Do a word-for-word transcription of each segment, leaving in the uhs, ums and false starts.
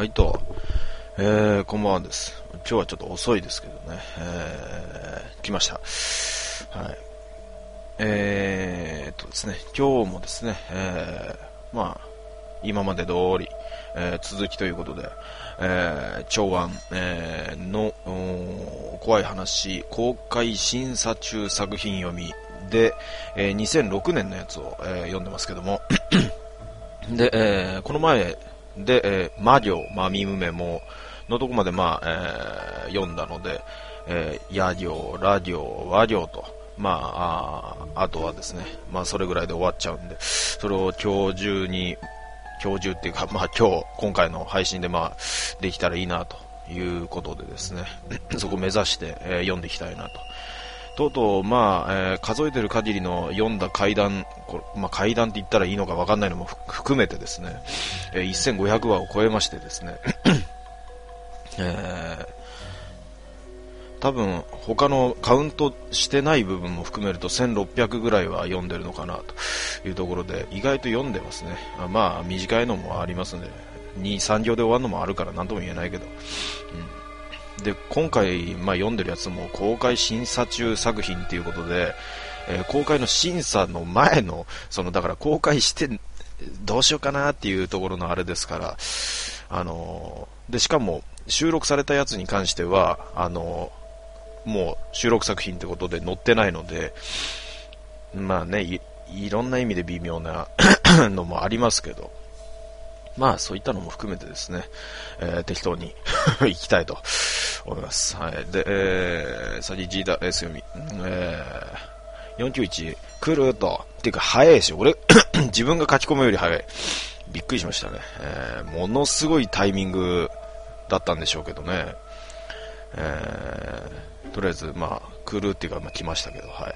はいと、えー、こんばんはです。今日はちょっと遅いですけどね、えー、来ました。はい。えーっとですね、今日もですね、えー、まあ、今まで通り、えー、続きということで、えー、長安、えー、の怖い話、公開審査中作品読みで、えー、にせんろくねんのやつを、えー、読んでますけども、で、えー、この前で、えー、魔行、まみむめも、のとこまで、まあ、えー、読んだので、えー、野行、羅行、和行と、まあ、あ、あとはですね、まあ、それぐらいで終わっちゃうんで、それを今日中に、今日中っていうか、まあ、今日、今回の配信で、まあ、できたらいいな、ということでですね、そこを目指して、えー、読んでいきたいなと。とうとう、まあ、えー、数えてる限りの読んだ怪談、これまあ、怪談って言ったらいいのか分かんないのも含めてですね、えー、せんごひゃくわを超えましてですね、えー、多分他のカウントしてない部分も含めるとせんろっぴゃくぐらいは読んでるのかなというところで、意外と読んでますね。あまあ短いのもありますんで、に、さん行で終わるのもあるから何とも言えないけど、うん、で今回、まあ、読んでるやつも公開審査中作品ということで、えー、公開の審査の前の、そのだから公開してどうしようかなっていうところのあれですから、あのー、でしかも収録されたやつに関してはあのー、もう収録作品ってことで載ってないので、まあね、 い, いろんな意味で微妙なのもありますけど、まあそういったのも含めてですね、えー、適当にいきたいと思います。はい。で、えー、先 G だ S 読み、えー、よんきゅういち来ると、っていうか早いし、俺自分が書き込むより早い。びっくりしましたね。えー、ものすごいタイミングだったんでしょうけどね。えー、とりあえずまあ来るっていうか、まあ、来ましたけど、はい。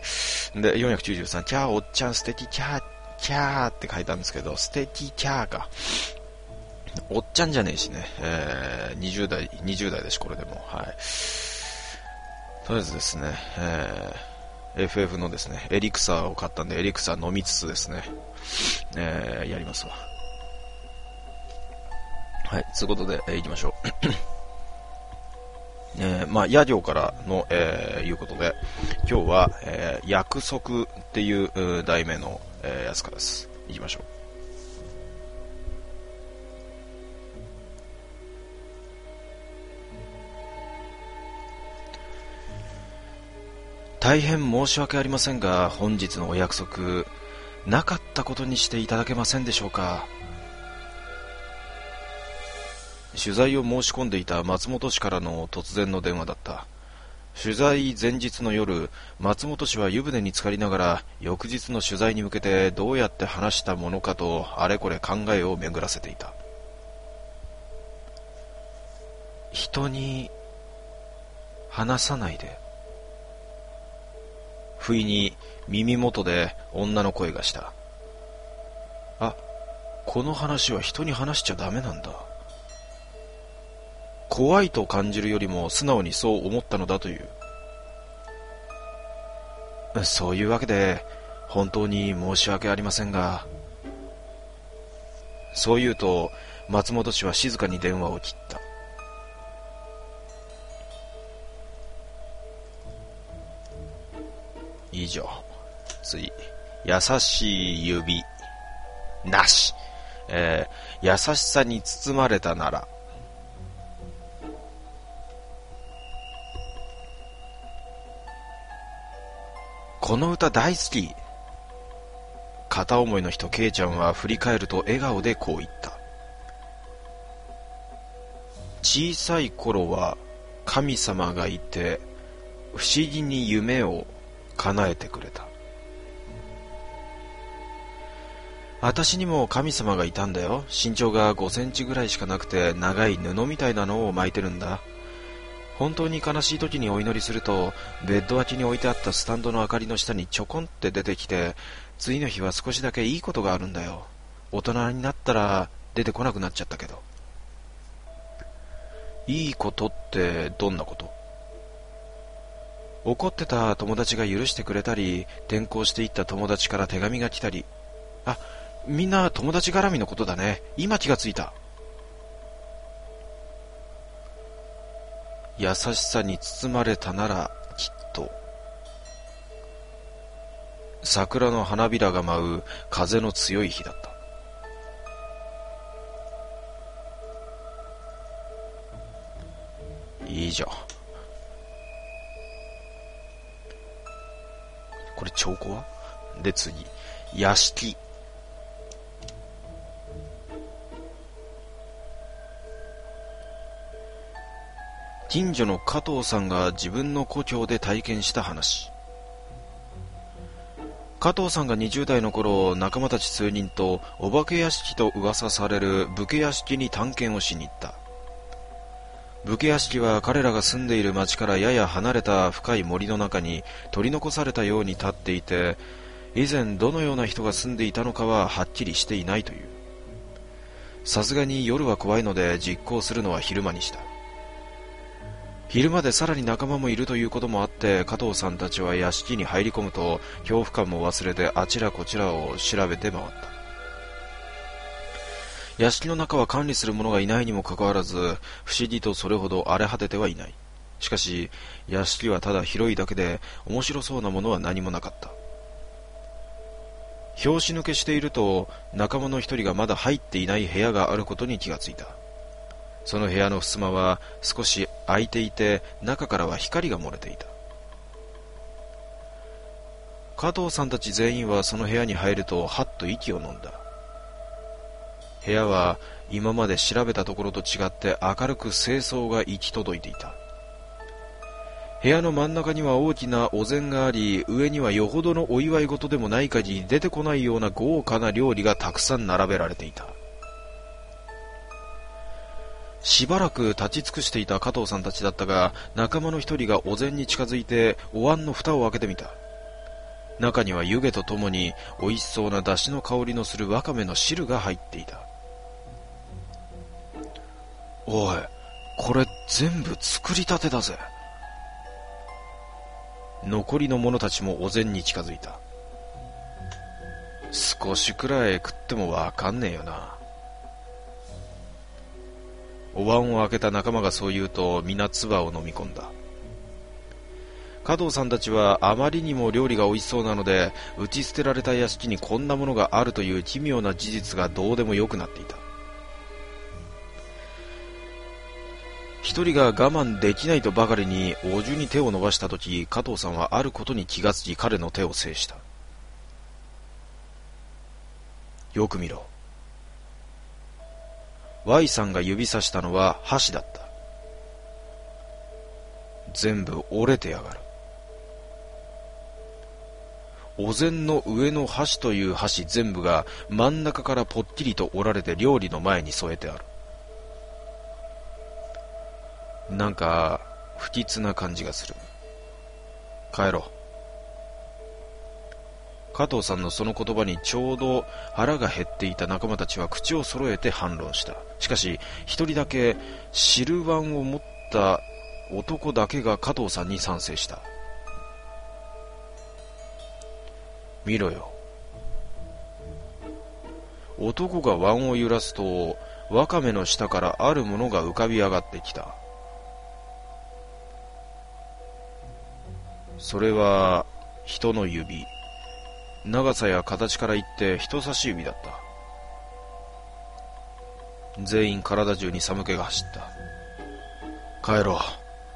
でよんひゃくきゅうじゅうさん、キャーおっちゃん素敵キャーキャーって書いたんですけど、素敵キャーか。おっちゃんじゃねえしね、えー、にじゅう代、にじゅう代だし、これでも。はい。とりあえずですね、えー、エフエフ のですね、エリクサーを買ったんで、エリクサー飲みつつですね、えー、やりますわ。はい、そういうことで、えー、行きましょう。えー、まあ、野行からの、えー、いうことで、今日は、えー、約束っていう題名の、えー、やつからです。行きましょう。大変申し訳ありませんが、本日のお約束、なかったことにしていただけませんでしょうか。取材を申し込んでいた松本氏からの突然の電話だった。取材前日の夜、松本氏は湯船に浸かりながら、翌日の取材に向けてどうやって話したものかと、あれこれ考えを巡らせていた。人に話さないで。不意に耳元で女の声がした。あ、この話は人に話しちゃダメなんだ。怖いと感じるよりも素直にそう思ったのだという。そういうわけで本当に申し訳ありませんが。そう言うと松本氏は静かに電話を切った。以上。次、優しい指なし、えー、優しさに包まれたなら。この歌大好き。片思いの人ケイちゃんは振り返ると笑顔でこう言った。小さい頃は神様がいて不思議に夢を叶えてくれた。私にも神様がいたんだよ。身長がごセンチぐらいしかなくて長い布みたいなのを巻いてるんだ。本当に悲しい時にお祈りすると、ベッド脇に置いてあったスタンドの明かりの下にちょこんって出てきて、次の日は少しだけいいことがあるんだよ。大人になったら出てこなくなっちゃったけど。いいことってどんなこと？怒ってた友達が許してくれたり、転校していった友達から手紙が来たり。あ、みんな友達絡みのことだね。今気がついた。 優しさに包まれたならきっと。桜の花びらが舞う風の強い日だった。いいじゃん。これ兆候は？で次、屋敷。近所の加藤さんが自分の故郷で体験した話。加藤さんがにじゅう代の頃、仲間たち数人とお化け屋敷と噂される武家屋敷に探検をしに行った。武家屋敷は彼らが住んでいる町からやや離れた深い森の中に取り残されたように立っていて、以前どのような人が住んでいたのかははっきりしていないという。さすがに夜は怖いので実行するのは昼間にした。昼間でさらに仲間もいるということもあって、加藤さんたちは屋敷に入り込むと恐怖感も忘れてあちらこちらを調べて回った。屋敷の中は管理する者がいないにもかかわらず、不思議とそれほど荒れ果ててはいない。しかし屋敷はただ広いだけで面白そうなものは何もなかった。拍子抜けしていると、仲間の一人がまだ入っていない部屋があることに気がついた。その部屋の襖は少し開いていて、中からは光が漏れていた。加藤さんたち全員はその部屋に入るとはっと息を飲んだ。部屋は今まで調べたところと違って明るく清掃が行き届いていた。部屋の真ん中には大きなお膳があり、上にはよほどのお祝い事でもない限り出てこないような豪華な料理がたくさん並べられていた。しばらく立ち尽くしていた加藤さんたちだったが、仲間の一人がお膳に近づいてお椀の蓋を開けてみた。中には湯気とともに美味しそうな出汁の香りのするわかめの汁が入っていた。おい、これ全部作りたてだぜ。残りの者たちもお膳に近づいた。少しくらい食ってもわかんねえよな。お椀を開けた仲間がそう言うと、皆唾を飲み込んだ。加藤さんたちはあまりにも料理が美味しそうなので、打ち捨てられた屋敷にこんなものがあるという奇妙な事実がどうでもよくなっていた。一人が我慢できないとばかりにお重に手を伸ばしたとき、加藤さんはあることに気がつき、彼の手を制した。よく見ろ。Y さんが指さしたのは箸だった。全部折れてやがる。お膳の上の箸という箸全部が真ん中からぽっきりと折られて料理の前に添えてある。なんか不吉な感じがする。帰ろう。加藤さんのその言葉にちょうど腹が減っていた仲間たちは口を揃えて反論した。しかし一人だけ汁碗を持った男だけが加藤さんに賛成した。見ろよ。男が碗を揺らすと、わかめの下からあるものが浮かび上がってきた。それは人の指。長さや形から言って人差し指だった。全員体中に寒気が走った。帰ろう。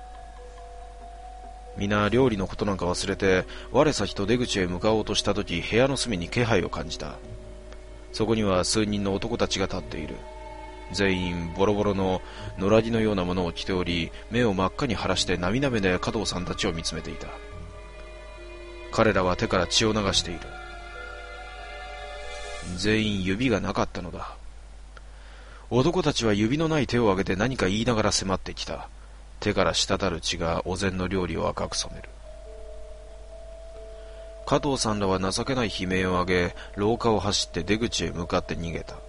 皆料理のことなんか忘れて、我先と出口へ向かおうとしたとき、部屋の隅に気配を感じた。そこには数人の男たちが立っている。全員ボロボロの野良着のようなものを着ており、目を真っ赤に晴らして涙目で加藤さんたちを見つめていた。彼らは手から血を流している。全員指がなかったのだ。男たちは指のない手を挙げて何か言いながら迫ってきた。手から滴る血がお膳の料理を赤く染める。加藤さんらは情けない悲鳴を上げ、廊下を走って出口へ向かって逃げた。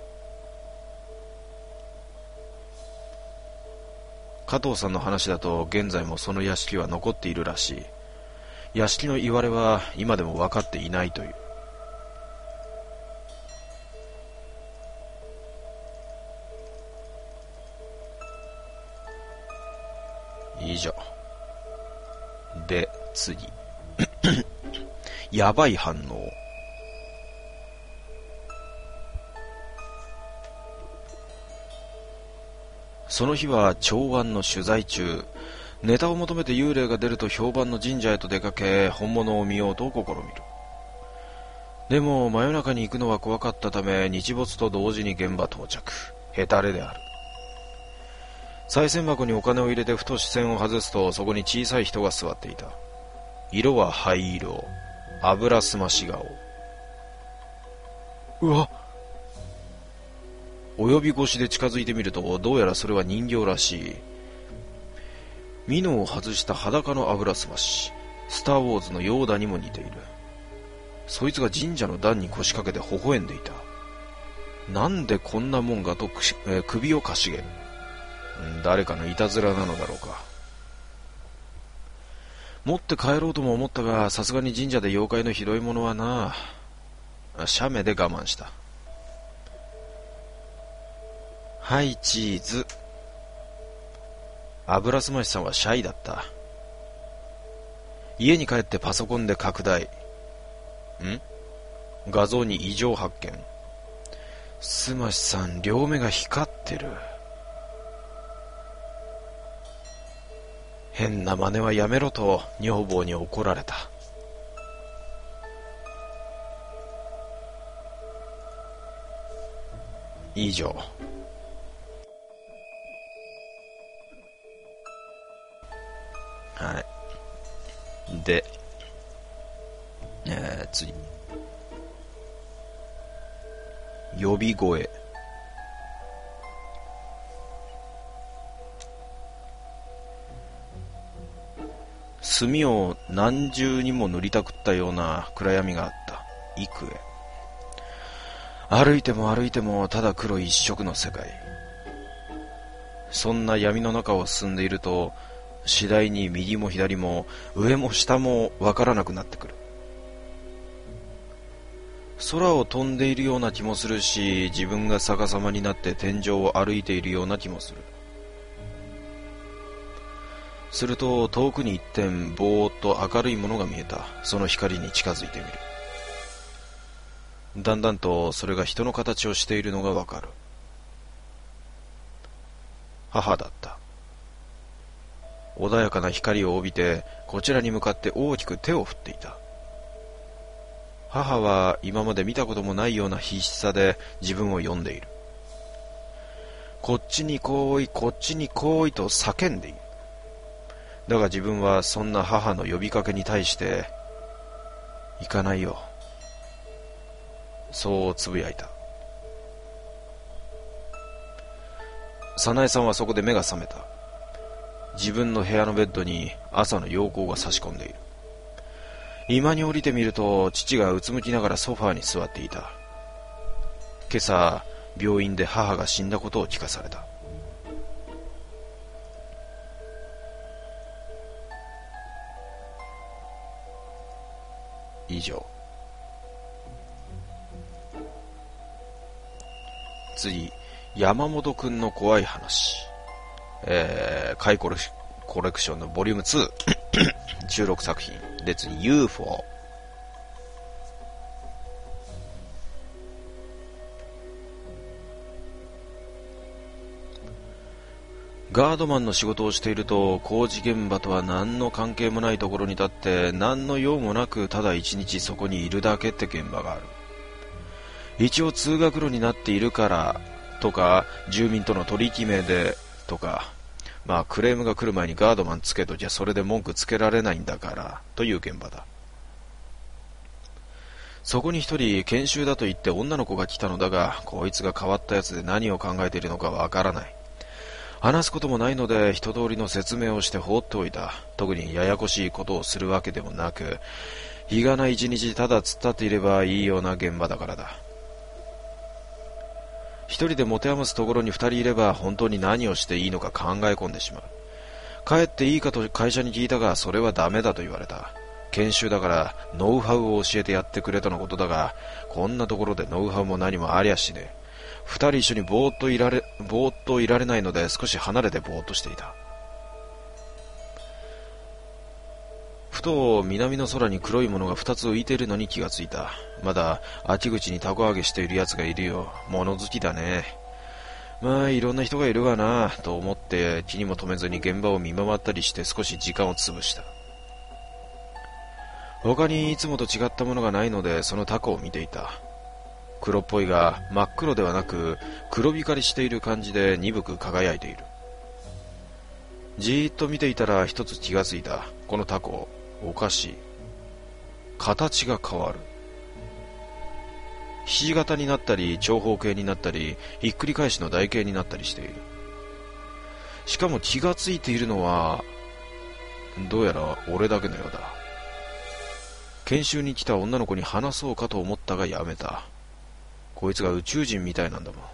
加藤さんの話だと、現在もその屋敷は残っているらしい。屋敷の言われは今でも分かっていないという。いいじゃで、次。やばい反応。その日は長安の取材中、ネタを求めて幽霊が出ると評判の神社へと出かけ、本物を見ようと試みる。でも真夜中に行くのは怖かったため、日没と同時に現場到着。へたれである。賽銭箱にお金を入れてふと視線を外すと、そこに小さい人が座っていた。色は灰色、油すまし顔。うわっ、及び腰で近づいてみると、どうやらそれは人形らしい。ミノを外した裸の油すまし、スターウォーズのヨーダにも似ている。そいつが神社の段に腰掛けて微笑んでいた。なんでこんなもんがと、えー、首をかしげる。誰かのいたずらなのだろうか。持って帰ろうとも思ったが、さすがに神社で妖怪のひどいものはな。写メで我慢した。はい、チーズ。油すましさんはシャイだった。家に帰ってパソコンで拡大。ん？画像に異常発見。すましさん、両目が光ってる。変な真似はやめろと女房に怒られた。以上。はい。で、えー、次。呼び声。墨を何重にも塗りたくったような暗闇があった。幾重。歩いても歩いてもただ黒一色の世界。そんな闇の中を進んでいると、次第に右も左も上も下もわからなくなってくる。空を飛んでいるような気もするし、自分が逆さまになって天井を歩いているような気もする。すると遠くに一点ぼーっと明るいものが見えた。その光に近づいてみる。だんだんとそれが人の形をしているのがわかる。母だった。穏やかな光を帯びてこちらに向かって大きく手を振っていた。母は今まで見たこともないような必死さで自分を呼んでいる。こっちに来い、こっちに来いと叫んでいる。だが自分はそんな母の呼びかけに対して行かないよ、そうつぶやいた。早苗さんはそこで目が覚めた。自分の部屋のベッドに朝の陽光が差し込んでいる。居間に降りてみると父がうつむきながらソファーに座っていた。今朝病院で母が死んだことを聞かされた。以上。次、山本くんの怖い話。えー、怪コレコレクションのボリュームツー収録作品で、次 ユーフォー。 ガードマンの仕事をしていると、工事現場とは何の関係もないところに立って何の用もなくただ一日そこにいるだけって現場がある。一応通学路になっているからとか、住民との取引名でとか、まあクレームが来る前にガードマンつけときゃそれで文句つけられないんだからという現場だ。そこに一人研修だと言って女の子が来たのだが、こいつが変わったやつで何を考えているのかわからない。話すこともないので一通りの説明をして放っておいた。特にややこしいことをするわけでもなく、日がない一日ただ突っ立っていればいいような現場だからだ。一人で持て余すところに二人いれば本当に何をしていいのか考え込んでしまう。帰っていいかと会社に聞いたが、それはダメだと言われた。研修だからノウハウを教えてやってくれとのことだが、こんなところでノウハウも何もありゃしねえ。二人一緒にぼーっといられ、ぼーっといられないので少し離れてぼーっとしていた。 ふと南の空に黒いものが二つ浮いているのに気がついた。まだ秋口にタコ揚げしている奴がいるよ。物好きだね。まあいろんな人がいるわなと思って気にも留めずに現場を見回ったりして少し時間を潰した。他にいつもと違ったものがないのでそのタコを見ていた。黒っぽいが真っ黒ではなく黒光りしている感じで鈍く輝いている。じーっと見ていたら一つ気がついた。このタコおかしい。形が変わる。ひし形になったり長方形になったりひっくり返しの台形になったりしている。しかも気がついているのはどうやら俺だけのようだ。研修に来た女の子に話そうかと思ったがやめた。こいつが宇宙人みたいなんだもん。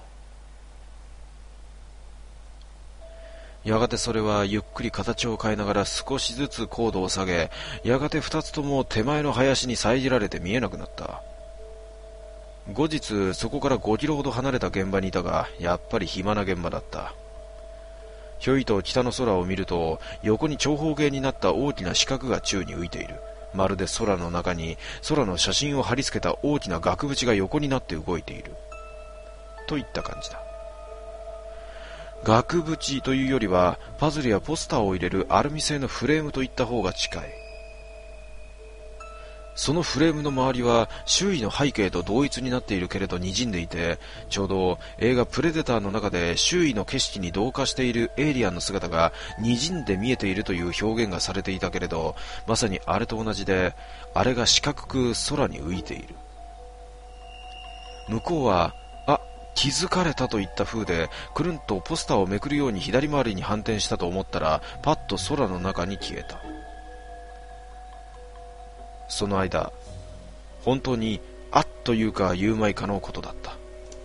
やがてそれはゆっくり形を変えながら少しずつ高度を下げ、やがて二つとも手前の林に遮られて見えなくなった。後日そこからごキロほど離れた現場にいたが、やっぱり暇な現場だった。ひょいと北の空を見ると、横に長方形になった大きな四角が宙に浮いている。まるで空の中に空の写真を貼り付けた大きな額縁が横になって動いているといった感じだ。額縁というよりはパズルやポスターを入れるアルミ製のフレームといった方が近い。そのフレームの周りは周囲の背景と同一になっているけれど滲んでいて、ちょうど映画プレデターの中で周囲の景色に同化しているエイリアンの姿が滲んで見えているという表現がされていたけれど、まさにあれと同じで、あれが四角く空に浮いている。向こうはあ、気づかれたといった風でくるんとポスターをめくるように左回りに反転したと思ったら、パッと空の中に消えた。その間、本当にあっというか言うまいかのことだった。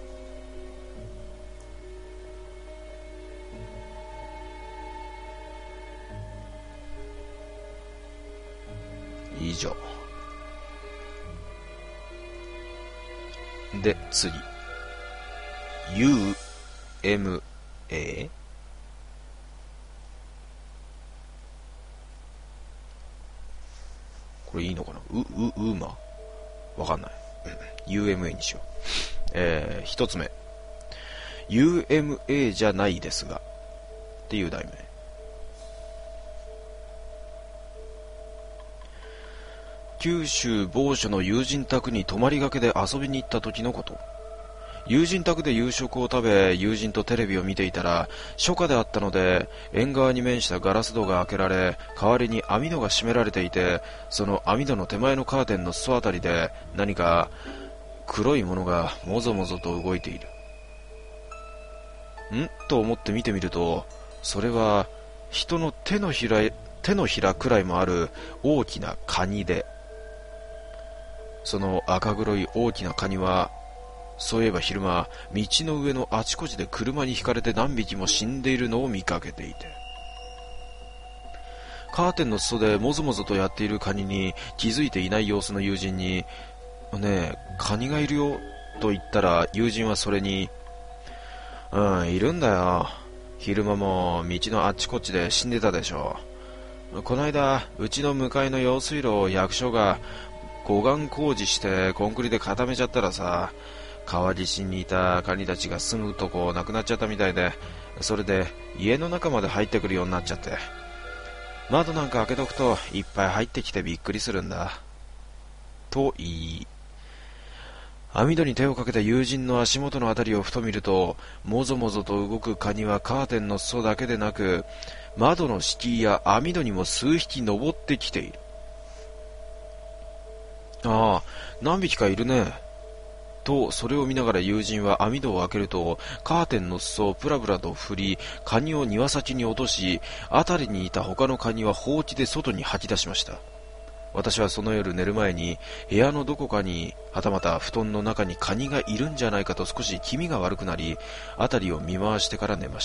以上で、次 ユーエムエーこれいいのかな、う、う、ウーマわかんない。ユーエムエー にしよう。えー、一つ目。ユーエムエー じゃないですが。っていう題名。九州某所の友人宅に泊まりがけで遊びに行った時のこと。友人宅で夕食を食べ、友人とテレビを見ていたら、初夏であったので、縁側に面したガラス戸が開けられ、代わりに網戸が閉められていて、その網戸の手前のカーテンの裾あたりで、何か黒いものがもぞもぞと動いている。んと思って見てみると、それは人の手のひら、手のひらくらいもある大きなカニで、その赤黒い大きなカニは、そういえば昼間、道の上のあちこちで車にひかれて何匹も死んでいるのを見かけていて、カーテンの裾でもぞもぞとやっているカニに気づいていない様子の友人に、ねえ、カニがいるよと言ったら、友人はそれに、うん、いるんだよ。昼間も道のあっちこっちで死んでたでしょ。この間、うちの向かいの用水路を役所が護岸工事してコンクリで固めちゃったらさ、川岸にいたカニたちが住むとこなくなっちゃったみたいで、それで家の中まで入ってくるようになっちゃって、窓なんか開けとくといっぱい入ってきてびっくりするんだ。と言い、網戸に手をかけた友人の足元のあたりをふと見ると、もぞもぞと動くカニはカーテンの裾だけでなく、窓の敷居や網戸にも数匹登ってきている。ああ、何匹かいるね。と、それを見ながら友人は網戸を開けると、カーテンの裾をプラプラと振り、カニを庭先に落とし、あたりにいた他のカニはほうきで外に吐き出しました。私はその夜寝る前に、部屋のどこかに、はたまた布団の中にカニがいるんじゃないかと少し気味が悪くなり、あたりを見回してから寝ました。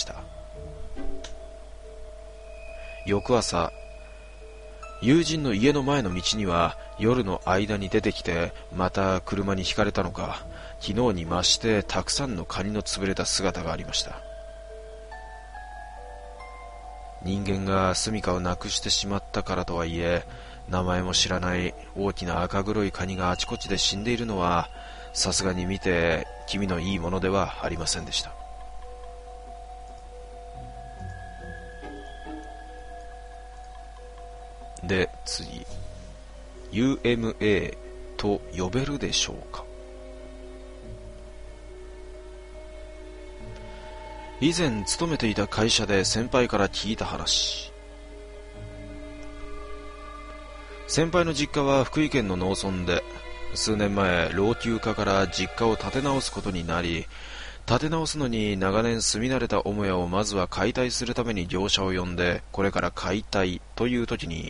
翌朝、友人の家の前の道には夜の間に出てきて、また車にひかれたのか、昨日に増してたくさんのカニの潰れた姿がありました。人間が住処をなくしてしまったからとはいえ、 名前も知らない大きな赤黒いカニがあちこちで死んでいるのは、さすがに見て気味のいいものではありませんでした。で、次、ユーエムエー と呼べるでしょうか。以前勤めていた会社で先輩から聞いた話。先輩の実家は福井県の農村で、数年前老朽化から実家を建て直すことになり、建て直すのに長年住み慣れた母屋をまずは解体するために業者を呼んで、これから解体という時に、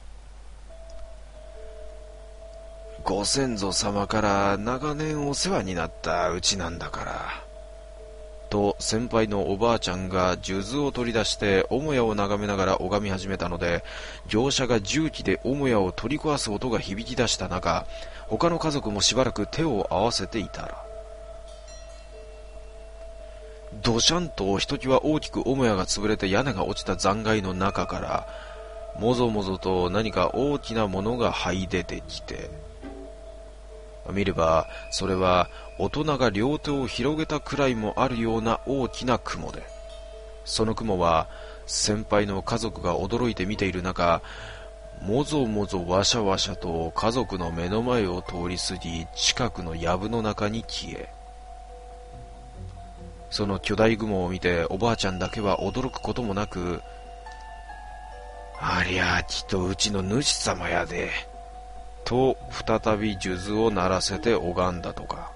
ご先祖様から長年お世話になったうちなんだからと、先輩のおばあちゃんが数珠を取り出して母屋を眺めながら拝み始めたので、業者が重機で母屋を取り壊す音が響き出した中、他の家族もしばらく手を合わせていたら、ドシャンとひときわ大きく母屋が潰れて屋根が落ちた残骸の中から、もぞもぞと何か大きなものが這い出てきて、見ればそれは大人が両手を広げたくらいもあるような大きな雲で、その雲は先輩の家族が驚いて見ている中、もぞもぞわしゃわしゃと家族の目の前を通り過ぎ、近くの藪の中に消え、その巨大雲を見ておばあちゃんだけは驚くこともなく、ありゃあきっとうちの主様やでと再び数珠を鳴らせて拝んだとか。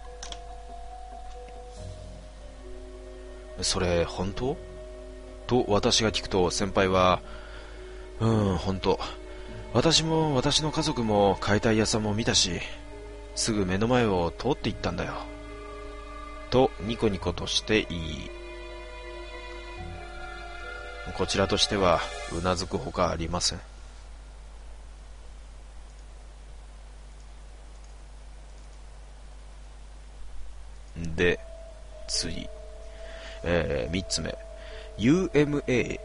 それ本当？と私が聞くと、先輩は、うーん、本当。私も私の家族も解体屋さんも見たし、すぐ目の前を通っていったんだよ。とニコニコとして言い、こちらとしてはうなずくほかありません。で、次、えー、みっつめ、ユーエムエー。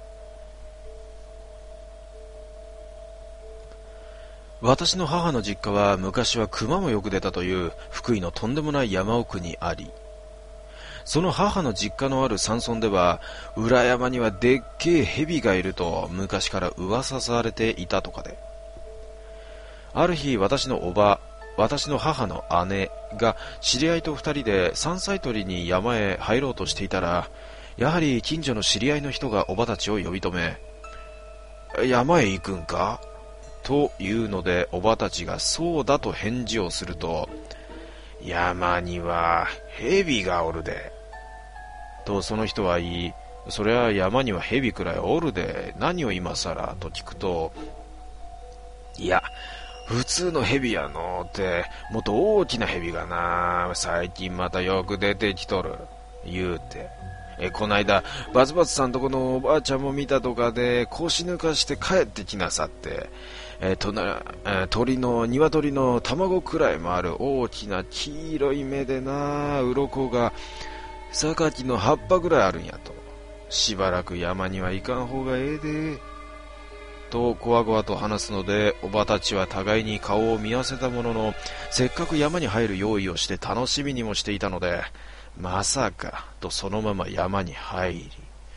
私の母の実家は昔は熊もよく出たという福井のとんでもない山奥にあり、その母の実家のある山村では裏山にはでっけえ蛇がいると昔から噂されていたとかで、ある日私のおば、私の母の姉が知り合いと二人で山菜採りに山へ入ろうとしていたら、やはり近所の知り合いの人がおばたちを呼び止め、山へ行くんかというので、おばたちがそうだと返事をすると、山には蛇がおるでとその人は言い、そりゃ山には蛇くらいおるで何を今さらと聞くと、いや普通の蛇やのって、もっと大きな蛇がな、最近またよく出てきとる言うて、えこないだバツバツさんとこのおばあちゃんも見たとかで腰抜かして帰ってきなさって、えとなえ鳥の鶏の卵くらいもある大きな黄色い目でな、鱗が榊の葉っぱぐらいあるんやと、しばらく山には行かん方がええでとこわごわと話すので、おばたちは互いに顔を見合わせたものの、せっかく山に入る用意をして楽しみにもしていたので、まさかとそのまま山に入り、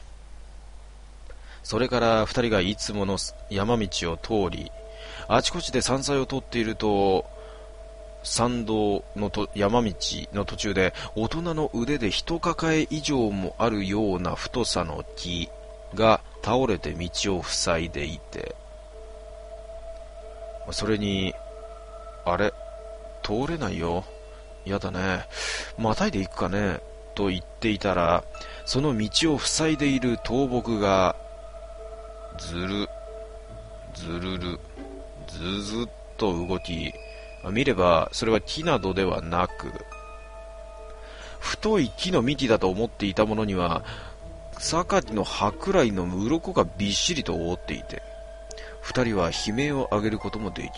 それから二人がいつもの山道を通り、あちこちで山菜を取っていると、山道のと山道の途中で大人の腕で一抱え以上もあるような太さの木が倒れて道を塞いでいて、それに、あれ通れないよ、やだね、またいでいくかねと言っていたら、その道を塞いでいる倒木がずるずるるずずっと動き、見ればそれは木などではなく、太い木の幹だと思っていたものには榊の葉くらいの鱗がびっしりと覆っていて、二人は悲鳴を上げることもできず、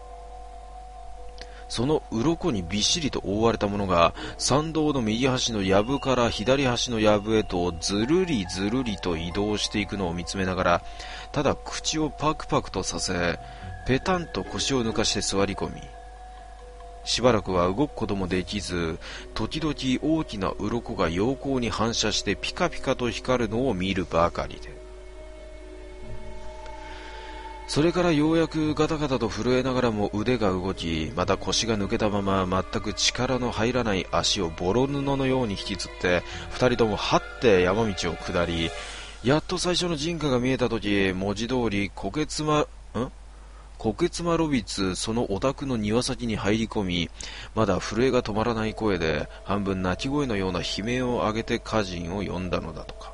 その鱗にびっしりと覆われたものが山道の右端の藪から左端の藪へとずるりずるりと移動していくのを見つめながら、ただ口をパクパクとさせ、 ペタンと腰を抜かして座り込み、しばらくは動くこともできず、時々大きな鱗が陽光に反射してピカピカと光るのを見るばかりで、それからようやくガタガタと震えながらも腕が動き、また腰が抜けたまま全く力の入らない足をボロ布のように引きつって二人ともはって山道を下り、やっと最初の人家が見えたとき、文字通りこけつま、んこけつまろびつそのお宅の庭先に入り込み、まだ震えが止まらない声で半分泣き声のような悲鳴を上げて家人を呼んだのだとか。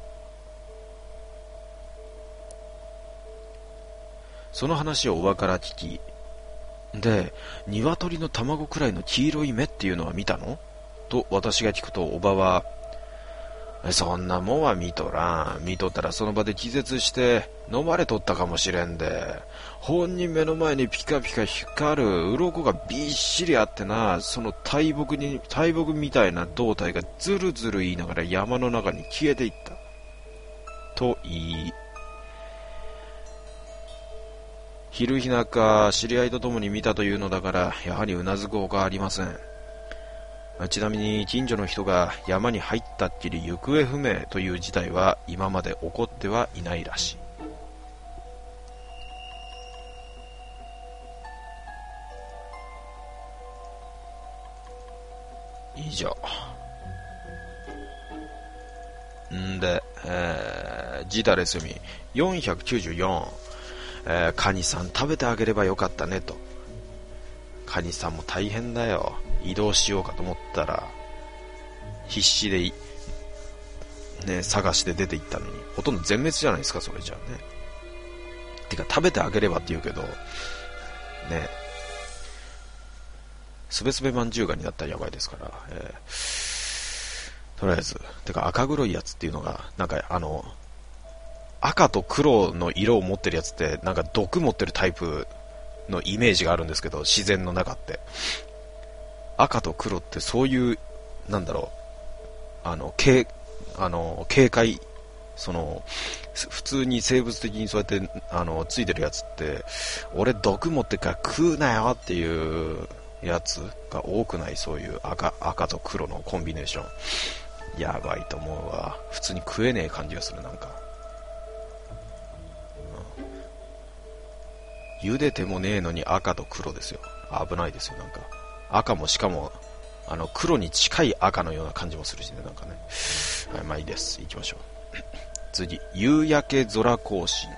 その話をおばから聞き、で、鶏の卵くらいの黄色い目っていうのは見たのと私が聞くと、おばは、そんなもんは見とらん。見とったらその場で気絶して飲まれとったかもしれんで、本人目の前にピカピカ光る鱗がびっしりあってな、その大木に大木みたいな胴体がずるずる言いながら山の中に消えていったと言い、昼日中知り合いと共に見たというのだから、やはりうなずくほかありません。ちなみに近所の人が山に入ったっきり行方不明という事態は今まで起こってはいないらしい。以上。んで、えー、ジダレスミよんひゃくきゅうじゅうよん、えー、カニさん食べてあげればよかったねと。カニさんも大変だよ。移動しようかと思ったら必死でね探して出て行ったのに、ほとんど全滅じゃないですか、それじゃあね。てか食べてあげればって言うけどね、すべすべまんじゅうがになったらやばいですから、えー、とりあえずてか赤黒いやつっていうのがなんかあの赤と黒の色を持ってるやつってなんか毒持ってるタイプのイメージがあるんですけど、自然の中って赤と黒ってそういうなんだろう、あの警あの警戒、その普通に生物的にそうやってあのついてるやつって、俺毒持ってから食うなよっていうやつが多くない？そういう赤赤と黒のコンビネーションやばいと思うわ。普通に食えねえ感じがする。なんか、うん、茹でてもねえのに赤と黒ですよ。危ないですよ。なんか赤もしかもあの黒に近い赤のような感じもするしね、なんかね。はい、まあいいです。行きましょう。次、夕焼け空行進。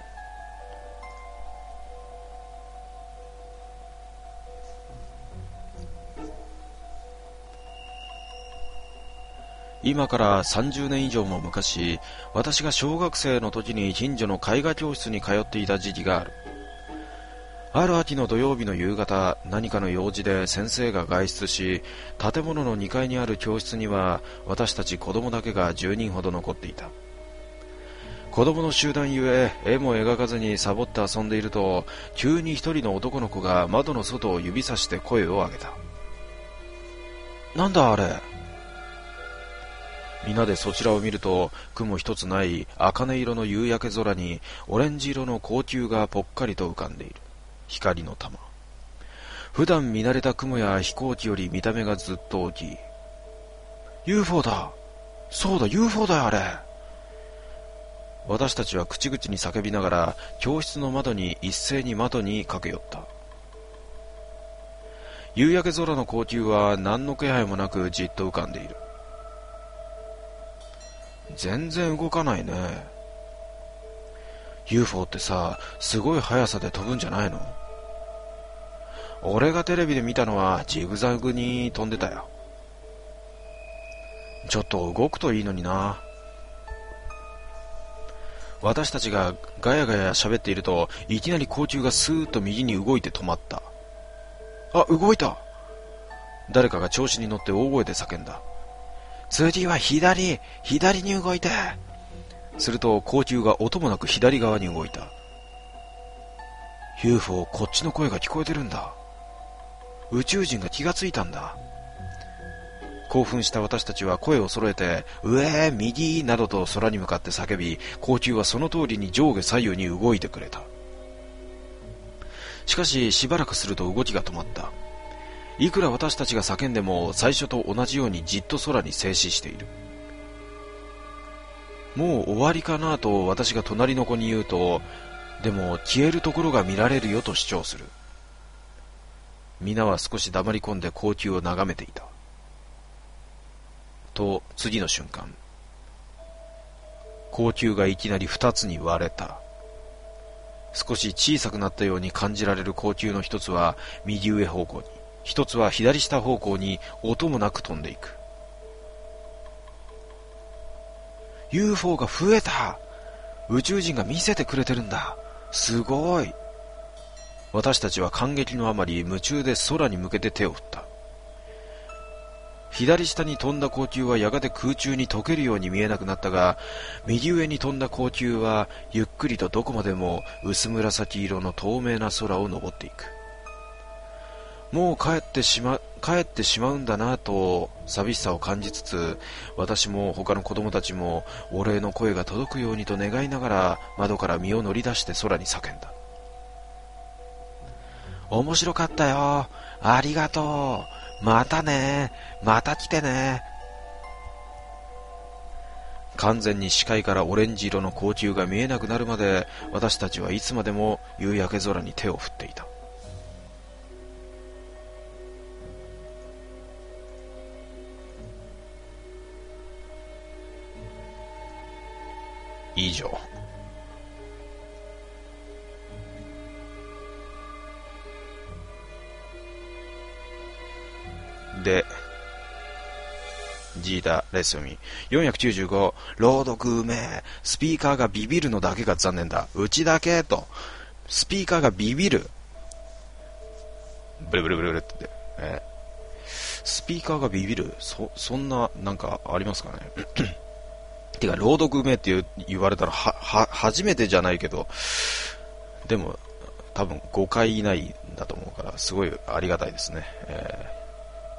今からさんじゅうねん以上も昔、私が小学生の時に近所の絵画教室に通っていた時期がある。ある秋の土曜日の夕方、何かの用事で先生が外出し、建物のにかいにある教室には私たち子供だけがじゅうにんほど残っていた。子供の集団ゆえ絵も描かずにサボって遊んでいると、急に一人の男の子が窓の外を指さして声を上げた。なんだあれ。みんなでそちらを見ると、雲一つない茜色の夕焼け空にオレンジ色の光球がぽっかりと浮かんでいる。光の玉。普段見慣れた雲や飛行機より見た目がずっと大きい。ユーフォー だ。そうだ ユーフォー だよあれ。私たちは口々に叫びながら教室の窓に一斉に窓に駆け寄った。夕焼け空の光球は何の気配もなくじっと浮かんでいる。全然動かないね。ユーフォー ってさ、すごい速さで飛ぶんじゃないの？俺がテレビで見たのはジグザグに飛んでたよ。ちょっと動くといいのにな。私たちがガヤガヤ喋っていると、いきなり光球がスーッと右に動いて止まった。あ、動いた。誰かが調子に乗って大声で叫んだ。次は左、左に動いて。すると光球が音もなく左側に動いた。ユーフォー、こっちの声が聞こえてるんだ。宇宙人が気がついたんだ。興奮した私たちは声を揃えて、上、右などと空に向かって叫び、光球はその通りに上下左右に動いてくれた。 しかししばらくすると動きが止まった。いくら私たちが叫んでも最初と同じようにじっと空に静止している。もう終わりかなと私が隣の子に言うと、でも消えるところが見られるよと主張する。皆は少し黙り込んで光球を眺めていた。と次の瞬間、光球がいきなり二つに割れた。少し小さくなったように感じられる光球の一つは右上方向に、一つは左下方向に音もなく飛んでいく。ユーフォー が増えた。宇宙人が見せてくれてるんだ。すごい。私たちは感激のあまり夢中で空に向けて手を振った。左下に飛んだ光球はやがて空中に溶けるように見えなくなったが、右上に飛んだ光球はゆっくりとどこまでも薄紫色の透明な空を登っていく。もう帰ってしま、帰ってしまうんだなと寂しさを感じつつ、私も他の子供たちもお礼の声が届くようにと願いながら窓から身を乗り出して空に叫んだ。面白かったよ。ありがとう。またね。また来てね。完全に視界からオレンジ色の光球が見えなくなるまで、私たちはいつまでも夕焼け空に手を振っていた。以上。で、ジータレッスンミよんひゃくきゅうじゅうご、朗読名、スピーカーがビビるのだけが残念だ。うちだけと。スピーカーがビビる。ブルブルブルブルって、えスピーカーがビビる。そ、そんな、なんかありますかね。てか、朗読名って言われたら、は、は、初めてじゃないけど、でも、多分ごかい以内だと思うから、すごいありがたいですね。えー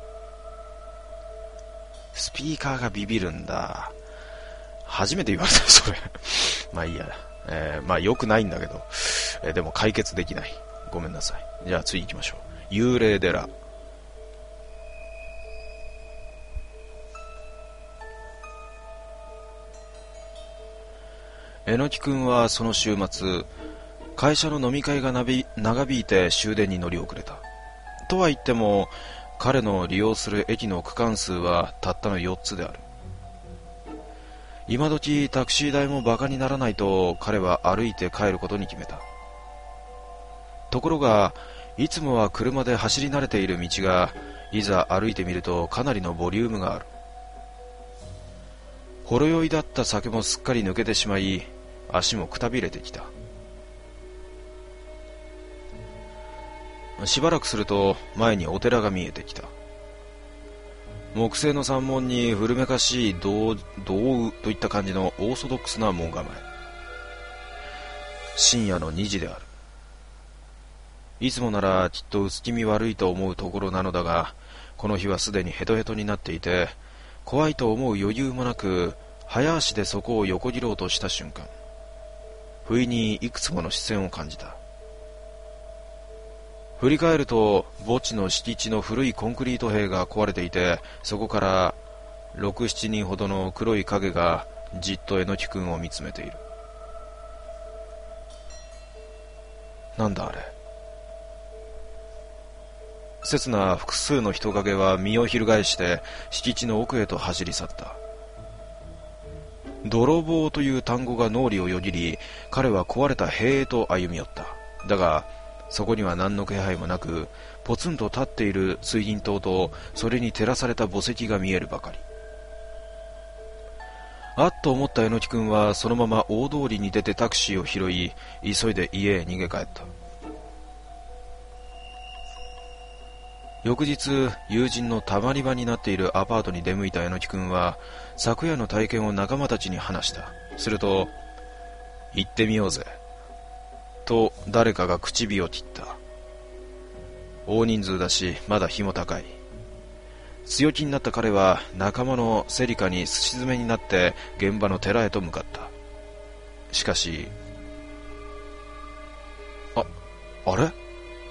スピーカーがビビるんだ。初めて言われた、それ。まあいいや。えー、まあ良くないんだけど、えー、でも解決できない。ごめんなさい。じゃあ次行きましょう。幽霊寺。えのきくんはその週末、会社の飲み会が長引いて終電に乗り遅れた。とは言っても、彼の利用する駅の区間数はたったのよっつである。今時タクシー代もバカにならないと彼は歩いて帰ることに決めた。ところがいつもは車で走り慣れている道がいざ歩いてみるとかなりのボリュームがある。ほろ酔いだった酒もすっかり抜けてしまい、足もくたびれてきた。しばらくすると前にお寺が見えてきた。木製の山門に古めかしい銅銅といった感じのオーソドックスな門構え。深夜のにじである。いつもならきっと薄気味悪いと思うところなのだが、この日はすでにヘトヘトになっていて、怖いと思う余裕もなく早足でそこを横切ろうとした瞬間、不意にいくつもの視線を感じた。振り返ると墓地の敷地の古いコンクリート塀が壊れていて、そこからろく、しちにんほどの黒い影がじっとえのきくんを見つめている。なんだあれ。刹那複数の人影は身を翻して敷地の奥へと走り去った。泥棒という単語が脳裏をよぎり、彼は壊れた塀へと歩み寄った。だがそこには何の気配もなく、ポツンと立っている水銀灯とそれに照らされた墓石が見えるばかり。あっと思ったえのきくんはそのまま大通りに出てタクシーを拾い、急いで家へ逃げ帰った。翌日、友人のたまり場になっているアパートに出向いたえのきくんは昨夜の体験を仲間たちに話した。すると、行ってみようぜと誰かが口火を切った。大人数だしまだ日も高い。強気になった彼は仲間のセリカにすし詰めになって現場の寺へと向かった。しかし、あ、あれ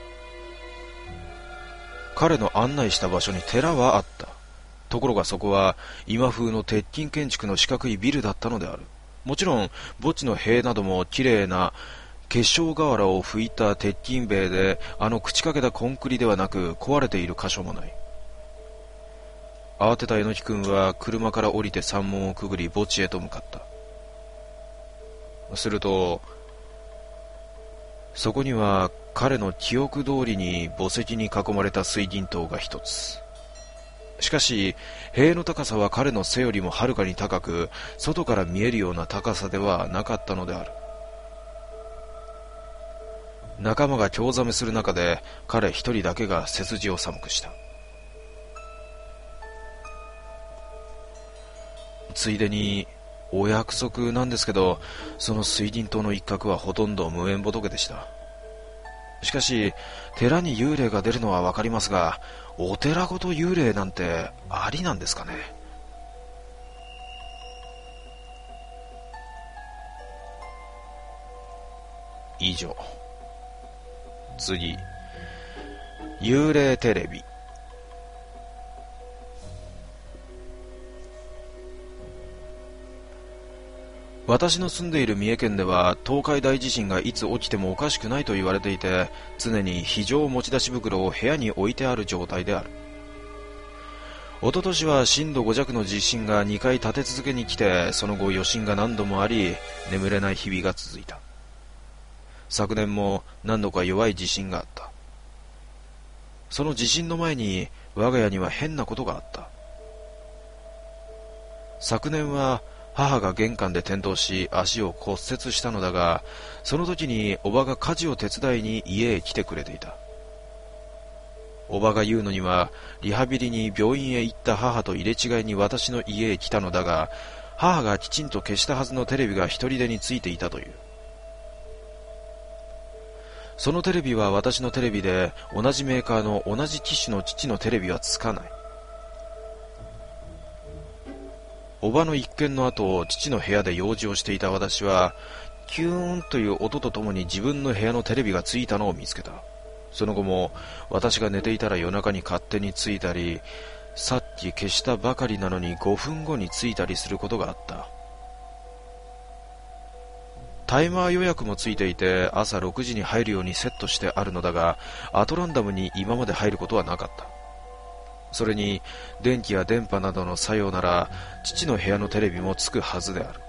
彼の案内した場所に寺はあった。ところがそこは今風の鉄筋建築の四角いビルだったのである。もちろん墓地の塀などもきれいな結晶瓦を拭いた鉄筋塀で、あの朽ちかけたコンクリではなく壊れている箇所もない。慌てた榎木君は車から降りて山門をくぐり墓地へと向かった。するとそこには彼の記憶通りに墓石に囲まれた水銀塔が一つ。しかし塀の高さは彼の背よりもはるかに高く、外から見えるような高さではなかったのである。仲間が興ざめする中で彼一人だけが背筋を寒くした。ついでにお約束なんですけど、その水銀塔の一角はほとんど無縁仏でした。しかし寺に幽霊が出るのはわかりますが、お寺ごと幽霊なんてありなんですかね。以上。次、幽霊テレビ。私の住んでいる三重県では東海大地震がいつ起きてもおかしくないと言われていて、常に非常持ち出し袋を部屋に置いてある状態である。おととしは震度ご弱の地震がにかい立て続けに来て、その後余震が何度もあり、眠れない日々が続いた。昨年も何度か弱い地震があった。その地震の前に我が家には変なことがあった。昨年は母が玄関で転倒し足を骨折したのだが、その時におばが家事を手伝いに家へ来てくれていた。おばが言うのには、リハビリに病院へ行った母と入れ違いに私の家へ来たのだが、母がきちんと消したはずのテレビが一人でについていたという。そのテレビは私のテレビで、同じメーカーの同じ機種の父のテレビはつかない。おばの一件の後、父の部屋で用事をしていた私は、キューンという音とともに自分の部屋のテレビがついたのを見つけた。その後も私が寝ていたら夜中に勝手についたり、さっき消したばかりなのにごふんごについたりすることがあった。タイマー予約もついていて、朝ろくじに入るようにセットしてあるのだが、アトランダムに今まで入ることはなかった。それに電気や電波などの作用なら父の部屋のテレビもつくはずである。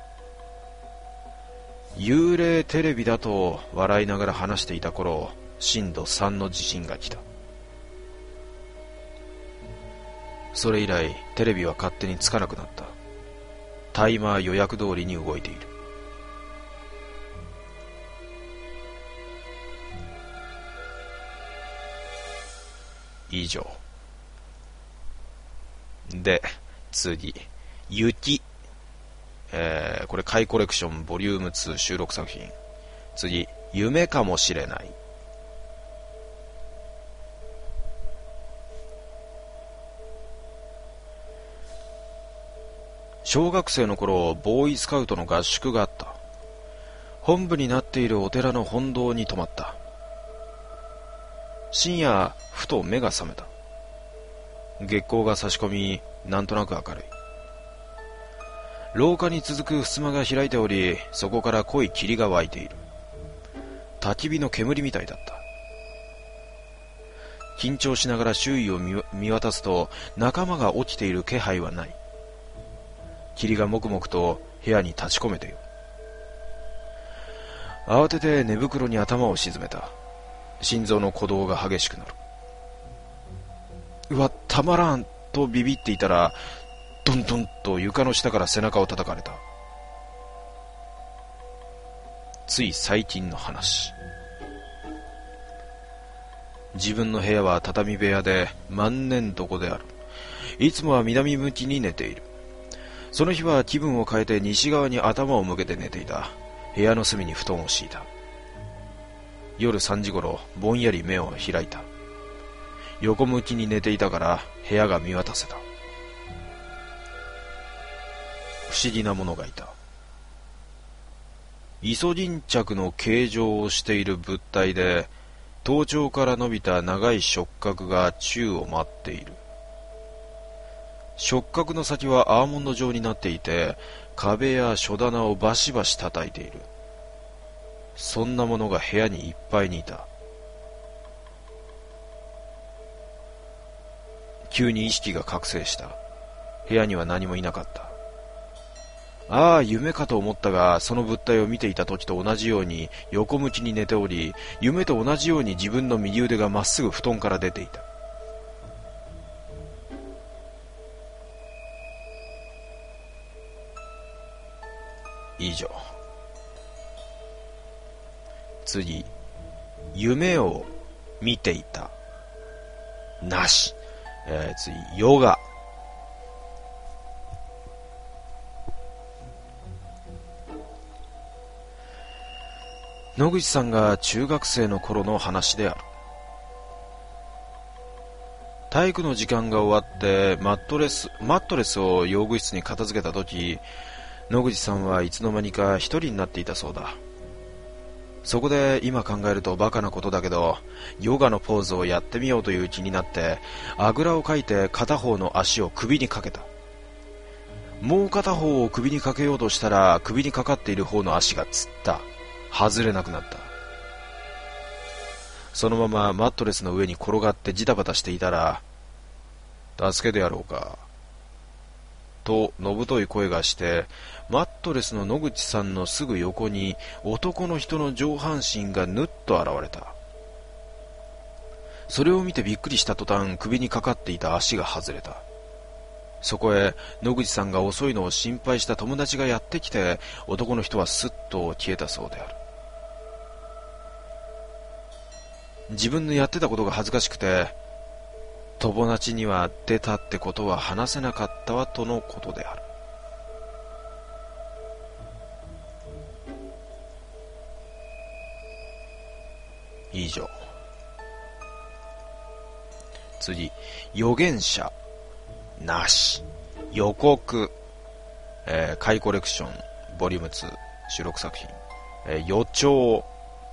幽霊テレビだと笑いながら話していた頃、震度さんの地震が来た。それ以来テレビは勝手につかなくなった。タイマー予約通りに動いている。以上。で、次、雪。えー、これ、怪コレクションボリュームツー収録作品。次、夢かもしれない。小学生の頃、ボーイスカウトの合宿があった。本部になっているお寺の本堂に泊まった。深夜、ふと目が覚めた。月光が差し込み、なんとなく明るい。廊下に続く襖が開いており、そこから濃い霧が湧いている。焚き火の煙みたいだった。緊張しながら周囲を 見, 見渡すと、仲間が起きている気配はない。霧がもくもくと部屋に立ち込めている。慌てて寝袋に頭を沈めた。心臓の鼓動が激しくなる。うわ、たまらんとビビっていたら、ドンドンと床の下から背中を叩かれた。つい最近の話。自分の部屋は畳部屋で万年床である。いつもは南向きに寝ている。その日は気分を変えて西側に頭を向けて寝ていた。部屋の隅に布団を敷いた。夜さんじ頃、ぼんやり目を開いた。横向きに寝ていたから部屋が見渡せた。不思議なものがいた。イソギンチャクの形状をしている物体で、 頭頂から伸びた長い触角が宙を舞っている。触角の先はアーモンド状になっていて、壁や書棚をバシバシ叩いている。そんなものが部屋にいっぱいにいた。急に意識が覚醒した。部屋には何もいなかった。ああ、夢かと思ったが、その物体を見ていた時と同じように横向きに寝ており、夢と同じように自分の右腕がまっすぐ布団から出ていた。以上。次、夢を見ていた。なし。えー、次、ヨガ。野口さんが中学生の頃の話である。体育の時間が終わってマットレス、マットレスを用具室に片付けた時、野口さんはいつの間にか一人になっていたそうだ。そこで今考えるとバカなことだけど、ヨガのポーズをやってみようという気になってあぐらをかいて片方の足を首にかけた。もう片方を首にかけようとしたら首にかかっている方の足がつった。外れなくなった。そのままマットレスの上に転がってジタバタしていたら、助けてやろうかとのぶとい声がして、マットレスの野口さんのすぐ横に男の人の上半身がぬっと現れた。それを見てびっくりした途端、首にかかっていた足が外れた。そこへ野口さんが遅いのを心配した友達がやってきて、男の人はすっと消えたそうである。自分のやってたことが恥ずかしくて、友達には出たってことは話せなかったわとのことである。以上。次、預言者。なし。予告。えー、怪コレクションボリュームツー収録作品。えー、予兆。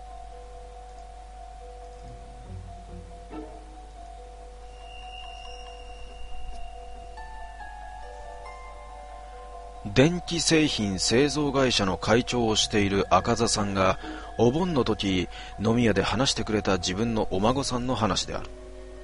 電気製品製造会社の会長をしている赤座さんがお盆の時飲み屋で話してくれた自分のお孫さんの話である。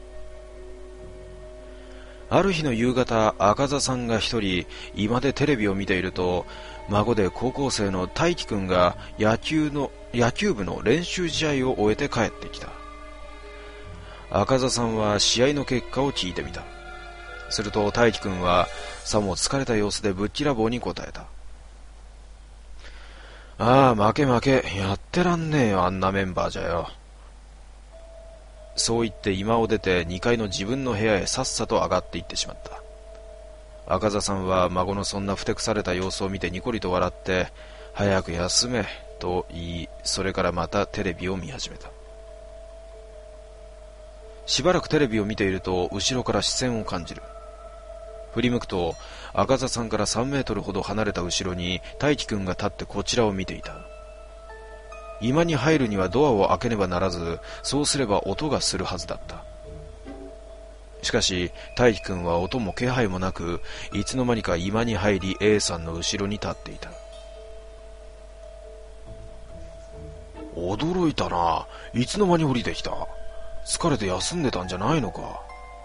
ある日の夕方、赤座さんが一人居間でテレビを見ていると、孫で高校生の大輝くんが野球の野球部の練習試合を終えて帰ってきた。赤座さんは試合の結果を聞いてみた。すると大輝くんはさも疲れた様子でぶっきらぼうに答えた。ああ、負け負け、やってらんねえよ、あんなメンバーじゃよ。そう言って居間を出てにかいの自分の部屋へさっさと上がっていってしまった。赤座さんは孫のそんなふてくされた様子を見てニコリと笑って、早く休めと言い、それからまたテレビを見始めた。しばらくテレビを見ていると後ろから視線を感じる。振り向くと赤座さんからさんメートルほど離れた後ろに大輝くんが立ってこちらを見ていた。居間に入るにはドアを開けねばならず、そうすれば音がするはずだった。しかし大輝くんは音も気配もなく、いつの間にか居間に入り A さんの後ろに立っていた。驚いたな。いつの間に降りてきた。疲れて休んでたんじゃないのか。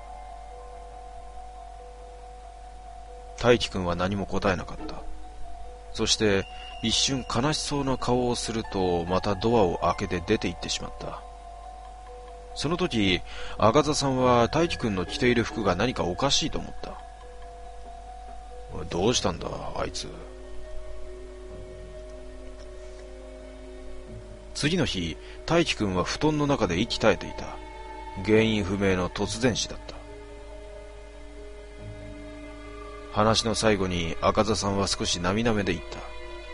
大輝くんは何も答えなかった。そして一瞬悲しそうな顔をすると、またドアを開けて出て行ってしまった。その時赤座さんは大輝くんの着ている服が何かおかしいと思った。どうしたんだあいつ。次の日、大輝くんは布団の中で息絶えていた。原因不明の突然死だった。話の最後に赤座さんは少し涙目で言った。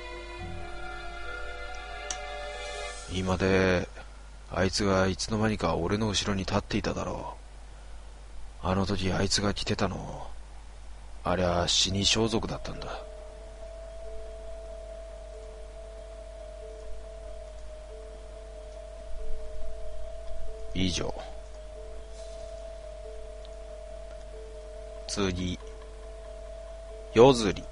今であいつがいつの間にか俺の後ろに立っていただろう。あの時あいつが着てたの、ありゃ死に装束だったんだ。 以上。次、夜釣り。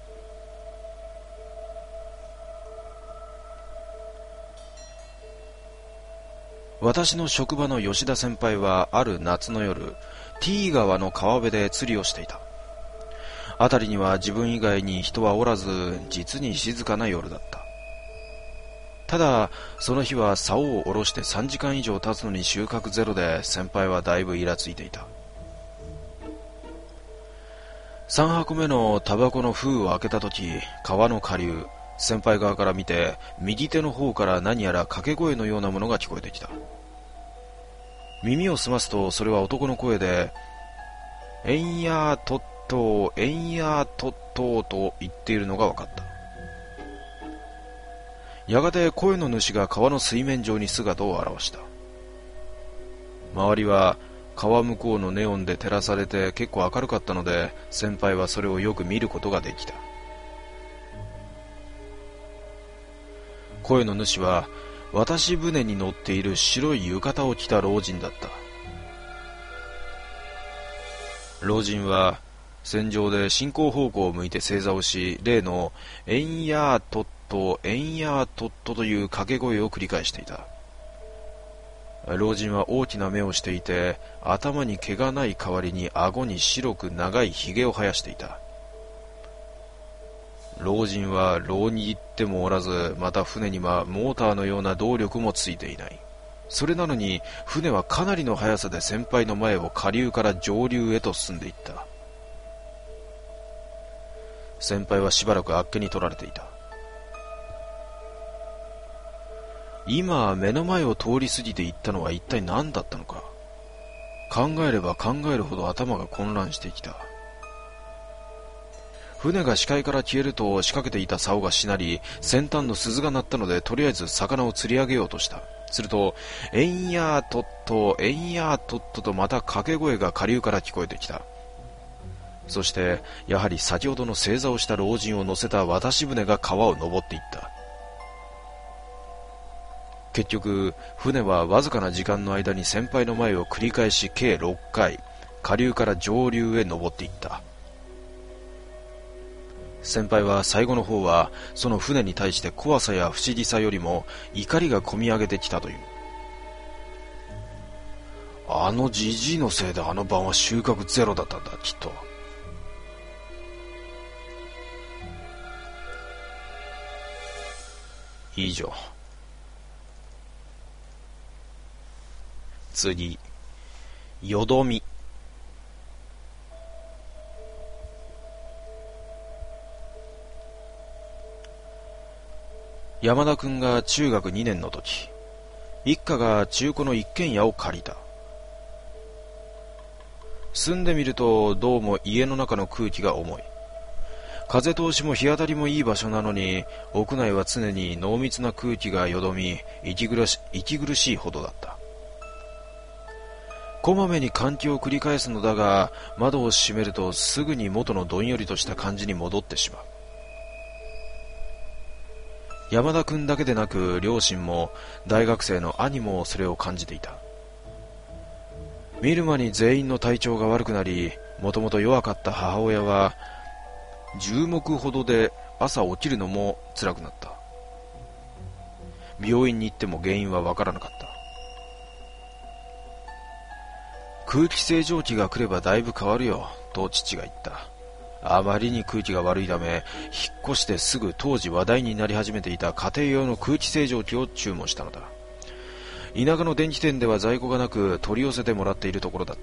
私の職場の吉田先輩はある夏の夜、T 川の川辺で釣りをしていた。辺りには自分以外に人はおらず、実に静かな夜だった。ただ、その日は竿を下ろしてさんじかん以上経つのに収穫ゼロで、先輩はだいぶイラついていた。さん箱目のタバコの封を開けたとき、川の下流、先輩側から見て、右手の方から何やら掛け声のようなものが聞こえてきた。耳を澄ますと、それは男の声で、えんやーとっとー、えんやーとっとーと言っているのが分かった。やがて声の主が川の水面上に姿を現した。周りは川向こうのネオンで照らされて結構明るかったので、先輩はそれをよく見ることができた。声の主は渡し船に乗っている白い浴衣を着た老人だった。老人は船上で進行方向を向いて正座をし、例のえんやーとっと、えんやーとっとという掛け声を繰り返していた。老人は大きな目をしていて、頭に毛がない代わりに顎に白く長いひげを生やしていた。老人は牢に行ってもおらず、また船にはモーターのような動力もついていない。それなのに船はかなりの速さで先輩の前を下流から上流へと進んでいった。先輩はしばらくあっけに取られていた。今目の前を通り過ぎていったのは一体何だったのか。考えれば考えるほど頭が混乱してきた。船が視界から消えると仕掛けていた竿がしなり、先端の鈴が鳴ったので、とりあえず魚を釣り上げようとした。すると、えんやーとっと、えんやーとっととまた掛け声が下流から聞こえてきた。そして、やはり先ほどの正座をした老人を乗せた渡し船が川を登っていった。結局、船はわずかな時間の間に先輩の前を繰り返し計ろっかい、下流から上流へ登っていった。先輩は最後の方は、その船に対して怖さや不思議さよりも怒りがこみ上げてきたという。あのじじいのせいであの晩は収穫ゼロだったんだ、きっと。以上。次、よどみ。山田くんが中学にねんの時、一家が中古の一軒家を借りた。住んでみるとどうも家の中の空気が重い。風通しも日当たりもいい場所なのに、屋内は常に濃密な空気がよどみ、息苦し、息苦しいほどだった。こまめに換気を繰り返すのだが、窓を閉めるとすぐに元のどんよりとした感じに戻ってしまう。山田くんだけでなく両親も大学生の兄もそれを感じていた。見る間に全員の体調が悪くなり、もともと弱かった母親はじゅうもくほどで朝起きるのも辛くなった。病院に行っても原因はわからなかった。空気清浄機が来ればだいぶ変わるよと父が言った。あまりに空気が悪いため、引っ越してすぐ当時話題になり始めていた家庭用の空気清浄機を注文したのだ。田舎の電気店では在庫がなく取り寄せてもらっているところだった。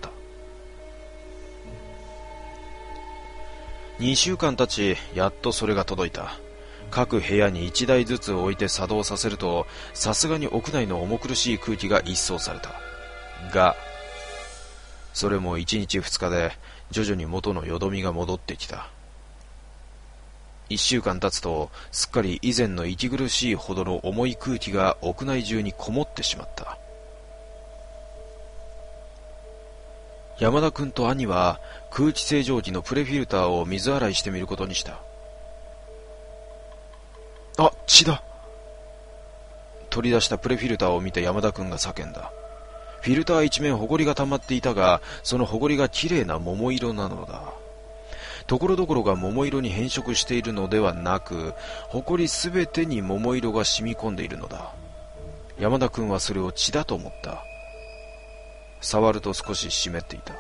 にしゅうかん経ち、やっとそれが届いた。各部屋にいちだいずつ置いて作動させると、さすがに屋内の重苦しい空気が一掃された。が、それもいちにちふつかで徐々に元のよどみが戻ってきた。いっしゅうかん経つとすっかり以前の息苦しいほどの重い空気が屋内中にこもってしまった。山田君と兄は空気清浄機のプレフィルターを水洗いしてみることにした。あ、血だ。取り出したプレフィルターを見て山田君が叫んだ。 フィルター一面埃が溜まっていたが、その埃がきれいな桃色なのだ。ところどころが桃色に変色しているのではなく、埃すべてに桃色が染み込んでいるのだ。山田君はそれを血だと思った。触ると少し湿っていた。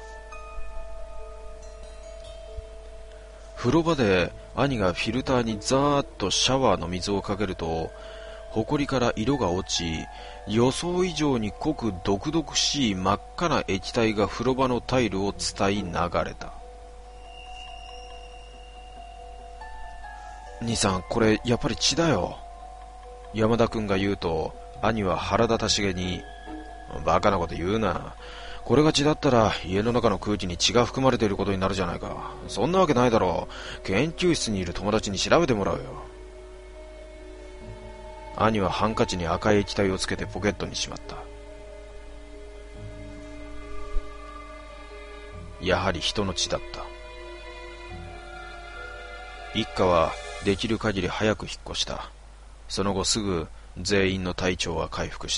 風呂場で兄がフィルターにザーッとシャワーの水をかけると、埃から色が落ち、予想以上に濃く毒々しい真っ赤な液体が風呂場のタイルを伝い流れた。兄さん、これやっぱり血だよ。山田君が言うと、兄は腹立たしげに、バカなこと言うな。これが血だったら家の中の空気に血が含まれていることになるじゃないか。そんなわけないだろう。研究室にいる友達に調べてもらうよ。兄はハンカチに赤い液体をつけてポケットにしまった。やはり人の血だった。一家はできる限り早く引っ越した。その後すぐ全員の体調は回復した。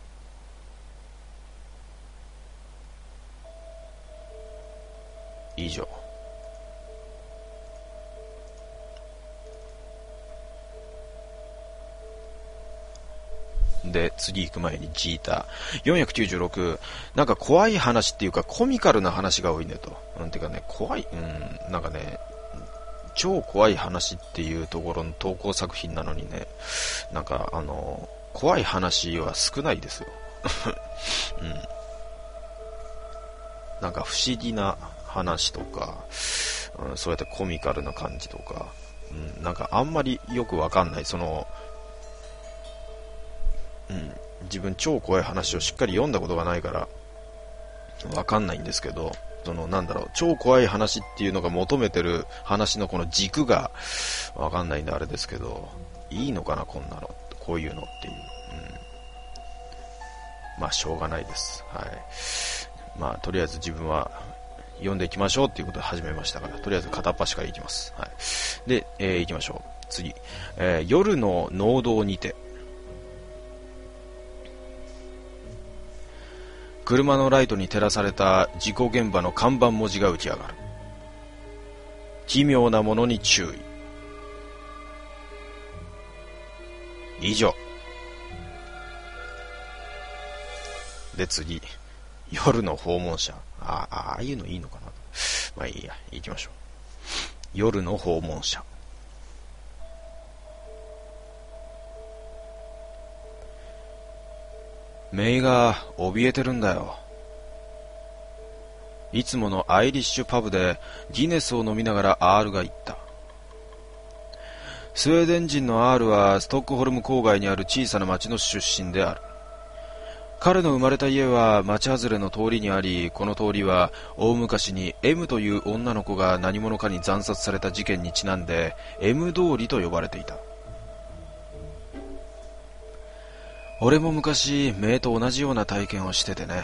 以上。で、次行く前にジータ。よんひゃくきゅうじゅうろく。なんか怖い話っていうかコミカルな話が多いねと。うん、てかね、怖い、うん、なんかね、超怖い話っていうところの投稿作品なのにね、なんかあの、怖い話は少ないですよ。うん。なんか不思議な話とか、うん、そうやってコミカルな感じとか、うん、なんかあんまりよくわかんない、その、うん、自分超怖い話をしっかり読んだことがないからわかんないんですけど、そのなんだろう、超怖い話っていうのが求めてる話のこの軸がわかんないんであれですけど、いいのかなこんなの、こういうのっていう、うん、まあしょうがないです。はい。まあとりあえず自分は読んでいきましょうっていうことで始めましたから、とりあえず片っ端からいきます。はい。で、えー、いきましょう。次、えー、夜の農道にて。車のライトに照らされた事故現場の看板文字が浮き上がる。奇妙なものに注意。以上。で次、夜の訪問者。ああ、ああいうのいいのかな。まあいいや、行きましょう。夜の訪問者。メイが怯えてるんだよ。いつものアイリッシュパブでギネスを飲みながら R が言った。スウェーデン人の R はストックホルム郊外にある小さな町の出身である。彼の生まれた家は町外れの通りにあり、この通りは大昔に M という女の子が何者かに惨殺された事件にちなんで M 通りと呼ばれていた。俺も昔メイと同じような体験をしててね。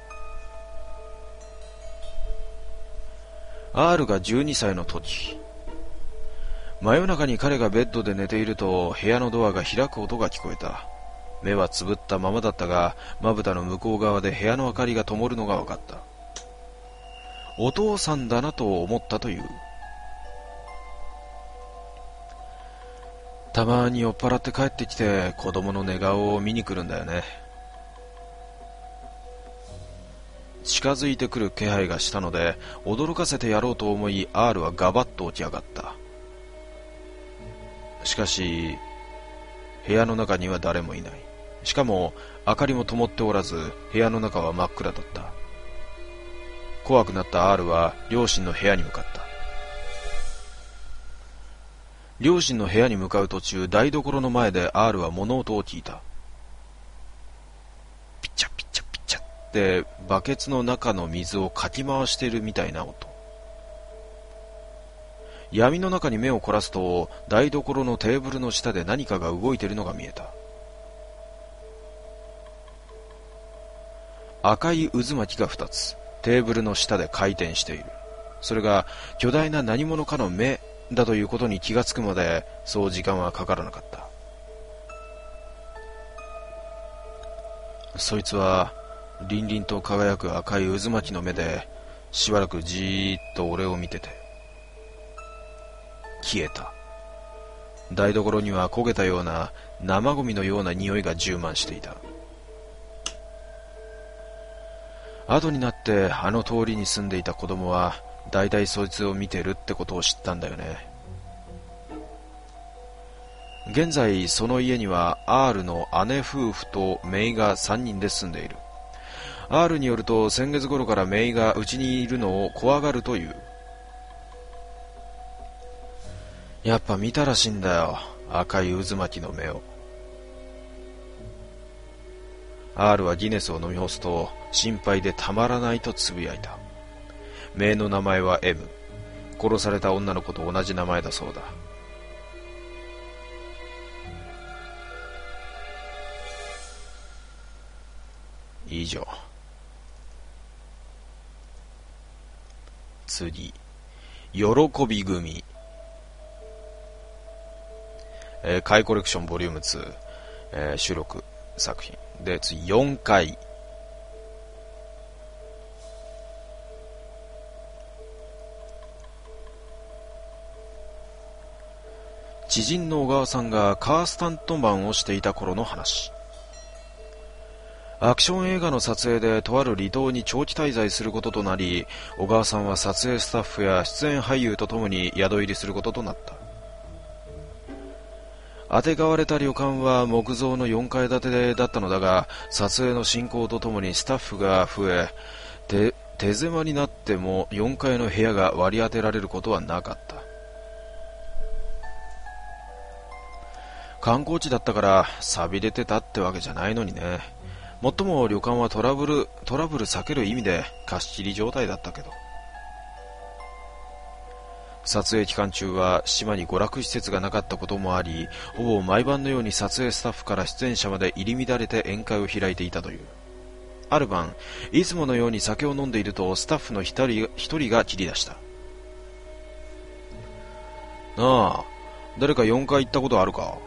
R がじゅうにさいの時、真夜中に彼がベッドで寝ていると部屋のドアが開く音が聞こえた。目はつぶったままだったが、まぶたの向こう側で部屋の明かりが灯るのが分かった。お父さんだなと思ったという。たまに酔っ払って帰ってきて子供の寝顔を見に来るんだよね。近づいてくる気配がしたので驚かせてやろうと思い R はガバッと起き上がった。しかし部屋の中には誰もいない。しかも明かりも灯っておらず部屋の中は真っ暗だった。怖くなった R は両親の部屋に向かった。両親の部屋に向かう途中、台所の前で R は物音を聞いた。ピチャピチャピチャってバケツの中の水をかき回しているみたいな音。闇の中に目を凝らすと台所のテーブルの下で何かが動いているのが見えた。赤い渦巻きが二つテーブルの下で回転している。それが巨大な何者かの目だということに気がつくまでそう時間はかからなかった。そいつは凛々と輝く赤い渦巻きの目でしばらくじーっと俺を見てて消えた。台所には焦げたような生ゴミのような匂いが充満していた。後になってあの通りに住んでいた子供はだいたいそいつを見てるってことを知ったんだよね。現在その家には R の姉夫婦と姪がさんにんで住んでいる。 R によると先月頃から姪がうちにいるのを怖がるという。やっぱ見たらしいんだよ、赤い渦巻きの目を。 R はギネスを飲み干すと心配でたまらないとつぶやいた。姪の名前は M、 殺された女の子と同じ名前だそうだ。以上。次、喜び組、えー、怪コレクションボリュームツー、えー、収録作品で、次よんかい。知人の小川さんがカースタントマンをしていた頃の話。アクション映画の撮影でとある離島に長期滞在することとなり、小川さんは撮影スタッフや出演俳優とともに宿入りすることとなった。あてがわれた旅館は木造のよんかい建てだったのだが、撮影の進行とともにスタッフが増え、手、手狭になってもよんかいの部屋が割り当てられることはなかった。観光地だったから寂れてたってわけじゃないのにね。もっとも旅館はトラブル、トラブル避ける意味で貸し切り状態だったけど。撮影期間中は島に娯楽施設がなかったこともあり、ほぼ毎晩のように撮影スタッフから出演者まで入り乱れて宴会を開いていたという。ある晩、いつものように酒を飲んでいるとスタッフの一人、一人が切り出した。なあ、誰かよんかい行ったことあるか？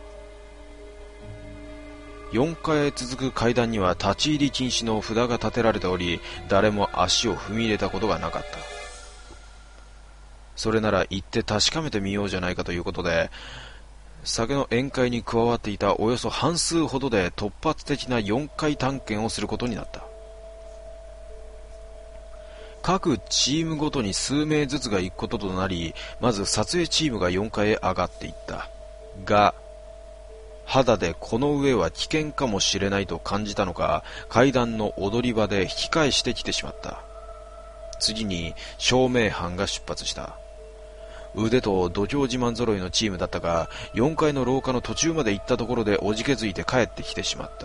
よんかいへ続く階段には立ち入り禁止の札が立てられており、誰も足を踏み入れたことがなかった。それなら行って確かめてみようじゃないかということで、酒の宴会に加わっていたおよそ半数ほどで突発的なよんかい探検をすることになった。各チームごとに数名ずつが行くこととなり、まず撮影チームがよんかいへ上がっていった。が、肌でこの上は危険かもしれないと感じたのか、階段の踊り場で引き返してきてしまった。次に照明班が出発した。腕と度胸自慢揃いのチームだったが、よんかいの廊下の途中まで行ったところでおじけづいて帰ってきてしまった。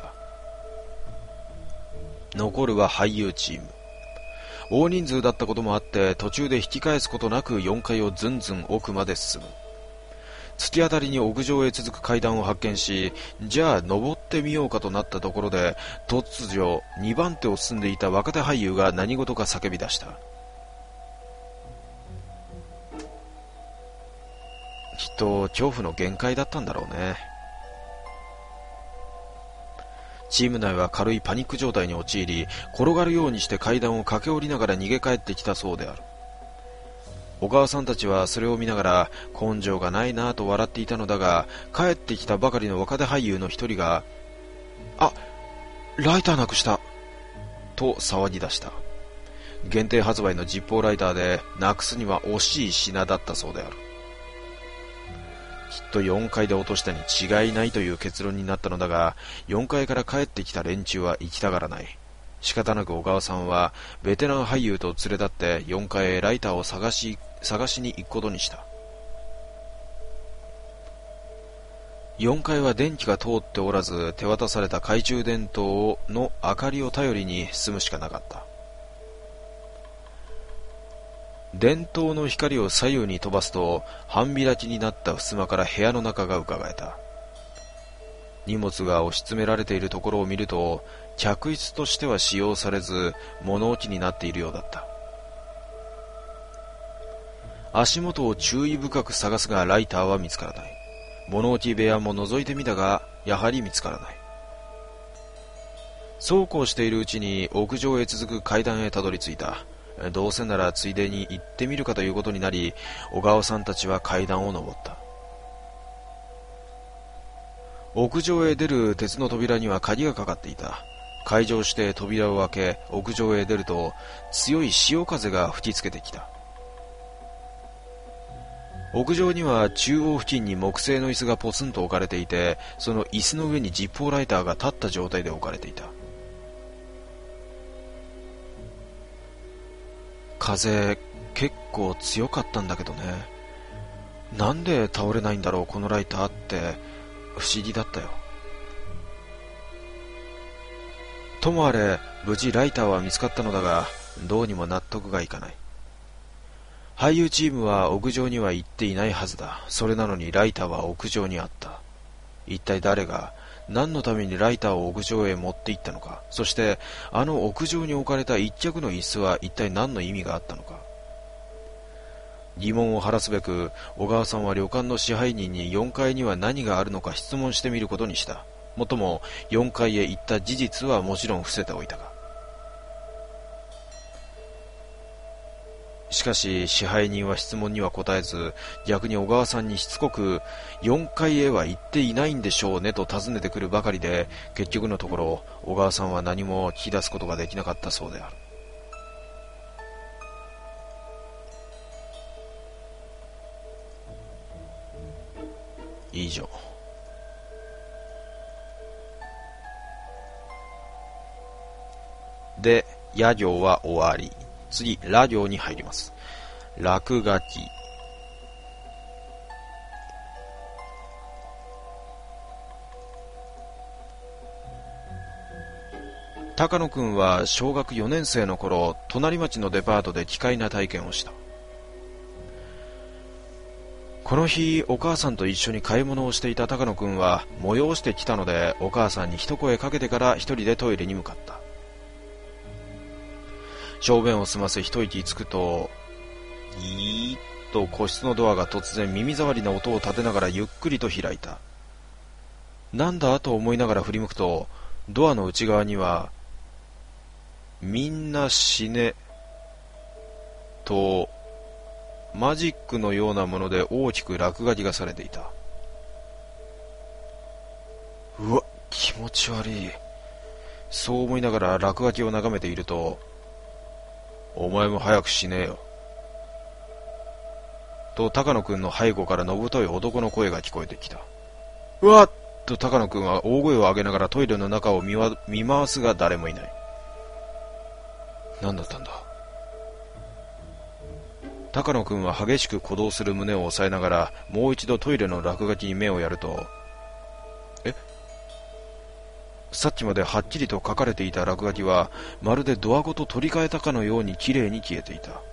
残るは俳優チーム。大人数だったこともあって途中で引き返すことなくよんかいをずんずん奥まで進む。突き当たりに屋上へ続く階段を発見し、じゃあ登ってみようかとなったところで、突如にばん手を進んでいた若手俳優が何事か叫び出した。きっと恐怖の限界だったんだろうね。チーム内は軽いパニック状態に陥り、転がるようにして階段を駆け下りながら逃げ帰ってきたそうである。小川さんたちはそれを見ながら根性がないなぁと笑っていたのだが、帰ってきたばかりの若手俳優の一人が、あ、ライターなくしたと騒ぎ出した。限定発売のジッポーライターで、なくすには惜しい品だったそうである。きっとよんかいで落としたに違いないという結論になったのだが、よんかいから帰ってきた連中は行きたがらない。仕方なく小川さんはベテラン俳優と連れ立ってよんかいへライターを探し、探しに行くことにした。よんかいは電気が通っておらず、手渡された懐中電灯の明かりを頼りに進むしかなかった。電灯の光を左右に飛ばすと、半開きになった襖から部屋の中が伺えた。荷物が押し詰められているところを見ると、客室としては使用されず物置になっているようだった。足元を注意深く探すがライターは見つからない。物置部屋も覗いてみたがやはり見つからない。 そうこうしているうちに屋上へ続く階段へたどり着いた。どうせならついでに行ってみるかということになり、小川さんたちは階段を上った。屋上へ出る鉄の扉には鍵がかかっていた。開錠して扉を開け、屋上へ出ると強い潮風が吹きつけてきた。屋上には中央付近に木製の椅子がポツンと置かれていて、その椅子の上にジッポーライターが立った状態で置かれていた。風結構強かったんだけどね。なんで倒れないんだろうこのライターって不思議だったよ。ともあれ無事ライターは見つかったのだが、どうにも納得がいかない。俳優チームは屋上には行っていないはずだ。それなのにライターは屋上にあった。一体誰が何のためにライターを屋上へ持って行ったのか。そしてあの屋上に置かれた一脚の椅子は一体何の意味があったのか。疑問を晴らすべく小川さんは旅館の支配人によんかいには何があるのか質問してみることにした。もっともよんかいへ行った事実はもちろん伏せておいたが、しかし支配人は質問には答えず、逆に小川さんにしつこくよんかいへは行っていないんでしょうねと尋ねてくるばかりで、結局のところ小川さんは何も聞き出すことができなかったそうである。以上。で、野行は終わり。次、ラ行に入ります。落書き。高野くんは小学よねん生の頃、隣町のデパートで奇怪な体験をした。この日、お母さんと一緒に買い物をしていた高野くんは催してきたので、お母さんに一声かけてから一人でトイレに向かった。小便を済ませ一息つくと、いーっと個室のドアが突然耳障りな音を立てながらゆっくりと開いた。なんだと思いながら振り向くと、ドアの内側には、みんな死ねとマジックのようなもので大きく落書きがされていた。うわ、気持ち悪い。そう思いながら落書きを眺めていると、お前も早く死ねよと高野くんの背後からのぶとい男の声が聞こえてきた。うわっと高野くんは大声を上げながらトイレの中を 見, わ見回すが誰もいない。何だったんだ。高野くんは激しく鼓動する胸を押さえながらもう一度トイレの落書きに目をやると、えさっきまではっきりと書かれていた落書きはまるでドアごと取り替えたかのようにきれいに消えていた。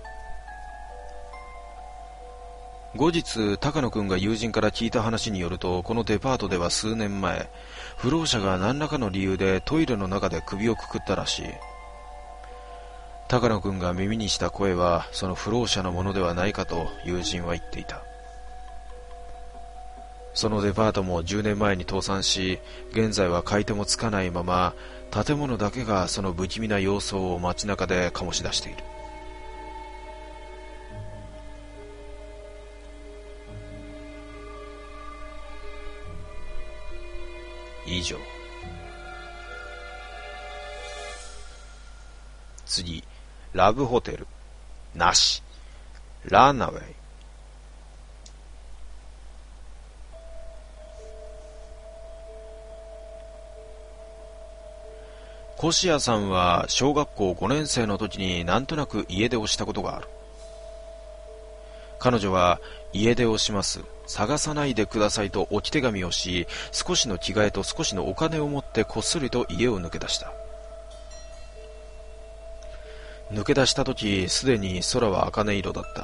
後日高野くんが友人から聞いた話によると、このデパートでは数年前、不老者が何らかの理由でトイレの中で首をくくったらしい。高野くんが耳にした声はその不老者のものではないかと友人は言っていた。そのデパートもじゅうねんまえに倒産し、現在は買い手もつかないまま、建物だけがその不気味な様相を街中で醸し出している。以上。次、ラブホテルなし、ランナウェイ。越谷さんは小学校ごねん生の時になんとなく家出をしたことがある。彼女は家出をします、探さないでくださいと置き手紙をし、少しの着替えと少しのお金を持ってこっそりと家を抜け出した。抜け出した時、すでに空は茜色だった。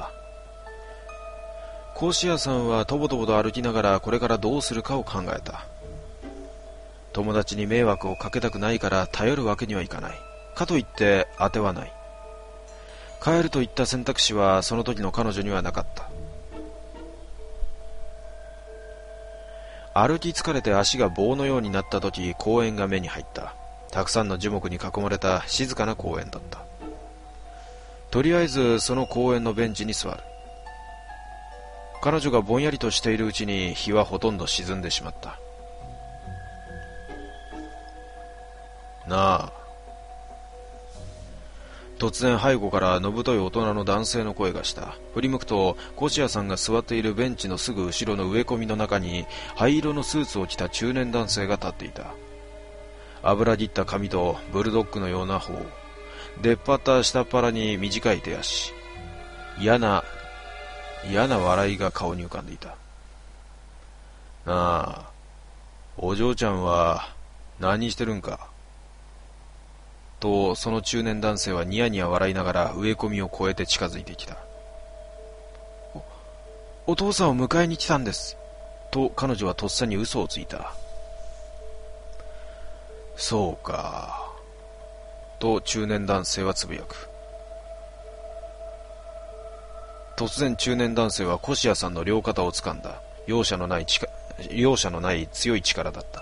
越谷さんはとぼとぼと歩きながらこれからどうするかを考えた。友達に迷惑をかけたくないから頼るわけにはいかない。かといって当てはない。帰るといった選択肢はその時の彼女にはなかった。歩き疲れて足が棒のようになった時、公園が目に入った。 たくさんの樹木に囲まれた静かな公園だった。とりあえずその公園のベンチに座る。彼女がぼんやりとしているうちに日はほとんど沈んでしまった。なあ。突然背後からのぶとい大人の男性の声がした。振り向くと、コシアさんが座っているベンチのすぐ後ろの植え込みの中に灰色のスーツを着た中年男性が立っていた。油ぎった髪とブルドッグのような頬、出っ張った下っ腹に短い手足、嫌な嫌な笑いが顔に浮かんでいた。なあ、お嬢ちゃんは何してるんか。と、その中年男性はニヤニヤ笑いながら植え込みを越えて近づいてきた。お、お父さんを迎えに来たんです。と彼女はとっさに嘘をついた。そうか。と中年男性はつぶやく。突然中年男性はコシアさんの両肩を掴んだ。容赦のない力、容赦のない強い力だった。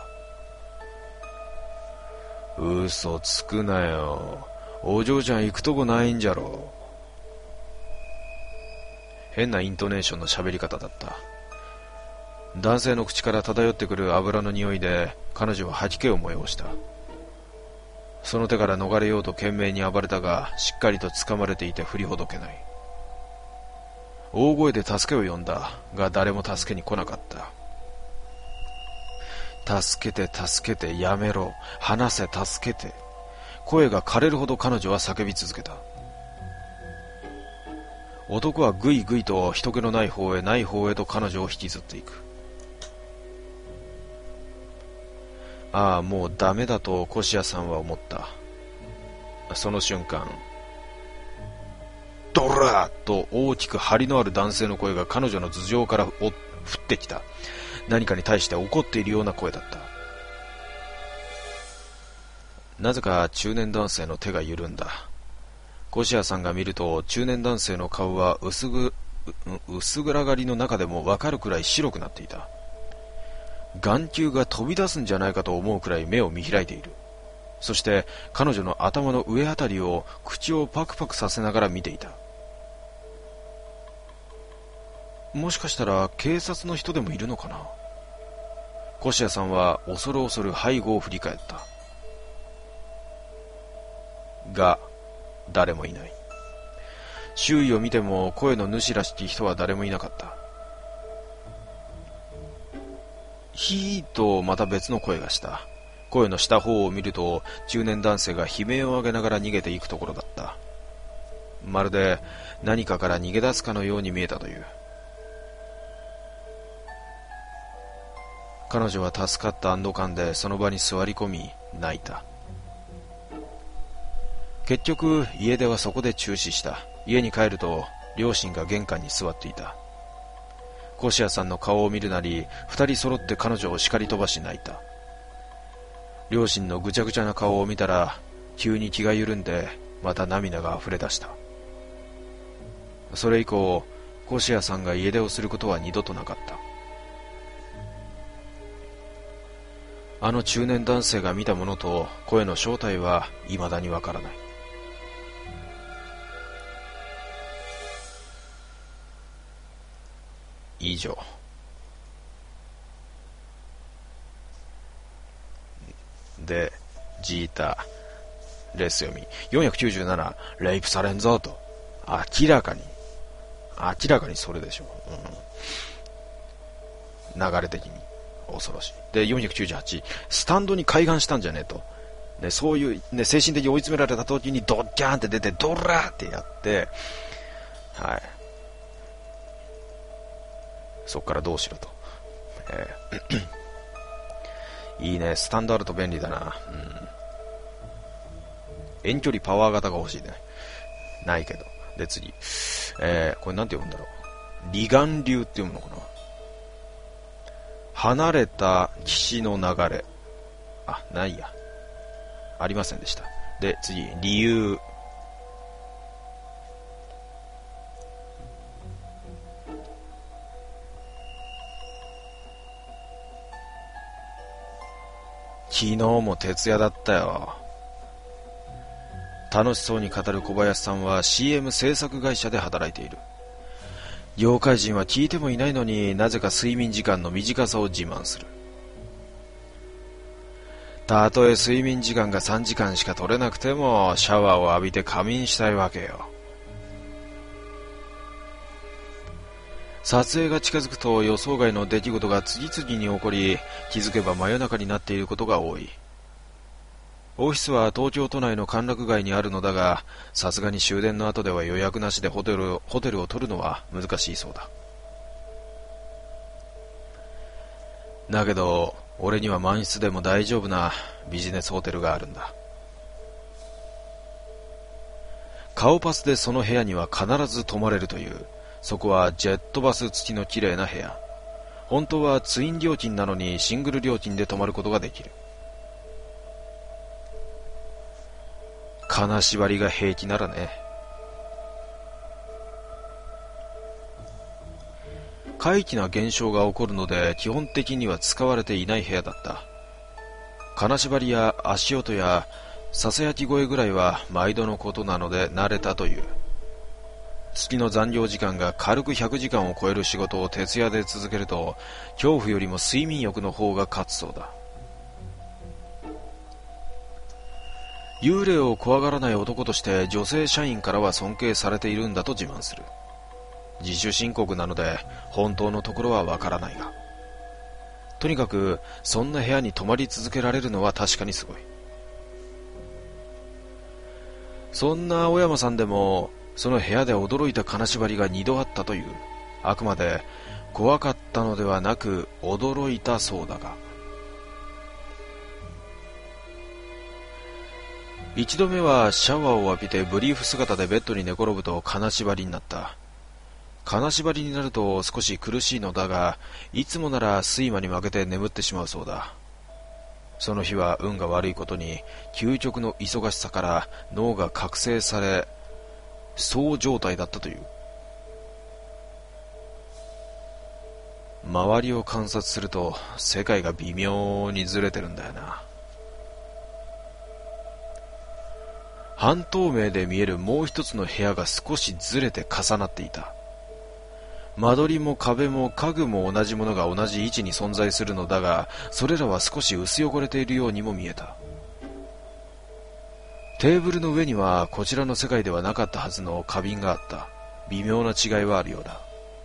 嘘つくなよ。お嬢ちゃん行くとこないんじゃろ。変なイントネーションの喋り方だった。男性の口から漂ってくる油の匂いで彼女は吐き気を催した。その手から逃れようと懸命に暴れたが、しっかりと掴まれていて振りほどけない。大声で助けを呼んだが、誰も助けに来なかった。助けて助けて、やめろ、話せ、助けて。声が枯れるほど彼女は叫び続けた。男はぐいぐいと人気のない方へない方へと彼女を引きずっていく。ああ、もうダメだとコシアさんは思った。その瞬間、ドラーと大きく張りのある男性の声が彼女の頭上から降ってきた。何かに対して怒っているような声だった。なぜか中年男性の手が緩んだ。コシアさんが見ると、中年男性の顔は薄ぐ薄暗がりの中でもわかるくらい白くなっていた。眼球が飛び出すんじゃないかと思うくらい目を見開いている。そして彼女の頭の上あたりを口をパクパクさせながら見ていた。もしかしたら警察の人でもいるのかな。コシアさんは恐る恐る背後を振り返った。が、誰もいない。周囲を見ても声の主らしき人は誰もいなかった。ヒーとまた別の声がした。声のした方を見ると、中年男性が悲鳴を上げながら逃げていくところだった。まるで何かから逃げ出すかのように見えたという。彼女は助かった安堵感でその場に座り込み泣いた。結局家出はそこで中止した。家に帰ると両親が玄関に座っていた。コシアさんの顔を見るなり、二人揃って彼女を叱り飛ばし泣いた。両親のぐちゃぐちゃな顔を見たら、急に気が緩んでまた涙が溢れ出した。それ以降、コシアさんが家出をすることは二度となかった。あの中年男性が見たものと声の正体は未だにわからない。以上。で、ジータレース読みよんひゃくきゅうじゅうなな、レイプされんぞと。明らかに明らかにそれでしょう、うん、流れ的に恐ろしい。で、よんひゃくきゅうじゅうはち、スタンドに開眼したんじゃねえと、ね、そういう、ね、精神的に追い詰められた時にドッキャーンって出てドラーってやって、はい、そっからどうしろと、えー、いいね、スタンドあると便利だな、うん、遠距離パワー型が欲しいね。ないけど。で次、えー、これなんて読むんだろう。離岸流って読むのかな。離れた岸の流れ。あ、ないや。ありませんでした。で次、理由。昨日も徹夜だったよ。 楽しそうに語る小林さんは シーエム 制作会社で働いている。業界人は聞いてもいないのになぜか睡眠時間の短さを自慢する。たとえ睡眠時間がさんじかんしか取れなくてもシャワーを浴びて仮眠したいわけよ。撮影が近づくと予想外の出来事が次々に起こり、気づけば真夜中になっていることが多い。オフィスは東京都内の歓楽街にあるのだが、さすがに終電の後では予約なしでホテルを、ホテルを取るのは難しいそうだ。だけど、俺には満室でも大丈夫なビジネスホテルがあるんだ。顔パスでその部屋には必ず泊まれるという。そこはジェットバス付きの綺麗な部屋。本当はツイン料金なのにシングル料金で泊まることができる。金縛りが平気ならね。怪奇な現象が起こるので基本的には使われていない部屋だった。金縛りや足音やささやき声ぐらいは毎度のことなので慣れたという。月の残業時間が軽くひゃくじかんを超える仕事を徹夜で続けると、恐怖よりも睡眠欲の方が勝つそうだ。幽霊を怖がらない男として女性社員からは尊敬されているんだと自慢する。自主申告なので本当のところはわからないが、とにかくそんな部屋に泊まり続けられるのは確かにすごい。そんな青山さんでもその部屋で驚いた金縛りが二度あったという。あくまで怖かったのではなく驚いたそうだが、一度目はシャワーを浴びてブリーフ姿でベッドに寝転ぶと金縛りになった。金縛りになると少し苦しいのだが、いつもなら睡魔に負けて眠ってしまうそうだ。その日は運が悪いことに究極の忙しさから脳が覚醒され、そう状態だったという。周りを観察すると世界が微妙にずれてるんだよな。半透明で見えるもう一つの部屋が少しずれて重なっていた。間取りも壁も家具も同じものが同じ位置に存在するのだが、それらは少し薄汚れているようにも見えた。テーブルの上にはこちらの世界ではなかったはずの花瓶があった。微妙な違いはあるようだ。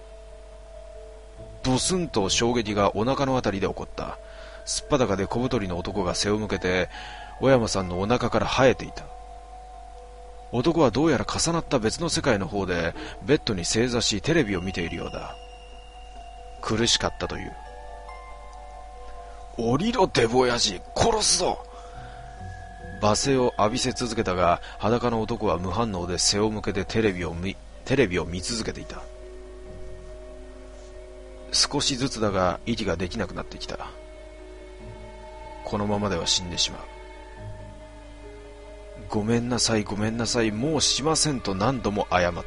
ドスンと衝撃がお腹のあたりで起こった。すっぱだかで小太りの男が背を向けて小山さんのお腹から生えていた。男はどうやら重なった別の世界の方でベッドに正座しテレビを見ているようだ。苦しかったという。降りろデブ親父、殺すぞ。罵声を浴びせ続けたが、裸の男は無反応で背を向けてテレビを見、テレビを見続けていた。少しずつだが息ができなくなってきた。このままでは死んでしまう。ごめんなさいごめんなさい、もうしませんと何度も謝った。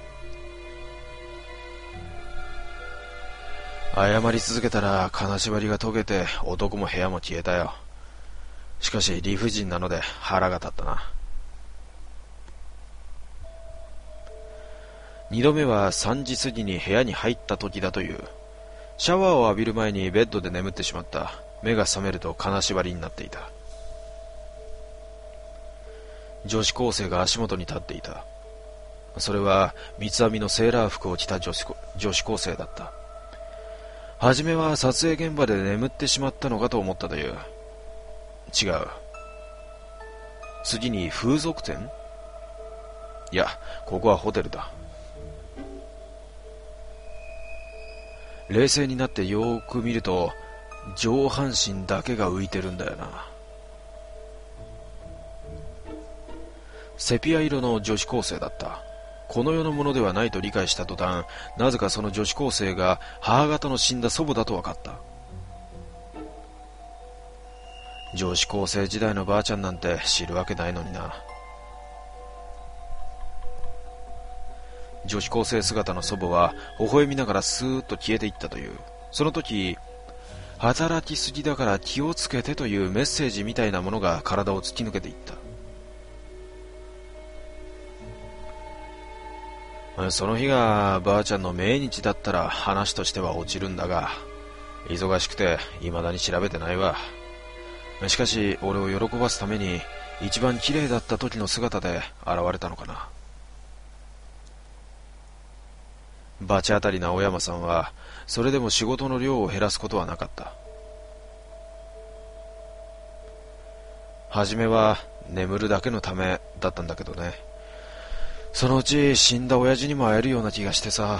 謝り続けたら金縛りが解けて男も部屋も消えたよ。しかし理不尽なので腹が立ったな。二度目は三時過ぎに部屋に入った時だという。シャワーを浴びる前にベッドで眠ってしまった。目が覚めると金縛りになっていた。女子高生が足元に立っていた。それは三つ編みのセーラー服を着た女子、女子高生だった。はじめは撮影現場で眠ってしまったのかと思ったという。違う。次に風俗店？いや、ここはホテルだ。冷静になってよーく見ると上半身だけが浮いてるんだよな。セピア色の女子高生だった。この世のものではないと理解した途端、なぜかその女子高生が母方の死んだ祖母だと分かった。女子高生時代のばあちゃんなんて知るわけないのにな。女子高生姿の祖母は微笑みながらスーッと消えていったという。その時、働きすぎだから気をつけてというメッセージみたいなものが体を突き抜けていった。 その日がばあちゃんの命日だったら話としては落ちるんだが、忙しくて未だに調べてないわ。しかし俺を喜ばすために一番綺麗だった時の姿で現れたのかな。罰当たりな小山さんはそれでも仕事の量を減らすことはなかった。はじめは眠るだけのためだったんだけどね。そのうち死んだ親父にも会えるような気がしてさ。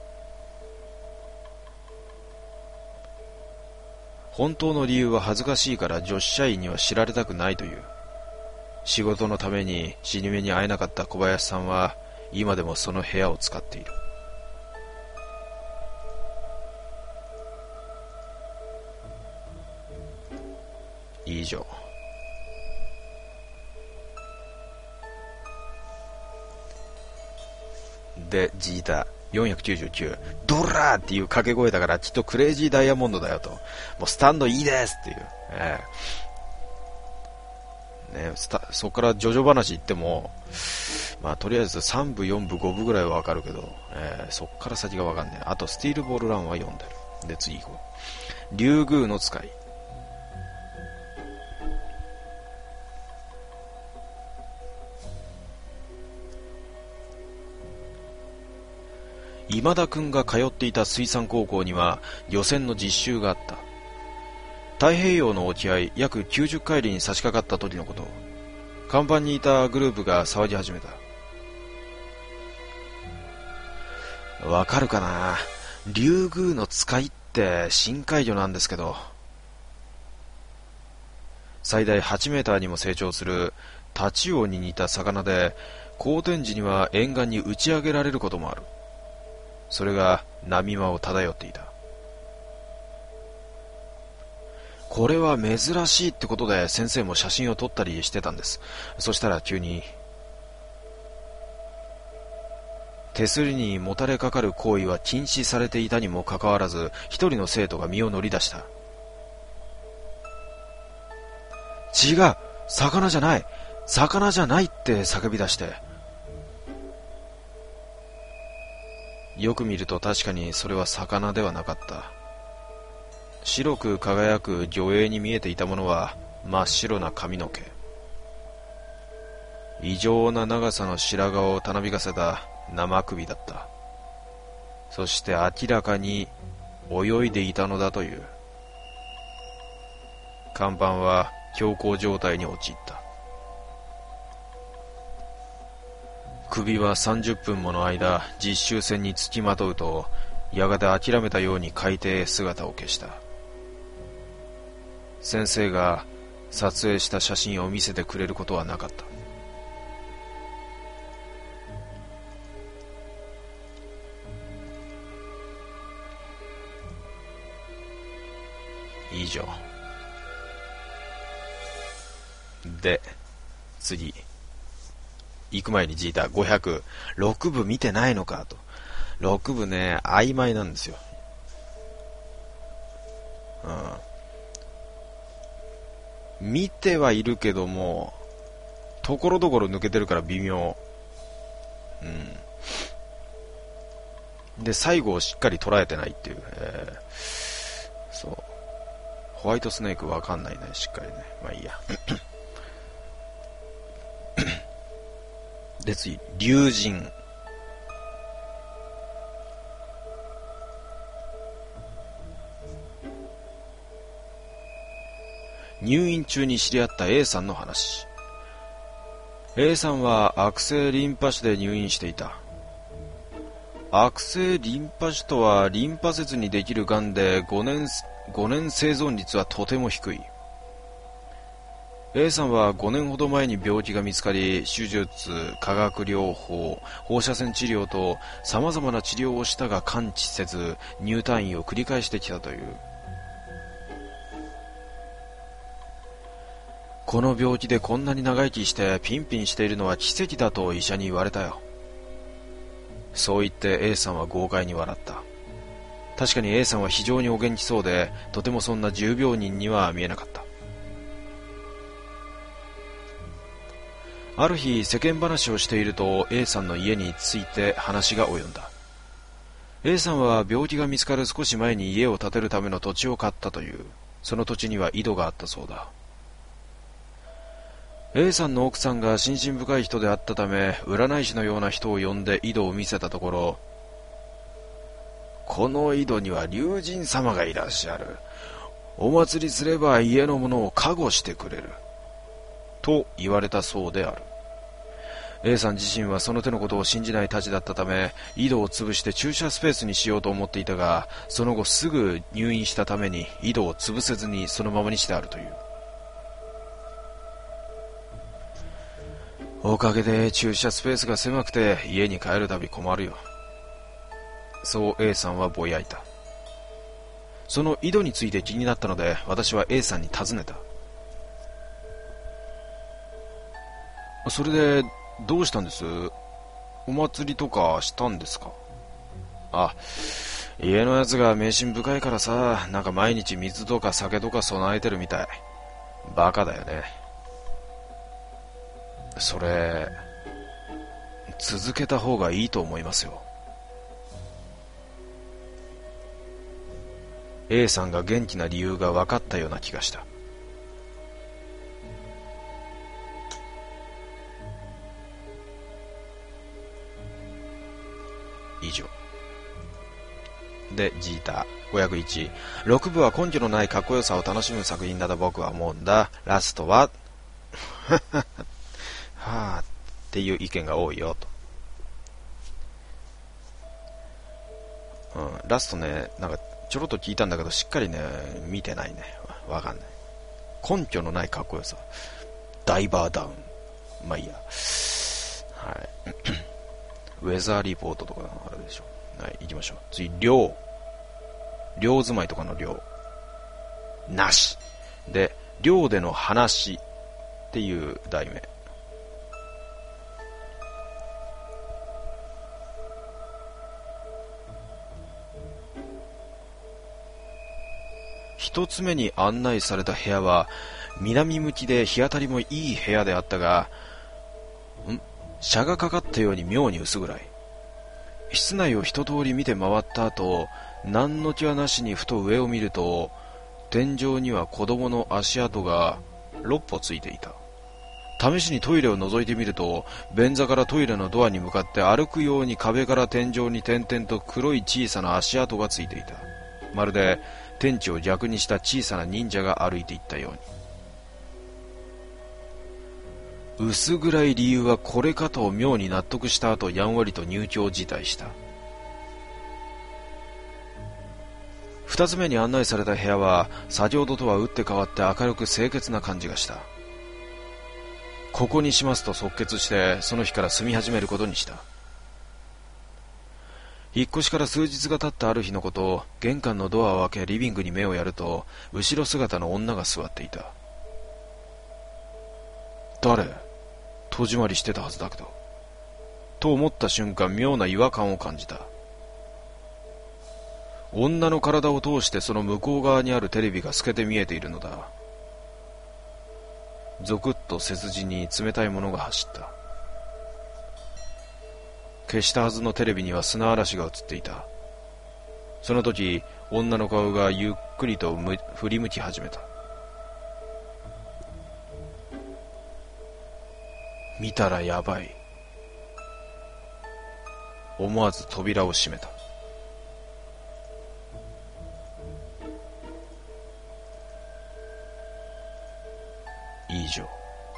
本当の理由は恥ずかしいから女子社員には知られたくないという。仕事のために死に目に会えなかった小林さんは今でもその部屋を使っている。以上。で、ジータよんひゃくきゅうじゅうきゅう、ドラーっていう掛け声だからきっとクレイジーダイヤモンドだよと。もうスタンドいいですっていう。えー、ね、スタそっからジョジョ話言っても、まあとりあえずさんぶよんぶごぶぐらいはわかるけど、えー、そっから先がわかんねえ。あとスティールボールランは読んでる。で、次行こう。竜宮の使い。今田くんが通っていた水産高校には漁船の実習があった。太平洋の沖合約きゅうじゅっかいりに差し掛かった時のこと。甲板にいたグループが騒ぎ始めた。わかるかな。竜宮の使いって深海魚なんですけど、最大はちメーターにも成長するタチウオに似た魚で、好天時には沿岸に打ち上げられることもある。それが波間を漂っていた。これは珍しいってことで先生も写真を撮ったりしてたんです。そしたら急に、手すりにもたれかかる行為は禁止されていたにもかかわらず、一人の生徒が身を乗り出した。違う、魚じゃない、魚じゃないって叫び出して、よく見ると確かにそれは魚ではなかった。白く輝く魚影に見えていたものは真っ白な髪の毛。異常な長さの白髪をたなびかせた生首だった。そして明らかに泳いでいたのだという。甲板は強行状態に陥った。首はさんじゅっぷんもの間実習船につきまとうと、やがて諦めたように海底へ姿を消した。先生が撮影した写真を見せてくれることはなかった。以上で、次行く前にジーターごひゃくろくぶ見てないのかと。ろくぶね、曖昧なんですよ。うん、見てはいるけどもところどころ抜けてるから微妙。うんで、最後をしっかり捉えてないっていう、えー、そうホワイトスネークわかんないね、しっかりね。まあいいや。で、次、龍神。入院中に知り合った A さんの話。 A さんは悪性リンパ腫で入院していた。悪性リンパ腫とはリンパ節にできるがんで5年、ごねん生存率はとても低い。 A さんはごねんほど前に病気が見つかり、手術、化学療法、放射線治療と様々な治療をしたが完治せず、入退院を繰り返してきたという。この病気でこんなに長生きしてピンピンしているのは奇跡だと医者に言われたよ。そう言って A さんは豪快に笑った。確かに A さんは非常にお元気そうで、とてもそんな重病人には見えなかった。 ある日世間話をしていると A さんの家について話が及んだ。 A さんは病気が見つかる少し前に家を建てるための土地を買ったという。その土地には井戸があったそうだ。 A さんの奥さんが心身深い人であったため、占い師のような人を呼んで井戸を見せたところ、この井戸には龍神様がいらっしゃる。お祭りすれば家のものを加護してくれる。と言われたそうである。A さん自身はその手のことを信じないたちだったため、井戸を潰して駐車スペースにしようと思っていたが、その後すぐ入院したために井戸を潰せずにそのままにしてあるという。おかげで駐車スペースが狭くて家に帰るたび困るよ。そう A さんはぼやいた。その井戸について気になったので、私は A さんに尋ねた。それでどうしたんです？お祭りとかしたんですか？あ、家のやつが迷信深いからさ、なんか毎日水とか酒とか備えてるみたい。バカだよね。それ続けた方がいいと思いますよ。 A さんが元気な理由が分かったような気がした。以上で、ジータごひゃくいち。ろく部は根拠のないかっこよさを楽しむ作品だと僕は思うんだ。ラストははぁっていう意見が多いよと。うん、ラストね、なんかちょろっと聞いたんだけど、しっかりね見てないね。わかんない。根拠のないかっこよさ、ダイバーダウン、まあいいや。はい。ウェザーリポートとかあるでしょ。はい、行きましょう。次、寮。寮住まいとかの寮。なし。で、寮での話っていう題名。一つ目に案内された部屋は、南向きで日当たりもいい部屋であったが、ん車がかかったように妙に薄暗い。室内を一通り見て回った後、何の気はなしにふと上を見ると、天井には子供の足跡がろっぽついていた。試しにトイレを覗いてみると、便座からトイレのドアに向かって歩くように壁から天井に点々と黒い小さな足跡がついていた。まるで天地を逆にした小さな忍者が歩いていったように。薄暗い理由はこれかと妙に納得した後、やんわりと入居を辞退した。二つ目に案内された部屋は、先ほどとは打って変わって明るく清潔な感じがした。ここにしますと即決して、その日から住み始めることにした。引っ越しから数日が経ったある日のこと、玄関のドアを開けリビングに目をやると、後ろ姿の女が座っていた。誰？戸締まりしてたはずだけど。と思った瞬間、妙な違和感を感じた。女の体を通してその向こう側にあるテレビが透けて見えているのだ。ゾクッと背筋に冷たいものが走った。消したはずのテレビには砂嵐が映っていた。その時、女の顔がゆっくりとむ振り向き始めた。見たらやばい。思わず扉を閉めた。以上。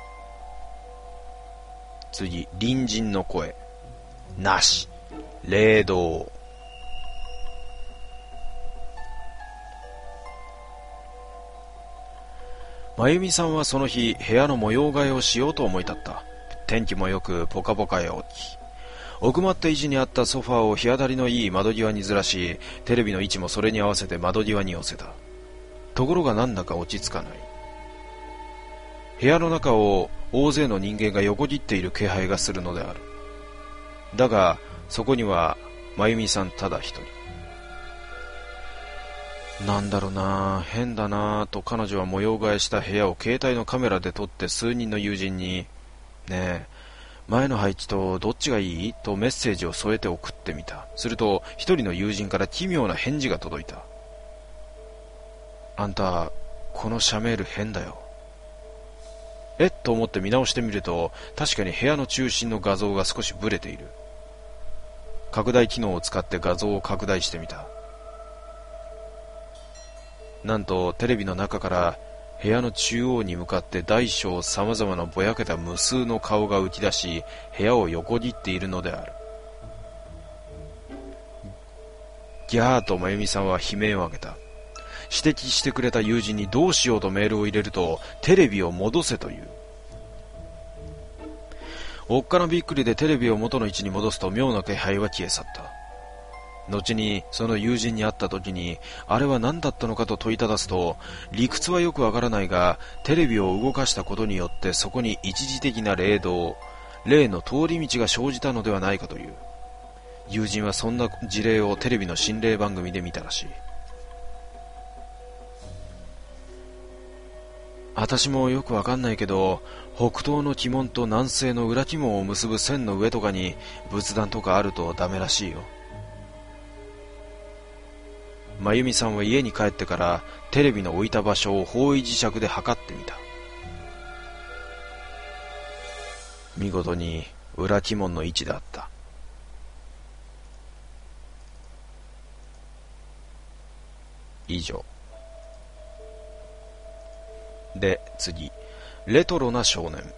次、隣人の声。なし。霊道。まゆみさんはその日、部屋の模様替えをしようと思い立った。天気もよくポカポカ陽気。奥まった位置にあったソファーを日当たりのいい窓際にずらし、テレビの位置もそれに合わせて窓際に寄せた。ところがなんだか落ち着かない。部屋の中を大勢の人間が横切っている気配がするのである。だがそこにはまゆみさんただ一人。なんだろうな、変だなと彼女は模様替えした部屋を携帯のカメラで撮って数人の友人に、 ねえ、前の配置とどっちがいいとメッセージを添えて送ってみた。すると一人の友人から奇妙な返事が届いた。あんた、このシャメール変だよ。えっと思って見直してみると、確かに部屋の中心の画像が少しブレている。拡大機能を使って画像を拡大してみた。なんとテレビの中から部屋の中央に向かって大小様々なぼやけた無数の顔が浮き出し、部屋を横切っているのである。ギャーとまゆみさんは悲鳴を上げた。指摘してくれた友人にどうしようとメールを入れると、テレビを戻せという。おっかなびっくりでテレビを元の位置に戻すと妙な気配は消え去った。後にその友人に会った時に、あれは何だったのかと問いただすと、理屈はよくわからないが、テレビを動かしたことによってそこに一時的な霊道、霊の通り道が生じたのではないかという。友人はそんな事例をテレビの心霊番組で見たらしい。私もよくわかんないけど、北東の鬼門と南西の裏鬼門を結ぶ線の上とかに仏壇とかあるとダメらしいよ。まゆみさんは家に帰ってからテレビの置いた場所を方位磁石で測ってみた。見事に裏鬼門の位置であった。以上。で、次。レトロな少年。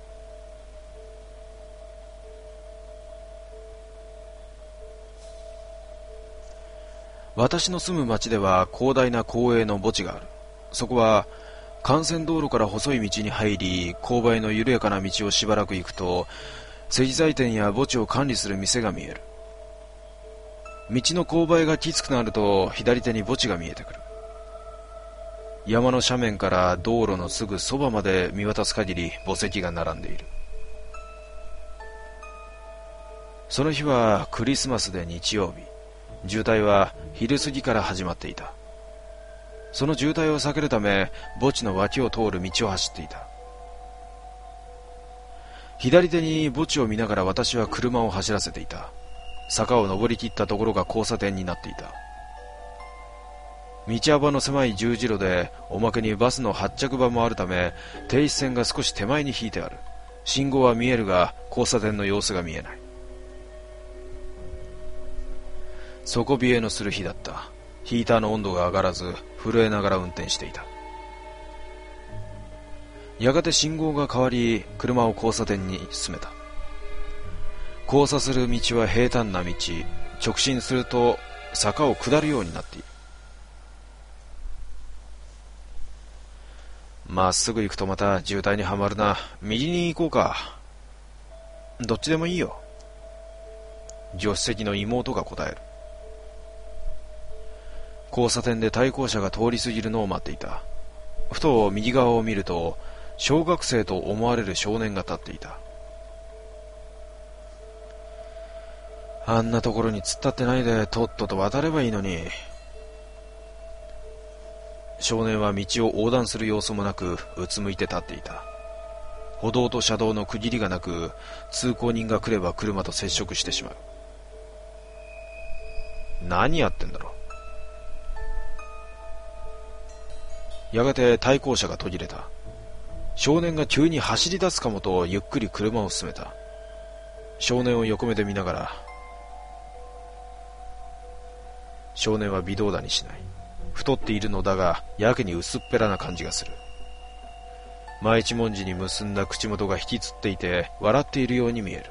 私の住む町では広大な公営の墓地がある。そこは幹線道路から細い道に入り、勾配の緩やかな道をしばらく行くと、石材店や墓地を管理する店が見える。道の勾配がきつくなると左手に墓地が見えてくる。山の斜面から道路のすぐそばまで見渡す限り墓石が並んでいる。その日はクリスマスで日曜日。渋滞は昼過ぎから始まっていた。その渋滞を避けるため、墓地の脇を通る道を走っていた。左手に墓地を見ながら私は車を走らせていた。坂を登り切ったところが交差点になっていた。道幅の狭い十字路で、おまけにバスの発着場もあるため、停止線が少し手前に引いてある。信号は見えるが、交差点の様子が見えない。底冷えのする日だった。ヒーターの温度が上がらず、震えながら運転していた。やがて信号が変わり、車を交差点に進めた。交差する道は平坦な道。直進すると坂を下るようになっている。まっすぐ行くとまた渋滞にはまるな。右に行こうか。どっちでもいいよ。助手席の妹が答える。交差点で対向車が通り過ぎるのを待っていた。ふと右側を見ると、小学生と思われる少年が立っていた。あんなところに突っ立ってないでとっとと渡ればいいのに。少年は道を横断する様子もなく、うつむいて立っていた。歩道と車道の区切りがなく、通行人が来れば車と接触してしまう。何やってんだろう。やがて対向車が途切れた。少年が急に走り出すかもとゆっくり車を進めた。少年を横目で見ながら、少年は微動だにしない。太っているのだが、やけに薄っぺらな感じがする。前一文字に結んだ口元が引きつっていて、笑っているように見える。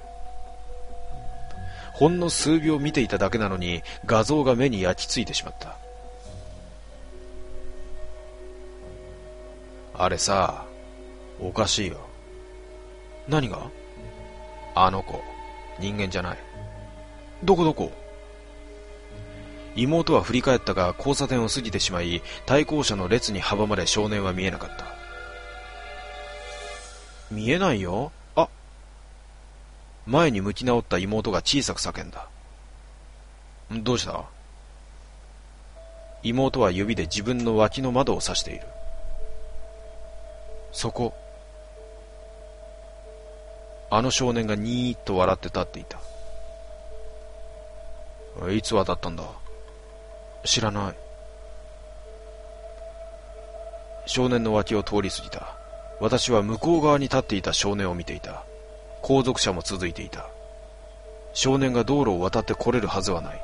ほんの数秒見ていただけなのに、画像が目に焼き付いてしまった。あれさ、おかしいよ。何が？あの子、人間じゃない。どこどこ？妹は振り返ったが交差点を過ぎてしまい、対向車の列に阻まれ少年は見えなかった。見えないよ。あ、前に向き直った妹が小さく叫んだ。どうした？妹は指で自分の脇の窓を指している。そこ。 あの少年がニーッと笑って立っていた。いつ渡ったんだ？知らない。少年の脇を通り過ぎた。私は向こう側に立っていた少年を見ていた。後続車も続いていた。少年が道路を渡って来れるはずはない。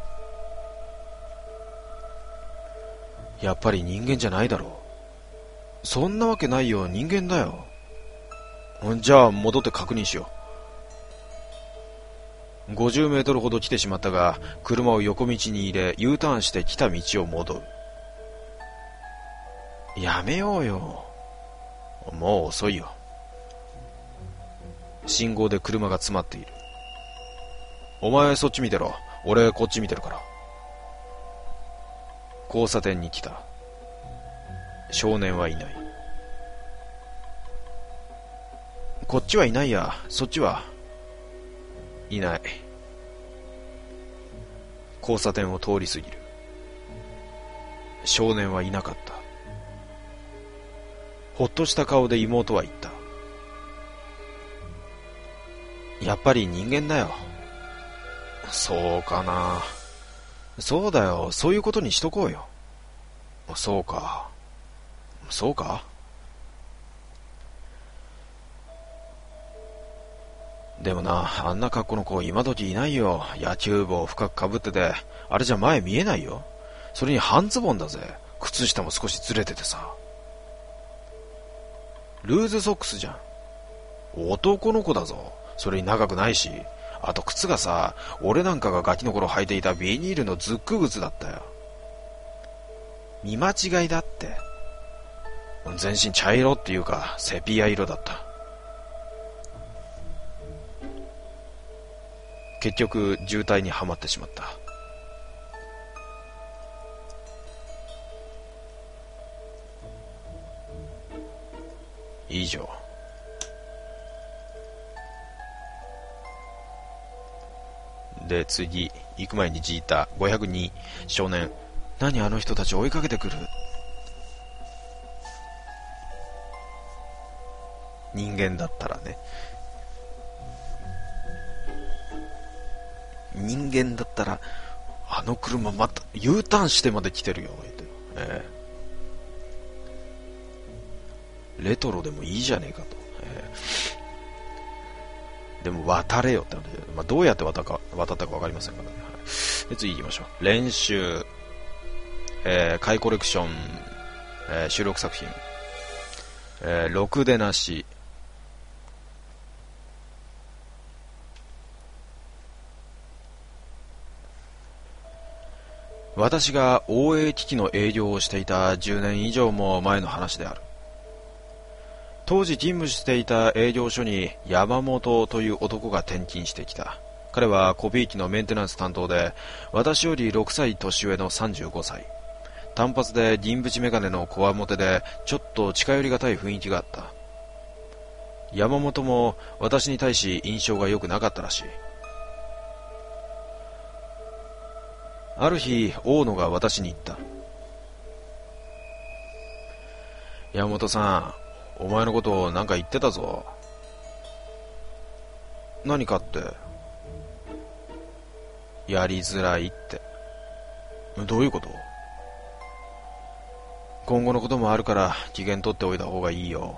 やっぱり人間じゃないだろう。そんなわけないよ、人間だよ。じゃあ戻って確認しよう。ごじゅうメートルほど来てしまったが、車を横道に入れ U ターンして来た道を戻る。やめようよ。もう遅いよ。信号で車が詰まっている。お前そっち見てろ。俺こっち見てるから。交差点に来た。少年はいない。こっちはいないや。そっちはいない。交差点を通り過ぎる。少年はいなかった。ほっとした顔で妹は言った。やっぱり人間だよ。そうかな。そうだよ。そういうことにしとこうよ。そうか。そうか。でもな、あんな格好の子今時いないよ。野球帽を深くかぶってて、あれじゃ前見えないよ。それに半ズボンだぜ。靴下も少しずれててさ。ルーズソックスじゃん。男の子だぞ。それに長くないし。あと靴がさ、俺なんかがガキの頃履いていたビニールのズック靴だったよ。見間違いだって。全身茶色っていうかセピア色だった。結局渋滞にはまってしまった。以上。で次行く前にジータごひゃくに少年、何あの人たち追いかけてくる。人間だったらね。人間だったらあの車また U ターンしてまで来てるよ、ええ、レトロでもいいじゃねえかと、ええ、でも渡れよって話で、まあ、どうやって渡ったか渡ったか分かりませんからね、はい、で次行きましょう。練習、えー、回コレクション、えー、収録作品、えー、ろくでなし、私が オーエー 機器の営業をしていたじゅうねん以上も前の話である。当時勤務していた営業所に山本という男が転勤してきた。彼はコピー機のメンテナンス担当で、私よりろくさい年上のさんじゅうごさい。単発で銀縁メガネのこわもてで、ちょっと近寄りがたい雰囲気があった。山本も私に対し印象が良くなかったらしい。ある日、大野が私に言った。山本さん、お前のことを何か言ってたぞ。何かって。やりづらいって。どういうこと？今後のこともあるから機嫌取っておいた方がいいよ。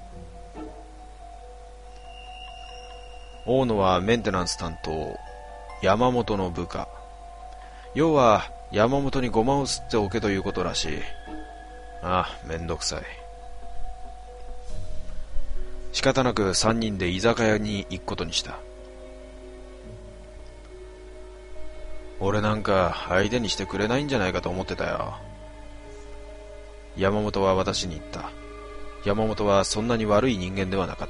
大野はメンテナンス担当、山本の部下。要は山本にゴマをすっておけということらしい。ああ、めんどくさい。仕方なく三人で居酒屋に行くことにした。俺なんか相手にしてくれないんじゃないかと思ってたよ。山本は私に言った。山本はそんなに悪い人間ではなかった。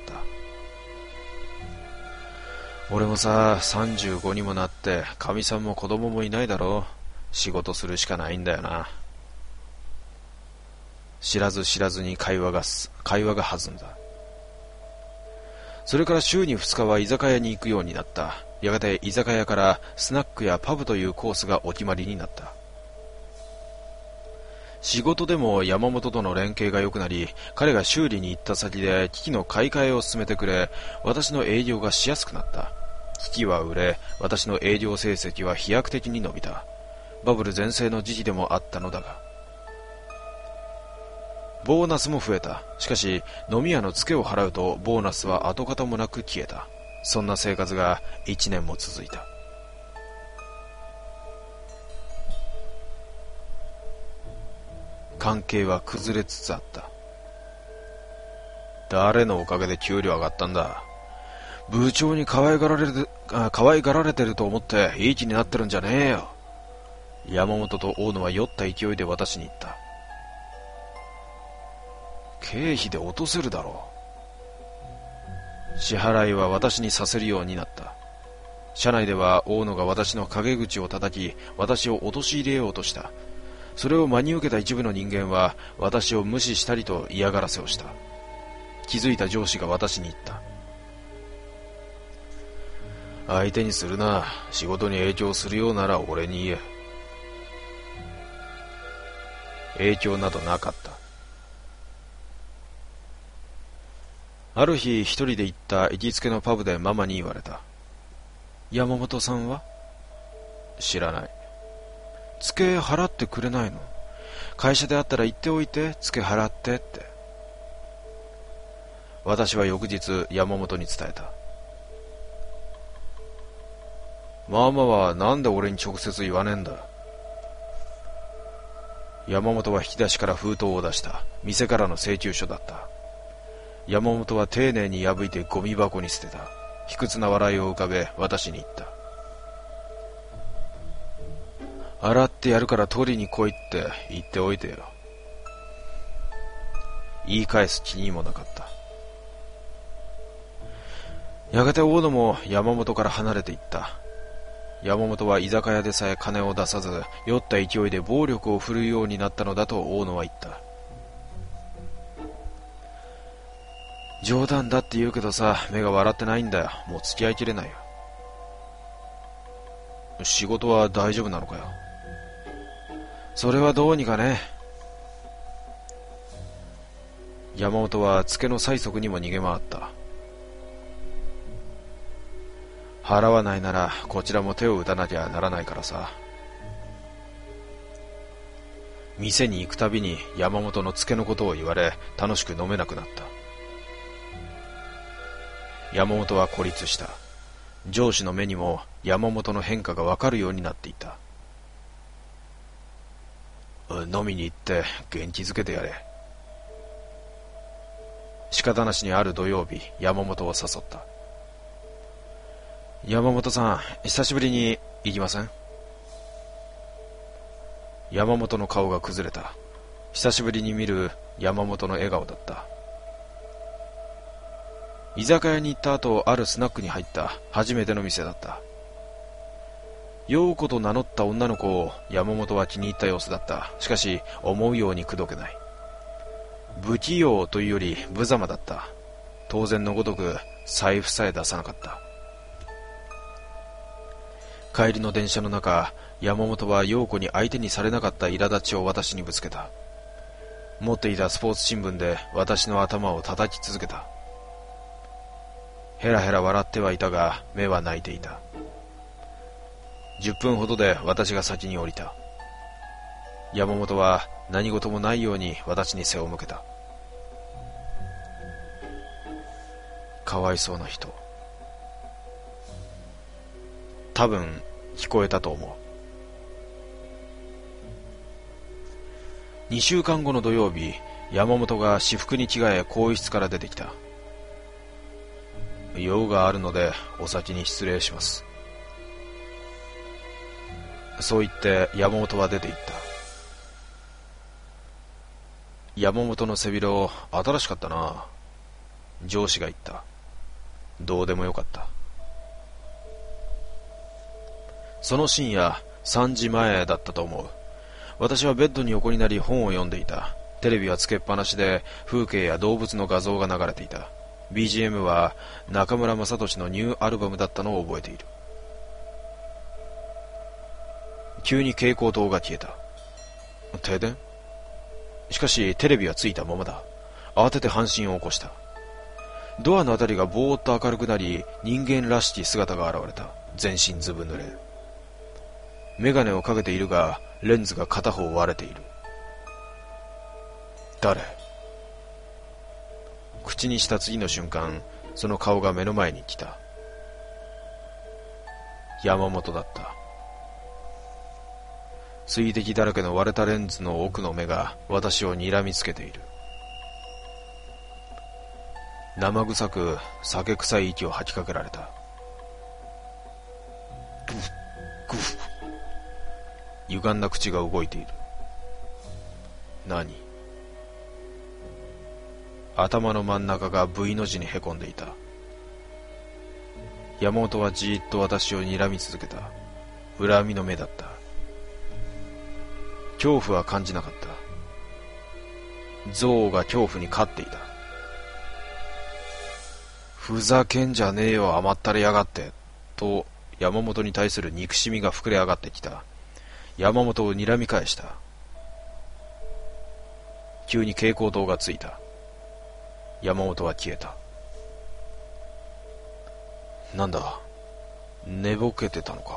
俺もさ、さんじゅうごにもなってかみさんも子供もいないだろう。仕事するしかないんだよな。知らず知らずに会話が会話が弾んだ。それから週にふつかは居酒屋に行くようになった。やがて居酒屋からスナックやパブというコースがお決まりになった。 仕事でも山本との連携が良くなり、彼が修理に行った先で機器の買い替えを進めてくれ、私の営業がしやすくなった。機器は売れ、私の営業成績は飛躍的に伸びた。バブル全盛の時期でもあったのだが、ボーナスも増えた。しかし飲み屋のツケを払うとボーナスは跡形もなく消えた。そんな生活が一年も続いた。関係は崩れつつあった。誰のおかげで給料上がったんだ。部長に可愛がられる、可愛がられてると思っていい気になってるんじゃねえよ。山本と大野は酔った勢いで私に言った。経費で落とせるだろう。支払いは私にさせるようになった。社内では大野が私の陰口を叩き、私を陥れようとした。それを真に受けた一部の人間は私を無視したりと嫌がらせをした。気づいた上司が私に言った。相手にするな。仕事に影響するようなら俺に言え。影響などなかった。ある日一人で行った行きつけのパブでママに言われた。山本さんは？知らない。ツケ払ってくれないの？会社で会ったら言っておいて、ツケ払ってって。私は翌日山本に伝えた。ママはなんで俺に直接言わねえんだ。山本は引き出しから封筒を出した。店からの請求書だった。山本は丁寧に破いてゴミ箱に捨てた。卑屈な笑いを浮かべ私に言った。洗ってやるから取りに来いって言っておいてよ。言い返す気にもなかった。やがて大野も山本から離れていった。山本は居酒屋でさえ金を出さず、酔った勢いで暴力を振るうようになったのだと大野は言った。冗談だって言うけどさ、目が笑ってないんだよ。もう付き合いきれないよ。仕事は大丈夫なのかよ。それはどうにかね。山本はツケの催促にも逃げ回った。払わないならこちらも手を打たなきゃならないからさ。店に行くたびに山本のツケのことを言われ、楽しく飲めなくなった。山本は孤立した。上司の目にも山本の変化がわかるようになっていた。飲みに行って元気づけてやれ。仕方なしにある土曜日、山本を誘った。山本さん、久しぶりに行きません？山本の顔が崩れた。久しぶりに見る山本の笑顔だった。居酒屋に行った後、あるスナックに入った初めての店だった。陽子と名乗った女の子を山本は気に入った様子だった。しかし思うように口説けない。不器用というより無様だった。当然のごとく財布さえ出さなかった。帰りの電車の中、山本は陽子に相手にされなかった苛立ちを私にぶつけた。持っていたスポーツ新聞で私の頭を叩き続けた。ヘラヘラ笑ってはいたが、目は泣いていた。じゅっぷんほどで私が先に降りた。山本は何事もないように私に背を向けた。かわいそうな人。多分聞こえたと思う。にしゅうかんごの土曜日、山本が私服に着替え更衣室から出てきた。用があるのでお先に失礼します。そう言って山本は出て行った。山本の背広新しかったな。上司が言った。どうでもよかった。その深夜さんじまえだったと思う。私はベッドに横になり本を読んでいた。テレビはつけっぱなしで風景や動物の画像が流れていた。 ビージーエム は中村雅俊のニューアルバムだったのを覚えている。急に蛍光灯が消えた。停電？ しかしテレビはついたままだ。慌てて半身を起こした。ドアのあたりがぼーっと明るくなり、人間らしき姿が現れた。全身ずぶ濡れ。メガネをかけているが、レンズが片方割れている。誰？口にした次の瞬間、その顔が目の前に来た。山本だった。水滴だらけの割れたレンズの奥の目が私を睨みつけている。生臭く酒臭い息を吐きかけられた。グフグフ。歪んだ口が動いている。何？頭の真ん中が V の字にへこんでいた。山本はじーっと私を睨み続けた。恨みの目だった。恐怖は感じなかった。憎悪が恐怖に勝っていた。ふざけんじゃねえよ、甘ったれやがって、と山本に対する憎しみが膨れ上がってきた。山本を睨み返した。急に蛍光灯がついた。山本は消えた。なんだ、寝ぼけてたのか。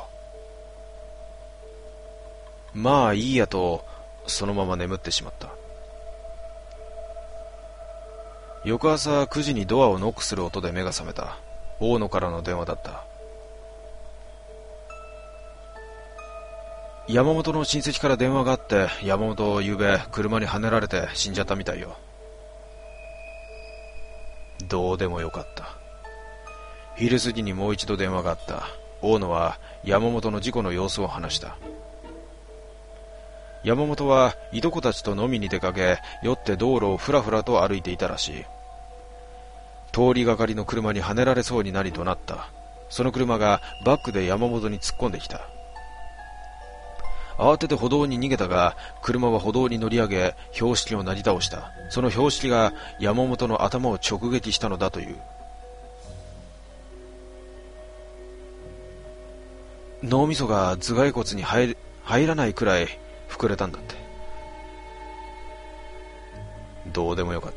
まあいいやと、そのまま眠ってしまった。翌朝くじにドアをノックする音で目が覚めた。大野からの電話だった。山本の親戚から電話があって、山本ゆうべ車にはねられて死んじゃったみたいよ。どうでもよかった。昼過ぎにもう一度電話があった。大野は山本の事故の様子を話した。山本はいとこたちと飲みに出かけ、酔って道路をふらふらと歩いていたらしい。通りがかりの車にはねられそうになりとなった。その車がバックで山本に突っ込んできた。慌てて歩道に逃げたが、車は歩道に乗り上げ、標識をなぎ倒した。その標識が山本の頭を直撃したのだという。脳みそが頭蓋骨に入、入らないくらい膨れたんだって。どうでもよかった。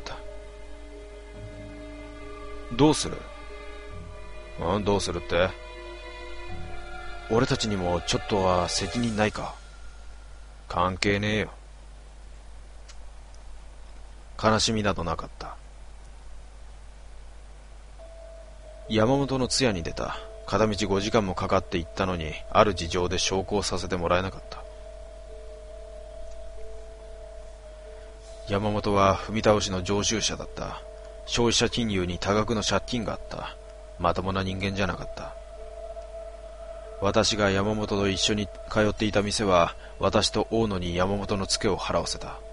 どうする？うん、どうするって？俺たちにもちょっとは責任ないか？関係ねえよ。悲しみなどなかった。山本の通夜に出た。片道ごじかんもかかって行ったのに、ある事情で焼香させてもらえなかった。山本は踏み倒しの常習者だった。消費者金融に多額の借金があった。まともな人間じゃなかった。私が山本と一緒に通っていた店は、私と大野に山本のツケを払わせた。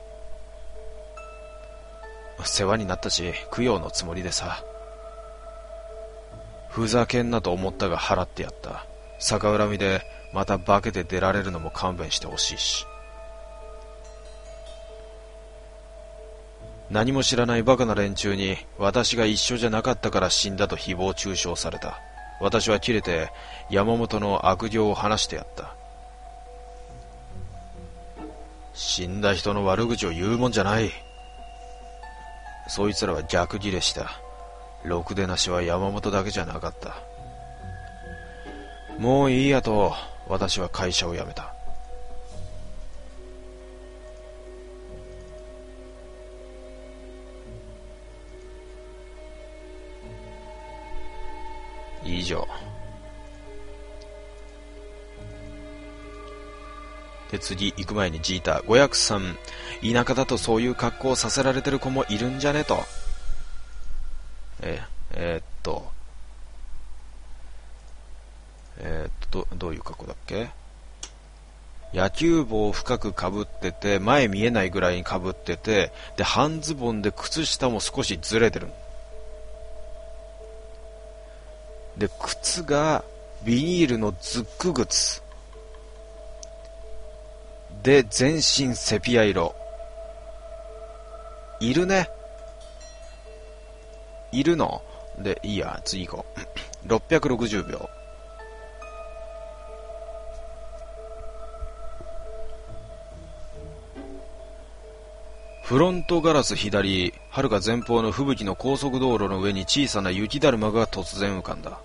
世話になったし、供養のつもりでさ。ふざけんなと思ったが払ってやった。逆恨みでまた化けて出られるのも勘弁してほしいし。何も知らないバカな連中に私が一緒じゃなかったから死んだと誹謗中傷された。私は切れて山本の悪行を話してやった。死んだ人の悪口を言うもんじゃない。そいつらは逆ギレした。ろくでなしは山本だけじゃなかった。もういいやと私は会社を辞めた。以上。で、次行く前にジーター、ごやくさん、田舎だとそういう格好をさせられてる子もいるんじゃねと。え、えー、っと、えー、っと、ど、どういう格好だっけ？野球帽を深くかぶってて、前見えないぐらいにかぶってて、で、半ズボンで靴下も少しずれてる。で、靴がビニールのズック靴。で、全身セピア色。いるね。いるので、いいや、次行こう。ろっぴゃくろくじゅうびょう。 フロントガラス左、遥か前方の吹雪の高速道路の上に小さな雪だるまが突然浮かんだ。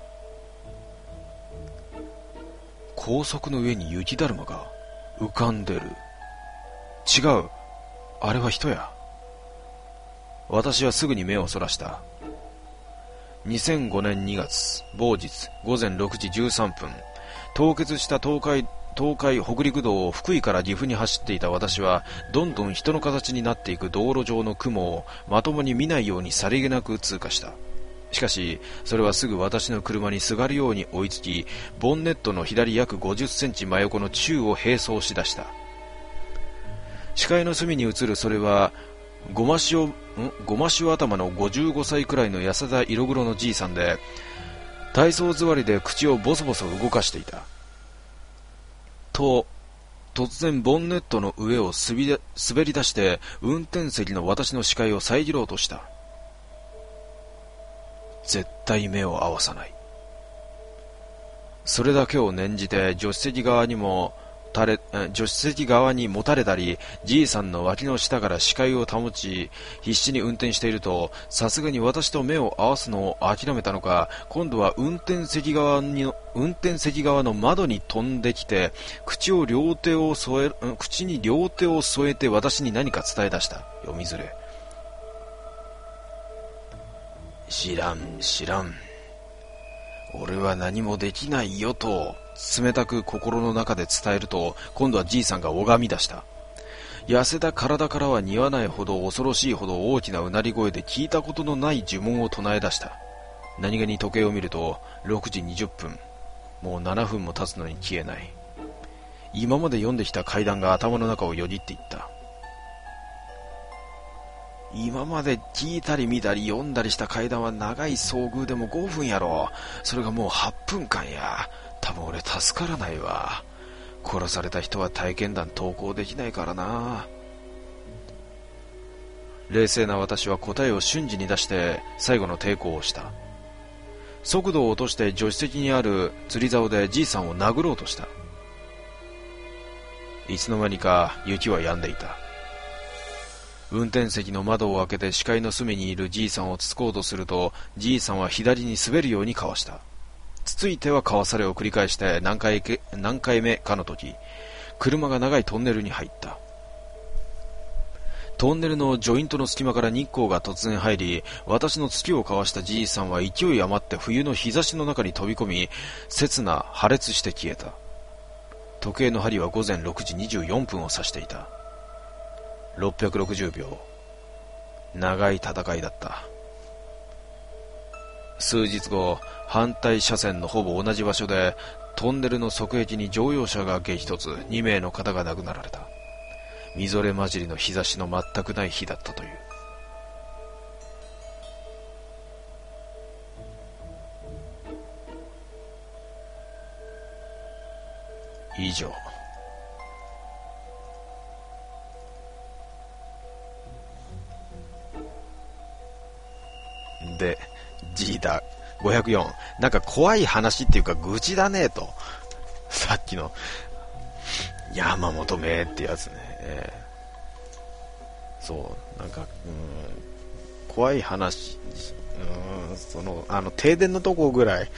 高速の上に雪だるまが浮かんでる。違う、あれは人や。私はすぐに目をそらした。にせんごねんにがつ某日午前ろくじじゅうさんぷん、凍結した東海東海北陸道を福井から岐阜に走っていた私は、どんどん人の形になっていく道路上の雲をまともに見ないようにさりげなく通過した。しかしそれはすぐ私の車にすがるように追いつき、ボンネットの左約ごじゅっセンチ真横の宙を並走しだした。視界の隅に映るそれはごま塩、んごま塩頭のごじゅうごさいくらいの痩せた色黒のじいさんで、体操座りで口をボソボソ動かしていた。と突然ボンネットの上をすびで滑り出して運転席の私の視界を遮ろうとした。絶対目を合わさない。それだけを念じて助手席側にもたれ助手席側にもたれたり、じいさんの脇の下から視界を保ち必死に運転していると、さすがに私と目を合わすのを諦めたのか、今度は運転席側に運転席側の窓に飛んできて、口を両手を添え口に両手を添えて私に何か伝え出した。読みづれ。知らん知らん、俺は何もできないよと冷たく心の中で伝えると、今度はじいさんが拝み出した。痩せた体からは似合わないほど恐ろしいほど大きなうなり声で聞いたことのない呪文を唱え出した。何気に時計を見るとろくじにじゅっぷん、もうななふんも経つのに消えない。今まで読んできた怪談が頭の中をよぎっていった。今まで聞いたり見たり読んだりした怪談は長い遭遇でもごふんやろ。それがもうはっぷんかんや。多分俺助からないわ。殺された人は体験談投稿できないからな。冷静な私は答えを瞬時に出して最後の抵抗をした。速度を落として助手席にある釣り竿でじいさんを殴ろうとした。いつの間にか雪は止んでいた。運転席の窓を開けて視界の隅にいるじいさんをつつこうとすると、じいさんは左に滑るようにかわした。つついてはかわされを繰り返して何回け何回目かの時、車が長いトンネルに入った。トンネルのジョイントの隙間から日光が突然入り、私の突きをかわしたじいさんは勢い余って冬の日差しの中に飛び込み、刹那破裂して消えた。時計の針は午前ろくじにじゅうよんぷんを指していた。ろっぴゃくろくじゅうびょう。長い戦いだった。数日後、反対車線のほぼ同じ場所でトンネルの側壁に乗用車が激突、にめいの方が亡くなられた。みぞれ混じりの日差しの全くない日だったという。以上。で、G だごひゃくよん、なんか怖い話っていうか愚痴だねと、さっきの山本めってやつね、えー、そうなんか、うん、怖い話、うん、そのあの停電のとこぐらい、はい。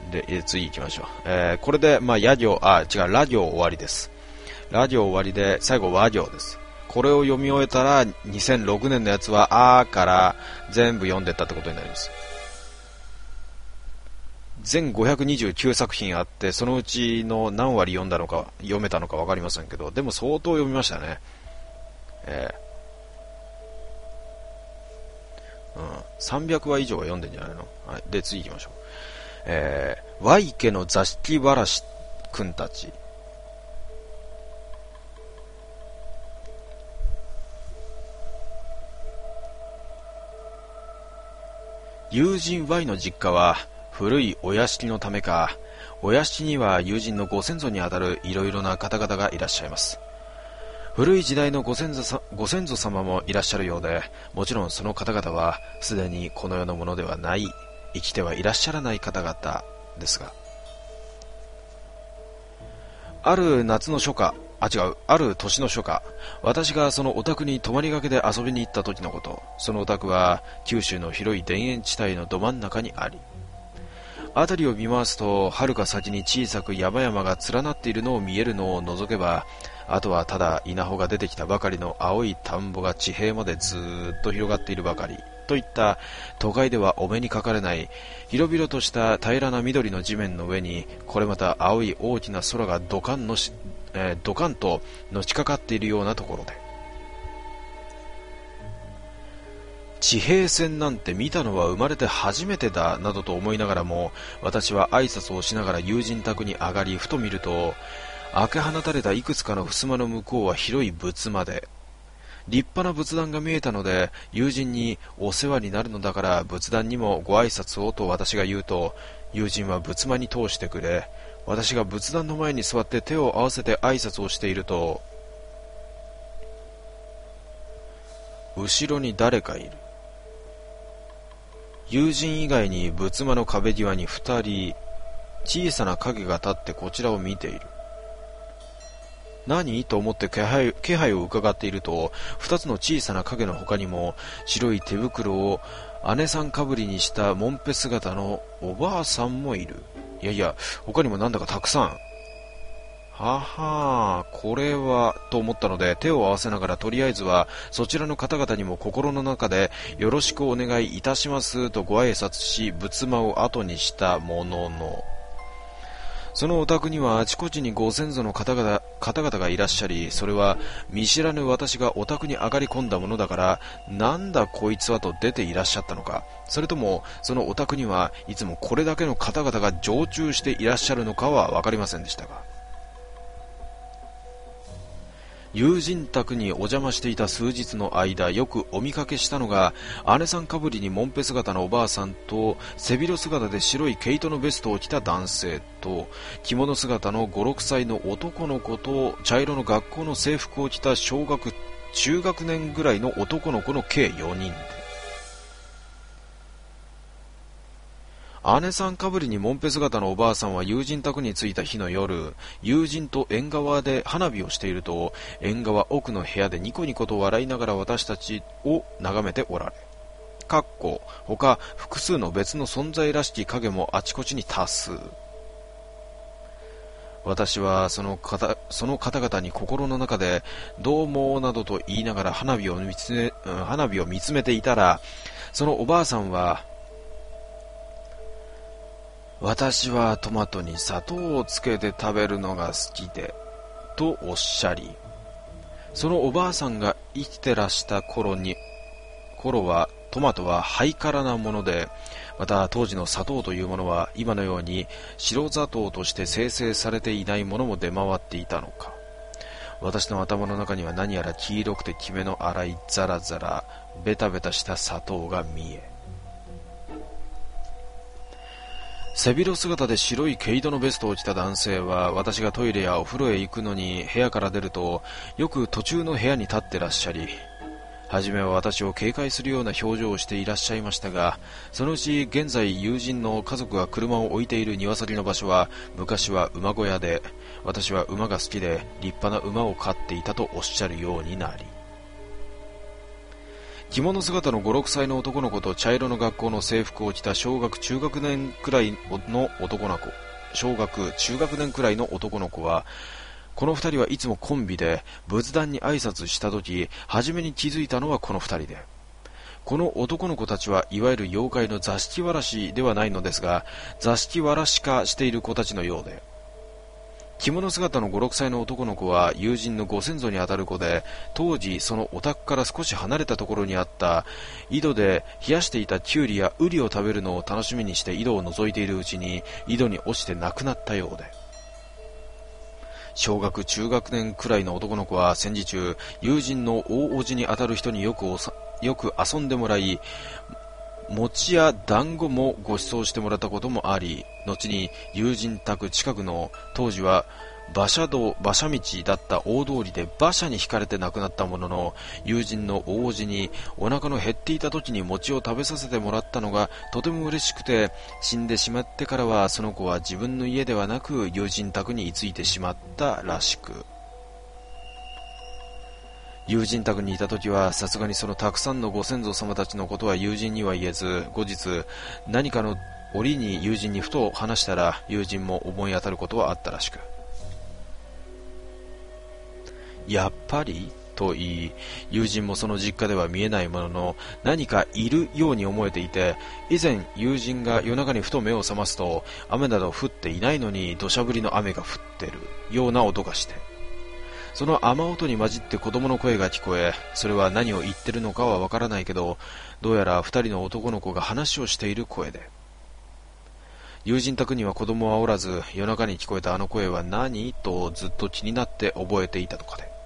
で、え次行きましょう。えー、これでまあ野行、あ違うラ行終わりです。ラ行終わりで最後和行です。これを読み終えたらにせんろくねんのやつはあーから全部読んでったってことになります。全ごひゃくにじゅうきゅうさくひんあって、そのうちの何割読んだのか読めたのか分かりませんけど、でも相当読みましたね。えーうん、さんびゃくわ以上は読んでんじゃないの。はい、で次行きましょう。えー、ワイ家の座敷わらしくんたち。友人 Y の実家は古いお屋敷のためか、お屋敷には友人のご先祖にあたるいろいろな方々がいらっしゃいます。古い時代のご先祖さ、ご先祖様もいらっしゃるようで、もちろんその方々はすでにこの世のものではない、生きてはいらっしゃらない方々ですが、ある夏の初夏、 あ、違う、ある年の初夏、私がそのお宅に泊まりがけで遊びに行った時のこと。そのお宅は九州の広い田園地帯のど真ん中にあり、辺りを見回すと、はるか先に小さく山々が連なっているのを見えるのを除けば、あとはただ稲穂が出てきたばかりの青い田んぼが地平までずーっと広がっているばかりといった都会ではお目にかかれない広々とした平らな緑の地面の上に、これまた青い大きな空がドカンのし、えー、ドカンとのしかかっているようなところで、地平線なんて見たのは生まれて初めてだなどと思いながらも、私は挨拶をしながら友人宅に上がり、ふと見ると、開け放たれたいくつかの襖の向こうは広い仏間で、立派な仏壇が見えたので、友人にお世話になるのだから仏壇にもご挨拶をと私が言うと、友人は仏間に通してくれ、私が仏壇の前に座って手を合わせて挨拶をしていると、後ろに誰かいる。友人以外に仏間の壁際に二人、小さな影が立ってこちらを見ている。何と思って気配、気配を伺っていると、二つの小さな影の他にも白い手袋を姉さんかぶりにしたもんぺ姿のおばあさんもいる。いやいや、他にもなんだかたくさん。ははー、これはと思ったので、手を合わせながらとりあえずはそちらの方々にも心の中でよろしくお願いいたしますとご挨拶し、仏間を後にしたものの、そのお宅にはあちこちにご先祖の方々、方々がいらっしゃり、それは見知らぬ私がお宅に上がり込んだものだから、なんだこいつはと出ていらっしゃったのか、それともそのお宅にはいつもこれだけの方々が常駐していらっしゃるのかはわかりませんでしたが、友人宅にお邪魔していた数日の間、よくお見かけしたのが、姉さんかぶりにもんぺ姿のおばあさんと、背広姿で白い毛糸のベストを着た男性と、着物姿のご、ろくさいの男の子と、茶色の学校の制服を着た小学、中学年ぐらいの男の子の計よにんで、姉さんかぶりにもんぺ姿のおばあさんは友人宅に着いた日の夜、友人と縁側で花火をしていると、縁側奥の部屋でニコニコと笑いながら私たちを眺めておられ、かっこ他複数の別の存在らしき影もあちこちに多数。私はその方、その方々に心の中でどうもなどと言いながら花火を見つめ、花火を見つめていたら、そのおばあさんは、私はトマトに砂糖をつけて食べるのが好きで、とおっしゃり、そのおばあさんが生きてらした頃に、頃はトマトはハイカラなもので、また当時の砂糖というものは今のように白砂糖として生成されていないものも出回っていたのか。私の頭の中には何やら黄色くてきめの粗いザラザラベタベタした砂糖が見え、背広姿で白い毛糸のベストを着た男性は、私がトイレやお風呂へ行くのに部屋から出ると、よく途中の部屋に立ってらっしゃり、はじめは私を警戒するような表情をしていらっしゃいましたが、そのうち現在友人の家族が車を置いている庭先の場所は、昔は馬小屋で、私は馬が好きで立派な馬を飼っていたとおっしゃるようになり、着物姿のご、ろくさいの男の子と茶色の学校の制服を着た小学中学年くらいの男の子、小学中学年くらいの男の子は、この二人はいつもコンビで仏壇に挨拶したとき、初めに気づいたのはこの二人で、この男の子たちはいわゆる妖怪の座敷わらしではないのですが、座敷わらし化している子たちのようで、着物姿のご、ろくさいの男の子は友人のご先祖にあたる子で、当時そのお宅から少し離れたところにあった井戸で冷やしていたキュウリやウリを食べるのを楽しみにして井戸を覗いているうちに井戸に落ちて亡くなったようで、小学中学年くらいの男の子は戦時中、友人の大叔父にあたる人によくおさよく遊んでもらい、餅や団子もご馳走してもらったこともあり、後に友人宅近くの当時は馬車道、馬車道だった大通りで馬車にひかれて亡くなったものの、友人の大叔父にお腹の減っていた時に餅を食べさせてもらったのがとても嬉しくて、死んでしまってからはその子は自分の家ではなく友人宅に居ついてしまったらしく、 友人宅にいた時はさすがにそのたくさんのご先祖様たちのことは友人には言えず、後日何かの折に友人にふと話したら友人も思い当たることはあったらしく、やっぱりと言い、友人もその実家では見えないものの何かいるように思えていて、以前友人が夜中にふと目を覚ますと雨など降っていないのに土砂降りの雨が降ってるような音がして、その雨音に混じって子供の声が聞こえ、それは何を言ってるのかはわからないけど、どうやら二人の男の子が話をしている声で、友人宅には子供はおらず、夜中に聞こえたあの声は何とずっと気になって覚えていたとかで、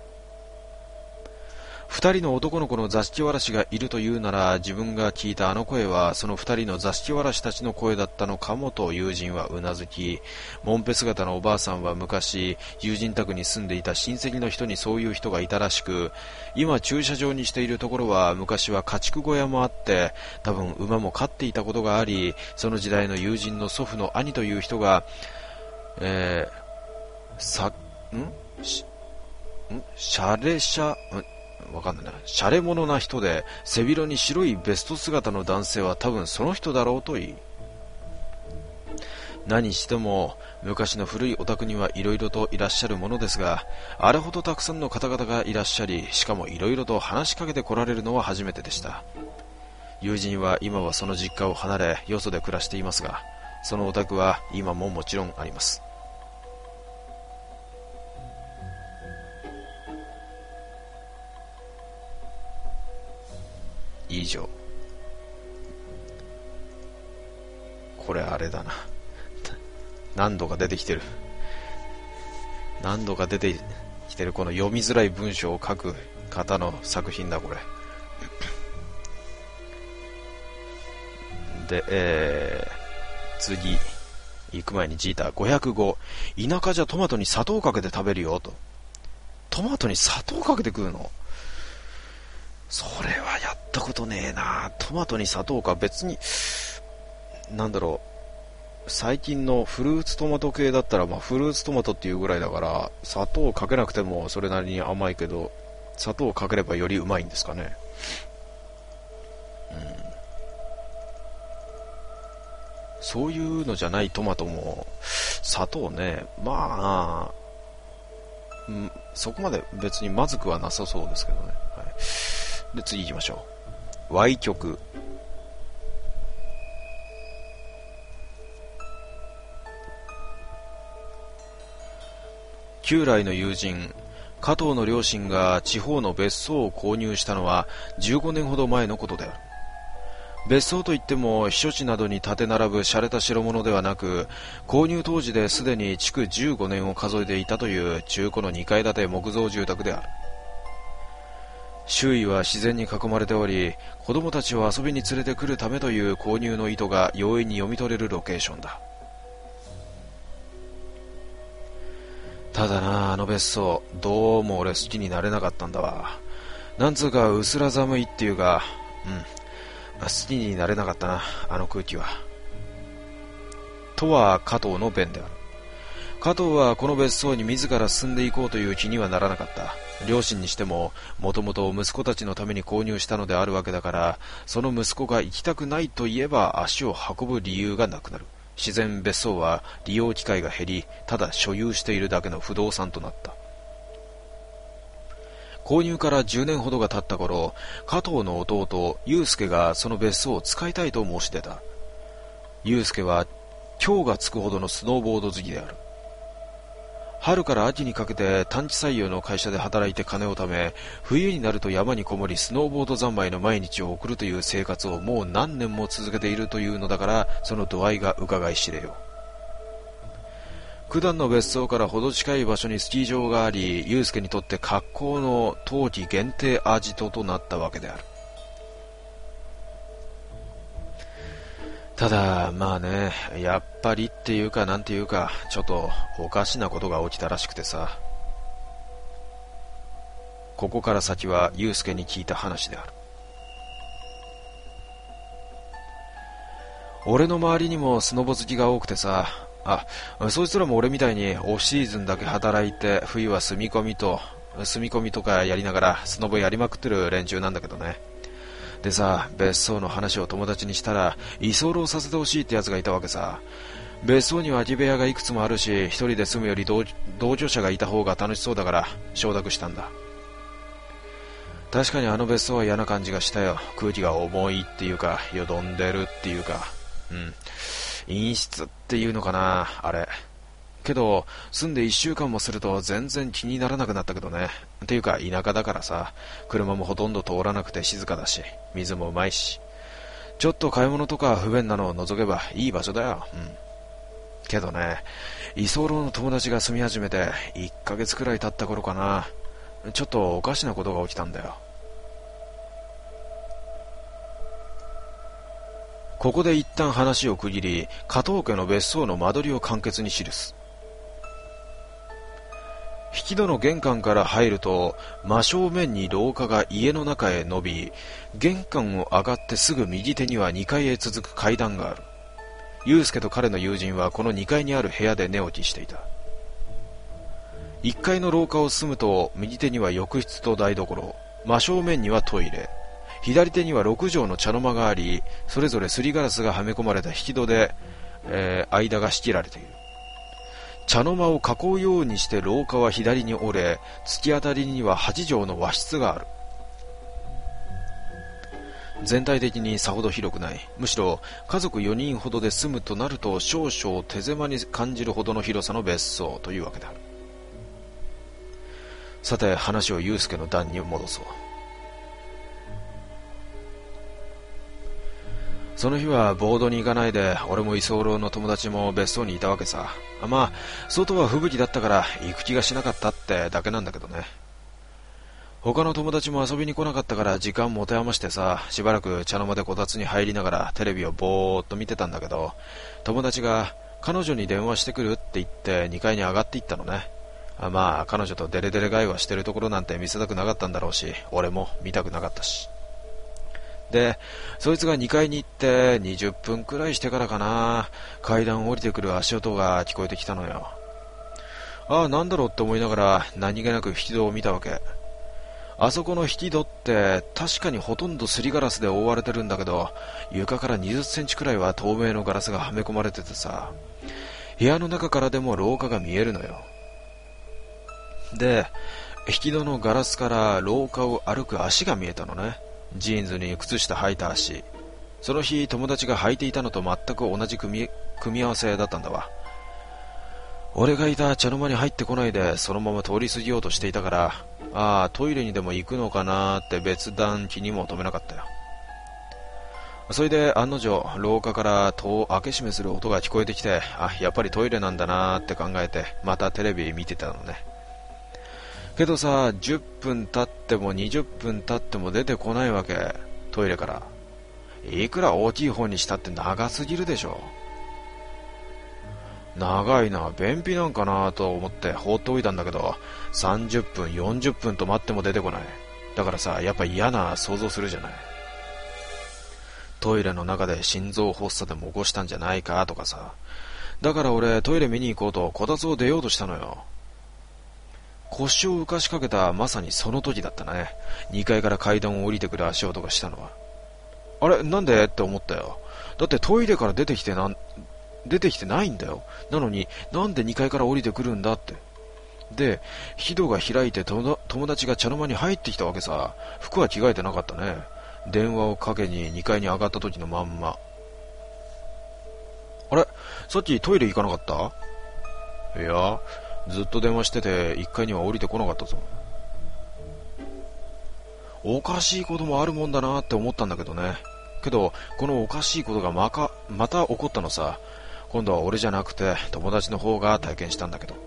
二人の男の子の座敷わらしがいるというなら、自分が聞いたあの声はその二人の座敷わらしたちの声だったのかもと友人はうなずき、もんぺ姿のおばあさんは昔友人宅に住んでいた親戚の人にそういう人がいたらしく、今駐車場にしているところは昔は家畜小屋もあって、多分馬も飼っていたことがあり、その時代の友人の祖父の兄という人が、えー、さんしんシャレシャんわかんないな。シャレ者な人で背広に白いベスト姿の男性は多分その人だろうと言い、何しても昔の古いお宅にはいろいろといらっしゃるものですが、あれほどたくさんの方々がいらっしゃり、しかもいろいろと話しかけて来られるのは初めてでした。友人は今はその実家を離れよそで暮らしていますが、そのお宅は今ももちろんあります。以上。これあれだな、何度か出てきてる何度か出てきてるこの読みづらい文章を書く方の作品だこれで、えー、次行く前にジーターごひゃくご、田舎じゃトマトに砂糖かけて食べるよと。トマトに砂糖かけて食うの？それはやったことねえな。トマトに砂糖か。別になんだろう、最近のフルーツトマト系だったら、まあフルーツトマトっていうぐらいだから砂糖かけなくてもそれなりに甘いけど、砂糖をかければよりうまいんですかね。うん、そういうのじゃないトマトも砂糖ね、まあ、うん、そこまで別にまずくはなさそうですけどね。はい、で次行きましょう。歪曲。旧来の友人加藤の両親が地方の別荘を購入したのはじゅうごねんほど前のことである。別荘といっても避暑地などに建て並ぶ洒落た代物ではなく、購入当時ですでに築じゅうごねんを数えていたという中古のにかい建て木造住宅である。周囲は自然に囲まれており、子供たちを遊びに連れてくるためという購入の意図が容易に読み取れるロケーションだ。ただな、あの別荘どうも俺好きになれなかったんだわ。なんつうか薄ら寒いっていうか、うん好きになれなかったな、あの空気は。とは加藤の弁である。加藤はこの別荘に自ら住んでいこうという気にはならなかった。両親にしてももともと息子たちのために購入したのであるわけだから、その息子が行きたくないと言えば足を運ぶ理由がなくなる。自然別荘は利用機会が減り、ただ所有しているだけの不動産となった。購入からじゅうねんほどが経った頃、加藤の弟祐介がその別荘を使いたいと申し出た。祐介は今日がつくほどのスノーボード好きである。春から秋にかけて短期採用の会社で働いて金を貯め、冬になると山にこもりスノーボード三昧の毎日を送るという生活をもう何年も続けているというのだから、その度合いが伺い知れよう。九段の別荘からほど近い場所にスキー場があり、祐介にとって格好の冬季限定アジトとなったわけである。ただまあね、やっぱりっていうかなんていうか、ちょっとおかしなことが起きたらしくてさ。ここから先は祐介に聞いた話である。俺の周りにもスノボ好きが多くてさ、あ、そいつらも俺みたいにオフシーズンだけ働いて冬は住み込みと住み込みとかやりながらスノボやりまくってる連中なんだけどね。でさ、別荘の話を友達にしたら居候させてほしいってやつがいたわけさ。別荘には空き部屋がいくつもあるし、一人で住むより 同, 同居者がいた方が楽しそうだから承諾したんだ。確かにあの別荘は嫌な感じがしたよ。空気が重いっていうか、よどんでるっていうか、うん陰湿っていうのかな、あれ。けど住んでいっしゅうかんもすると全然気にならなくなったけどね。っていうか田舎だからさ、車もほとんど通らなくて静かだし、水もうまいし、ちょっと買い物とか不便なのを除けばいい場所だよ。うんけどね、居候の友達が住み始めていっかげつくらい経った頃かな、ちょっとおかしなことが起きたんだよ。ここで一旦話を区切り、加藤家の別荘の間取りを簡潔に記す。引き戸の玄関から入ると真正面に廊下が家の中へ伸び、玄関を上がってすぐ右手にはにかいへ続く階段がある。祐介と彼の友人はこのにかいにある部屋で寝起きしていた。いっかいの廊下を進むと右手には浴室と台所、真正面にはトイレ、左手にはろく畳の茶の間があり、それぞれすりガラスがはめ込まれた引き戸で、えー、間が仕切られている。茶の間を囲うようにして廊下は左に折れ、突き当たりにははち畳の和室がある。全体的にさほど広くない。むしろ家族よにんほどで住むとなると少々手狭に感じるほどの広さの別荘というわけだ。さて話を祐介の段に戻そう。その日はボードに行かないで、俺も居候の友達も別荘にいたわけさ。まあ外は吹雪だったから行く気がしなかったってだけなんだけどね。他の友達も遊びに来なかったから時間持て余してさ、しばらく茶の間でこたつに入りながらテレビをぼーっと見てたんだけど、友達が彼女に電話してくるって言ってにかいに上がっていったのね。あまあ彼女とデレデレ会話してるところなんて見せたくなかったんだろうし、俺も見たくなかったし。でそいつがにかいに行ってにじゅっぷんくらいしてからかな、階段降りてくる足音が聞こえてきたのよ。ああなんだろうって思いながら何気なく引き戸を見たわけ。あそこの引き戸って確かにほとんどすりガラスで覆われてるんだけど、床からにじゅっセンチくらいは透明のガラスがはめ込まれててさ、部屋の中からでも廊下が見えるのよ。で引き戸のガラスから廊下を歩く足が見えたのね。ジーンズに靴下履いた足。その日友達が履いていたのと全く同じ組み、組み合わせだったんだわ。俺がいた茶の間に入ってこないでそのまま通り過ぎようとしていたから、ああトイレにでも行くのかなって別段気にも留めなかったよ。それで案の定廊下から戸を開け閉めする音が聞こえてきて、あやっぱりトイレなんだなって考えてまたテレビ見てたのね。けどさ、じゅっぷん経ってもにじゅっぷん経っても出てこないわけ、トイレから。いくら大きい方にしたって長すぎるでしょ。長いな、便秘なんかなと思って放っておいたんだけど、さんじゅっぷんよんじゅっぷんと待っても出てこない。だからさ、やっぱ嫌な想像するじゃない。トイレの中で心臓発作でも起こしたんじゃないかとかさ。だから俺トイレ見に行こうとこたつを出ようとしたのよ。腰を浮かしかけたまさにその時だったね。にかいから階段を降りてくる足音がしたのは。あれなんでって思ったよ。だってトイレから出てきてなん出てきてないんだよ。なのになんでにかいから降りてくるんだって。で引き戸が開いて友達が茶の間に入ってきたわけさ。服は着替えてなかったね。電話をかけににかいに上がった時のまんま。あれさっきトイレ行かなかった？いやずっと電話してていっかいには降りてこなかったぞ。おかしいこともあるもんだなって思ったんだけどね。けどこのおかしいことがまかまた起こったのさ。今度は俺じゃなくて友達の方が体験したんだけど、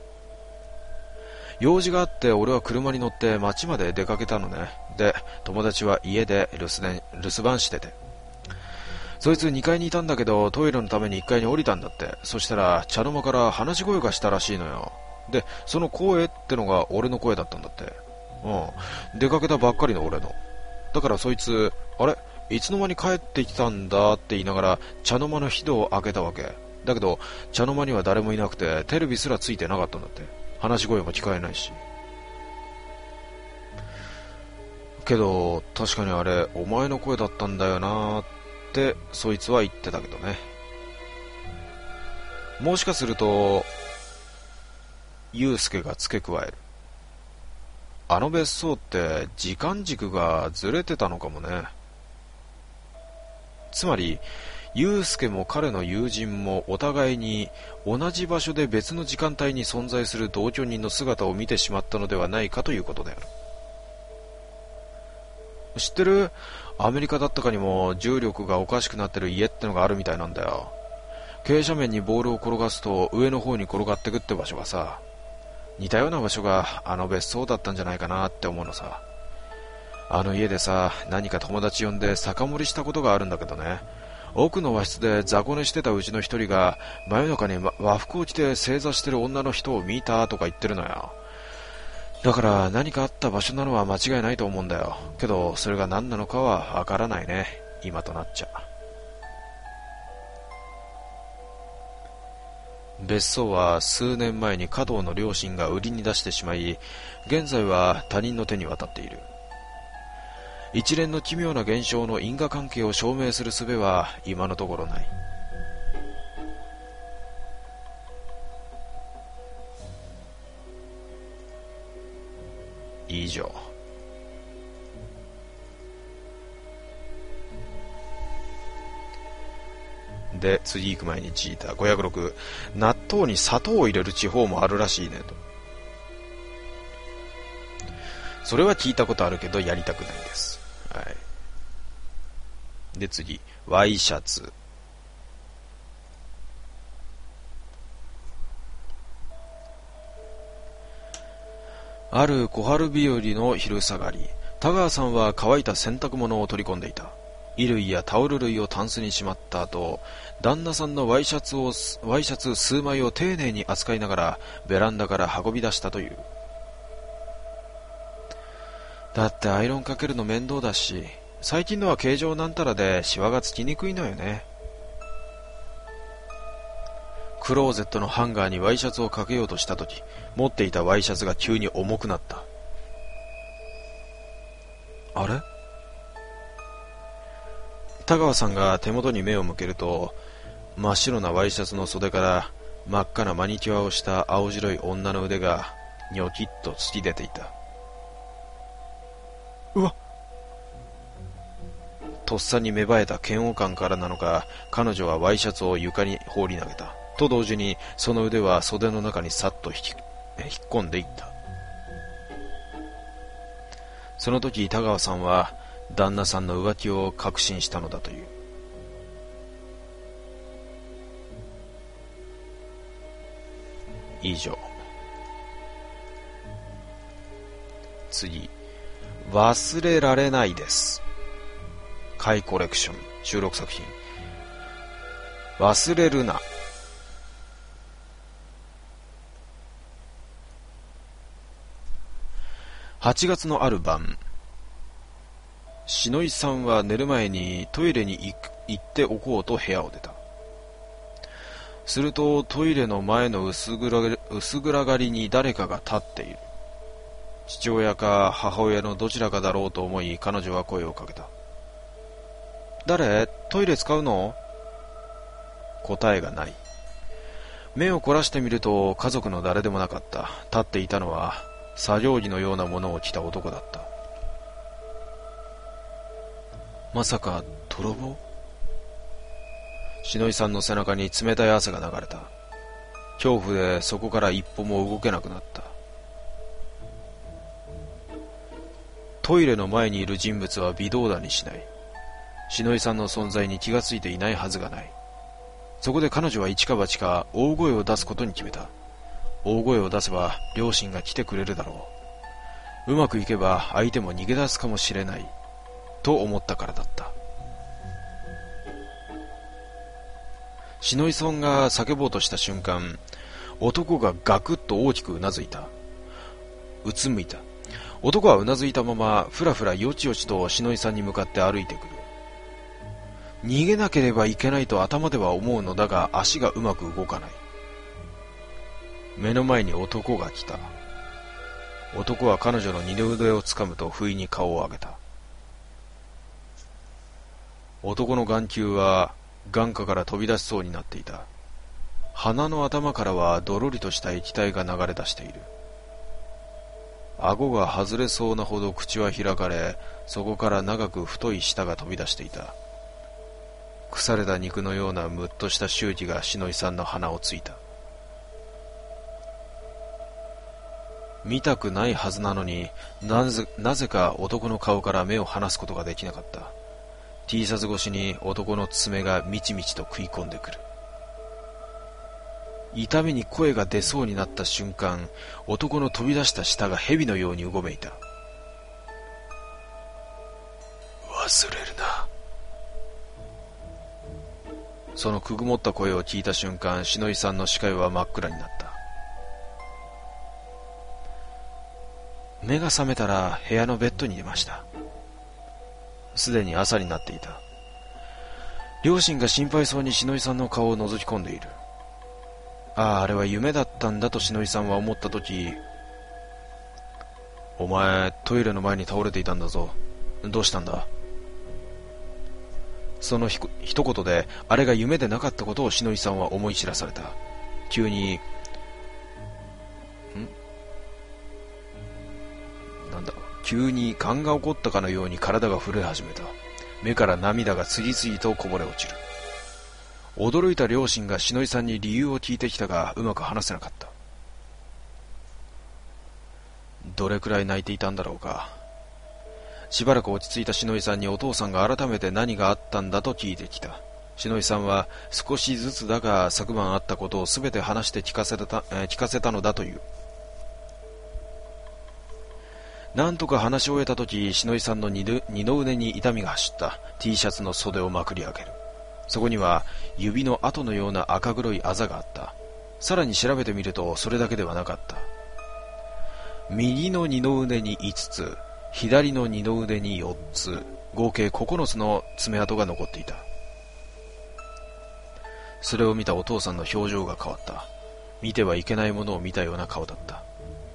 用事があって俺は車に乗って街まで出かけたのね。で友達は家で留守電留守番してて、そいつにかいにいたんだけどトイレのためにいっかいに降りたんだって。そしたら茶の間から話し声がしたらしいのよ。でその声ってのが俺の声だったんだって。うん出かけたばっかりの俺の。だからそいつあれいつの間に帰ってきたんだって言いながら茶の間の引き戸を開けたわけだけど、茶の間には誰もいなくてテレビすらついてなかったんだって。話し声も聞こえないし。 けど確かにあれお前の声だったんだよなってそいつは言ってたけどね。もしかするとユウスケが付け加える。あの別荘って時間軸がずれてたのかもね。つまりユウスケも彼の友人もお互いに同じ場所で別の時間帯に存在する同居人の姿を見てしまったのではないかということである。知ってる？アメリカだったかにも重力がおかしくなってる家ってのがあるみたいなんだよ。傾斜面にボールを転がすと上の方に転がってくって場所がさ、似たような場所があの別荘だったんじゃないかなって思うのさ。あの家でさ、何か友達呼んで酒盛りしたことがあるんだけどね、奥の和室で雑魚寝してたうちの一人が真夜中に和服を着て正座してる女の人を見たとか言ってるのよ。だから何かあった場所なのは間違いないと思うんだよ。けどそれが何なのかはわからないね、今となっちゃ。別荘は数年前に加藤の両親が売りに出してしまい、現在は他人の手に渡っている。一連の奇妙な現象の因果関係を証明する術は今のところない。以上。で、次行く前にチーターごひゃくろく、納豆に砂糖を入れる地方もあるらしいねと。それは聞いたことあるけどやりたくないです。はい。で、次、ワイシャツ。ある小春日和の昼下がり、田川さんは乾いた洗濯物を取り込んでいた。衣類やタオル類をタンスにしまった後、旦那さんのワイシャツをワイシャツ数枚を丁寧に扱いながらベランダから運び出したという。だってアイロンかけるの面倒だし、最近のは形状なんたらでシワがつきにくいのよね。クローゼットのハンガーにワイシャツをかけようとしたとき、持っていたワイシャツが急に重くなった。あれ？田川さんが手元に目を向けると、真っ白なワイシャツの袖から真っ赤なマニキュアをした青白い女の腕がニョキッと突き出ていた。うわっ！とっさに芽生えた嫌悪感からなのか、彼女はワイシャツを床に放り投げた。と同時にその腕は袖の中にさっと引き引っ込んでいった。その時田川さんは旦那さんの浮気を確信したのだという。以上。次、忘れられないです。怪コレクション収録作品。忘れるな。はちがつのある晩、篠井さんは寝る前にトイレに行く行っておこうと部屋を出た。するとトイレの前の薄暗薄暗がりに誰かが立っている。父親か母親のどちらかだろうと思い、彼女は声をかけた。誰？トイレ使うの？答えがない。目を凝らしてみると家族の誰でもなかった。立っていたのは作業着のようなものを着た男だった。まさか泥棒？篠井さんの背中に冷たい汗が流れた。恐怖でそこから一歩も動けなくなった。トイレの前にいる人物は微動だにしない。篠井さんの存在に気がついていないはずがない。そこで彼女は一か八か大声を出すことに決めた。大声を出せば両親が来てくれるだろう。うまくいけば相手も逃げ出すかもしれないと思ったからだった。篠井さんが叫ぼうとした瞬間、男がガクッと大きくうなずいた。うつむいた。男はうなずいたままふらふらよちよちと篠井さんに向かって歩いてくる。逃げなければいけないと頭では思うのだが、足がうまく動かない。目の前に男が来た。 男は彼女の二の腕をつかむと不意に顔を上げた。男の眼球は眼下から飛び出しそうになっていた。鼻の頭からはどろりとした液体が流れ出している。顎が外れそうなほど口は開かれ、そこから長く太い舌が飛び出していた。腐れた肉のようなむっとした臭気が篠井さんの鼻をついた。見たくないはずなのになぜ、なぜか男の顔から目を離すことができなかった。T シャツ越しに男の爪がみちみちと食い込んでくる。痛みに声が出そうになった瞬間、男の飛び出した舌が蛇のようにうごめいた。忘れるな。そのくぐもった声を聞いた瞬間、篠井さんの視界は真っ暗になった。目が覚めたら部屋のベッドに出ました。すでに朝になっていた。両親が心配そうに篠井さんの顔を覗き込んでいる。ああ、あれは夢だったんだと篠井さんは思ったとき、お前トイレの前に倒れていたんだぞ。どうしたんだ。そのひ一言であれが夢でなかったことを篠井さんは思い知らされた。急に、んなんだ急に勘が起こったかのように体が震え始めた。目から涙が次々とこぼれ落ちる。驚いた両親が篠井さんに理由を聞いてきたが、うまく話せなかった。どれくらい泣いていたんだろうか。しばらく落ち着いた篠井さんにお父さんが改めて何があったんだと聞いてきた。篠井さんは少しずつだが昨晩あったことをすべて話して聞かせた、えー、聞かせたのだという。なんとか話し終えたとき、篠井さんの二の腕に痛みが走った。 T シャツの袖をまくり上げる。そこには指の跡のような赤黒いあざがあった。さらに調べてみるとそれだけではなかった。右の二の腕にいつつ、左の二の腕によっつ、合計ここのつの爪痕が残っていた。それを見たお父さんの表情が変わった。見てはいけないものを見たような顔だった。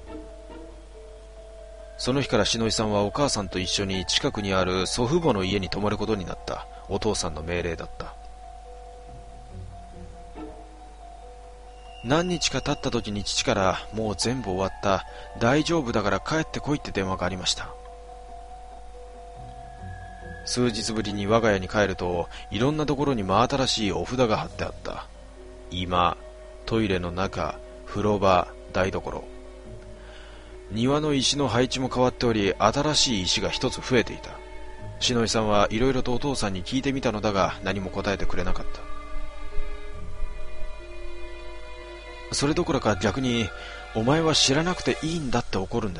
その日から篠井さんはお母さんと一緒に近くにある祖父母の家に泊まることになった。お父さんの命令だった。何日か経った時に父から、もう全部終わった、大丈夫だから帰ってこいって電話がありました。数日ぶりに我が家に帰ると、いろんなところに真新しいお札が貼ってあった。居間、トイレの中、風呂場、台所。庭の石の配置も変わっており、新しい石が一つ増えていた。篠井さんはいろいろとお父さんに聞いてみたのだが、何も答えてくれなかった。それどころか逆に、お前は知らなくていいんだって怒るんです。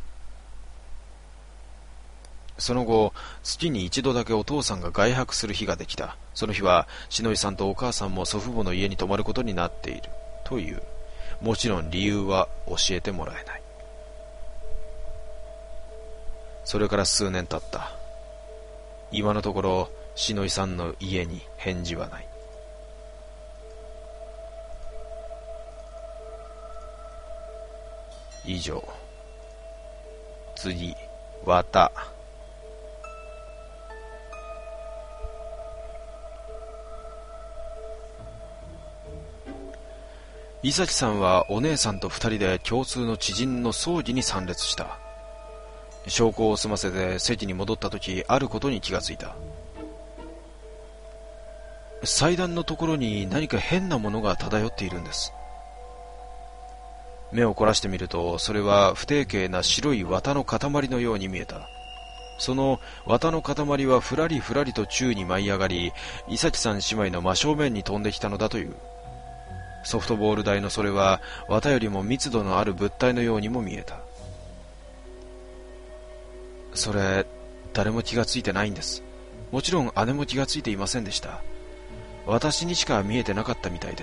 その後、月に一度だけお父さんが外泊する日ができた。その日は篠井さんとお母さんも祖父母の家に泊まることになっているという。もちろん理由は教えてもらえない。それから数年経った。今のところ篠井さんの家に返事はない。以上。次、綿。伊崎さんはお姉さんと二人で共通の知人の葬儀に参列した。焼香を済ませて席に戻った時、あることに気がついた。祭壇のところに何か変なものが漂っているんです。目を凝らしてみると、それは不定形な白い綿の塊のように見えた。その綿の塊はふらりふらりと宙に舞い上がり、伊崎さん姉妹の真正面に飛んできたのだという。ソフトボール台のそれは綿よりも密度のある物体のようにも見えた。それ、誰も気がついてないんです。もちろん姉も気がついていませんでした。私にしか見えてなかったみたいです。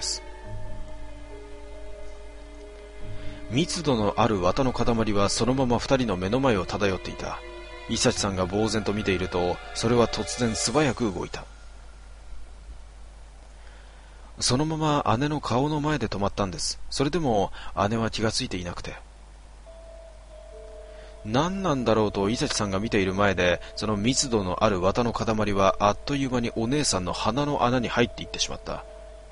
密度のある綿の塊はそのまま二人の目の前を漂っていた。伊崎さんが呆然と見ていると、それは突然素早く動いた。そのまま姉の顔の前で止まったんです。それでも姉は気がついていなくて。 何なんだろうと伊崎さんが見ている前で、その密度のある綿の塊はあっという間にお姉さんの鼻の穴に入っていってしまった。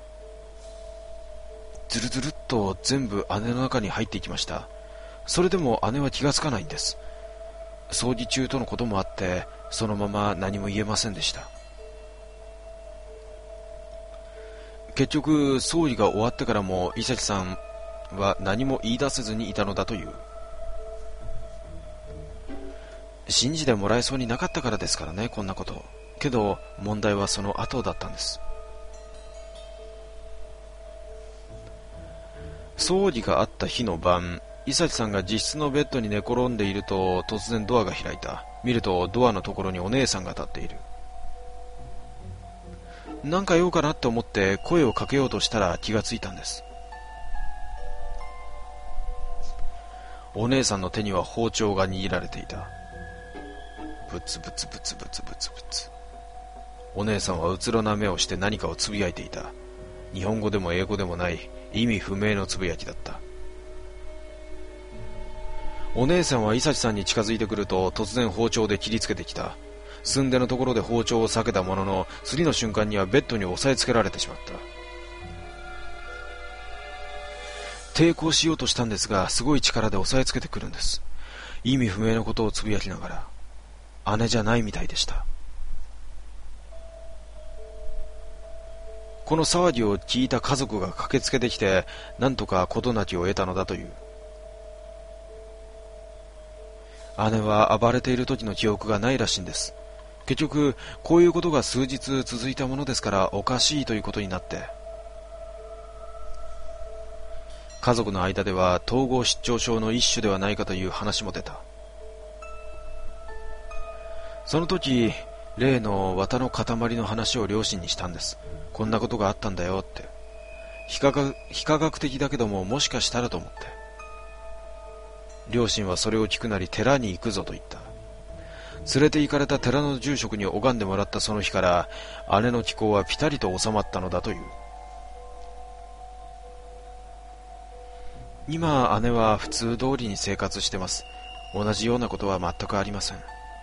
ずるずるっと全部姉の中に入っていきました。それでも姉は気がつかないんです。葬儀中とのこともあってそのまま何も言えませんでした。結局葬儀が終わってからも伊崎さんは何も言い出せずにいたのだという。信じてもらえそうになかったからですからね、こんなこと。けど問題はその後だったんです。葬儀があった日の晩、伊崎さんが自室のベッドに寝転んでいると突然ドアが開いた。見るとドアのところにお姉さんが立っている。何か言おうかなって思って声をかけようとしたら気がついたんです。お姉さんの手には包丁が握られていた。ブツブツブツブツブツブツ。お姉さんはうつろな目をして何かをつぶやいていた。日本語でも英語でもない意味不明のつぶやきだった。お姉さんは伊崎さんに近づいてくると突然包丁で切りつけてきた。寸出のところで包丁を避けたものの、次の瞬間にはベッドに押さえつけられてしまった。抵抗しようとしたんですが、すごい力で押さえつけてくるんです。意味不明なことをつぶやきながら。姉じゃないみたいでした。この騒ぎを聞いた家族が駆けつけてきて、なんとか事なきを得たのだという。姉は暴れている時の記憶がないらしいんです。結局こういうことが数日続いたものですからおかしいということになって、家族の間では統合失調症の一種ではないかという話も出た。その時例の綿の塊の話を両親にしたんです。こんなことがあったんだよって。非科学、非科学的だけどももしかしたらと思って。両親はそれを聞くなり寺に行くぞと言った。連れて行かれた寺の住職に拝んでもらったその日から姉の気候はピタリと収まったのだという。今姉は普通通りに生活してます。同じようなことは全くありません。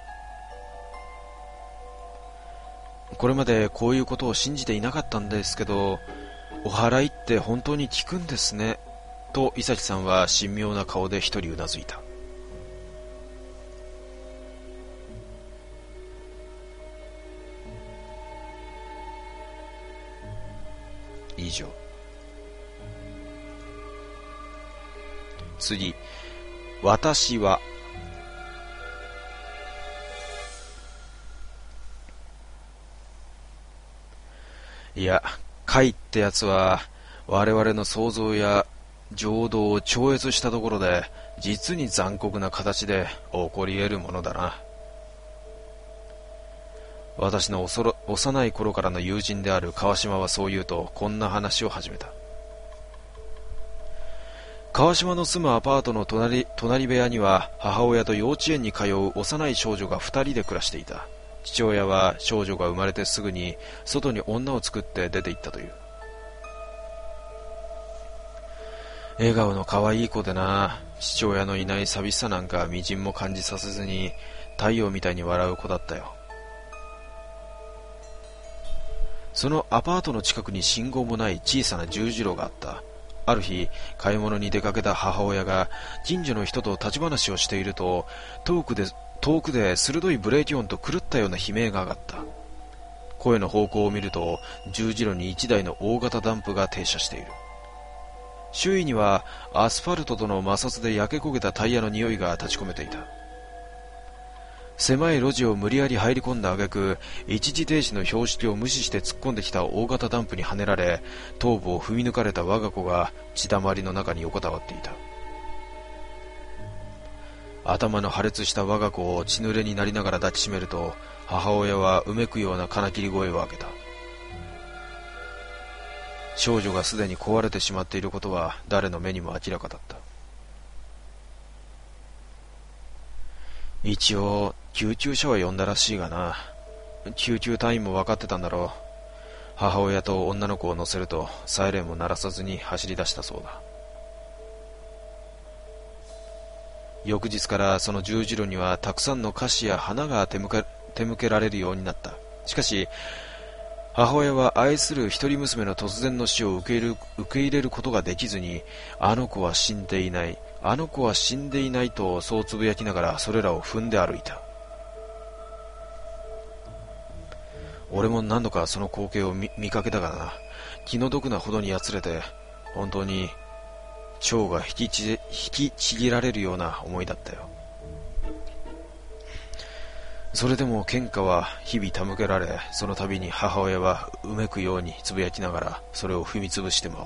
これまでこういうことを信じていなかったんですけど、お祓いって本当に効くんですねと伊崎さんは神妙な顔で一人うなずいた。以上。次、私は。いや、怪ってやつは我々の想像や情動を超越したところで実に残酷な形で起こり得るものだな。私の幼い頃からの友人である川島はそう言うとこんな話を始めた。川島の住むアパートの隣、隣部屋には母親と幼稚園に通う幼い少女が二人で暮らしていた。父親は少女が生まれてすぐに外に女を作って出て行ったという。笑顔の可愛い子でな。父親のいない寂しさなんかみじんも感じさせずに太陽みたいに笑う子だったよ。そのアパートの近くに信号もない小さな十字路があった。ある日買い物に出かけた母親が近所の人と立ち話をしていると、遠くで遠くで鋭いブレーキ音と狂ったような悲鳴が上がった。声の方向を見ると十字路に一台の大型ダンプが停車している。周囲にはアスファルトとの摩擦で焼け焦げたタイヤの匂いが立ち込めていた。狭い路地を無理やり入り込んだ挙句、一時停止の標識を無視して突っ込んできた大型ダンプにはねられ、頭部を踏み抜かれた我が子が血だまりの中に横たわっていた。頭の破裂した我が子を血濡れになりながら抱きしめると、母親はうめくような金切り声を上げた。少女がすでに壊れてしまっていることは誰の目にも明らかだった。一応救急車は呼んだらしいがな。救急隊員も分かってたんだろう。母親と女の子を乗せるとサイレンも鳴らさずに走り出したそうだ。 翌日からその十字路にはたくさんの菓子や花が手向け、手向けられるようになった。しかし母親は愛する一人娘の突然の死を受け入れる、受け入れることができずに、あの子は死んでいない、あの子は死んでいないとそうつぶやきながらそれらを踏んで歩いた。俺も何度かその光景を 見, 見かけたがな、気の毒なほどにやつれて、本当に腸が引きち引きちぎられるような思いだったよ。それでも献花は日々手向けられ、その度に母親はうめくようにつぶやきながらそれを踏みつぶして回った。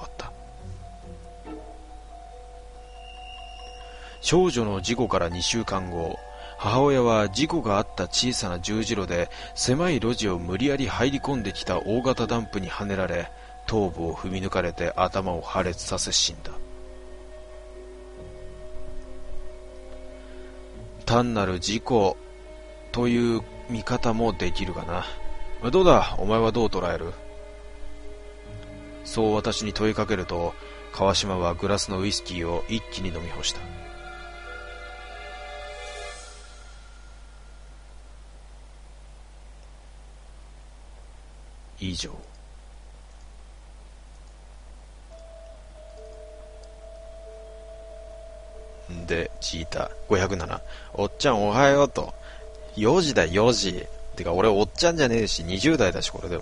少女の事故からにしゅうかんご、母親は事故があった小さな十字路で狭い路地を無理やり入り込んできた大型ダンプにはねられ、頭部を踏み抜かれて頭を破裂させ死んだ。単なる事故という見方もできるがな。どうだ、お前はどう捉える？そう私に問いかけると、川島はグラスのウイスキーを一気に飲み干した。以上。で、聞いた。ごひゃくなな。おっちゃんおはようと。よじだよじ。てか俺おっちゃんじゃねえし、にじゅう代だしこれでも。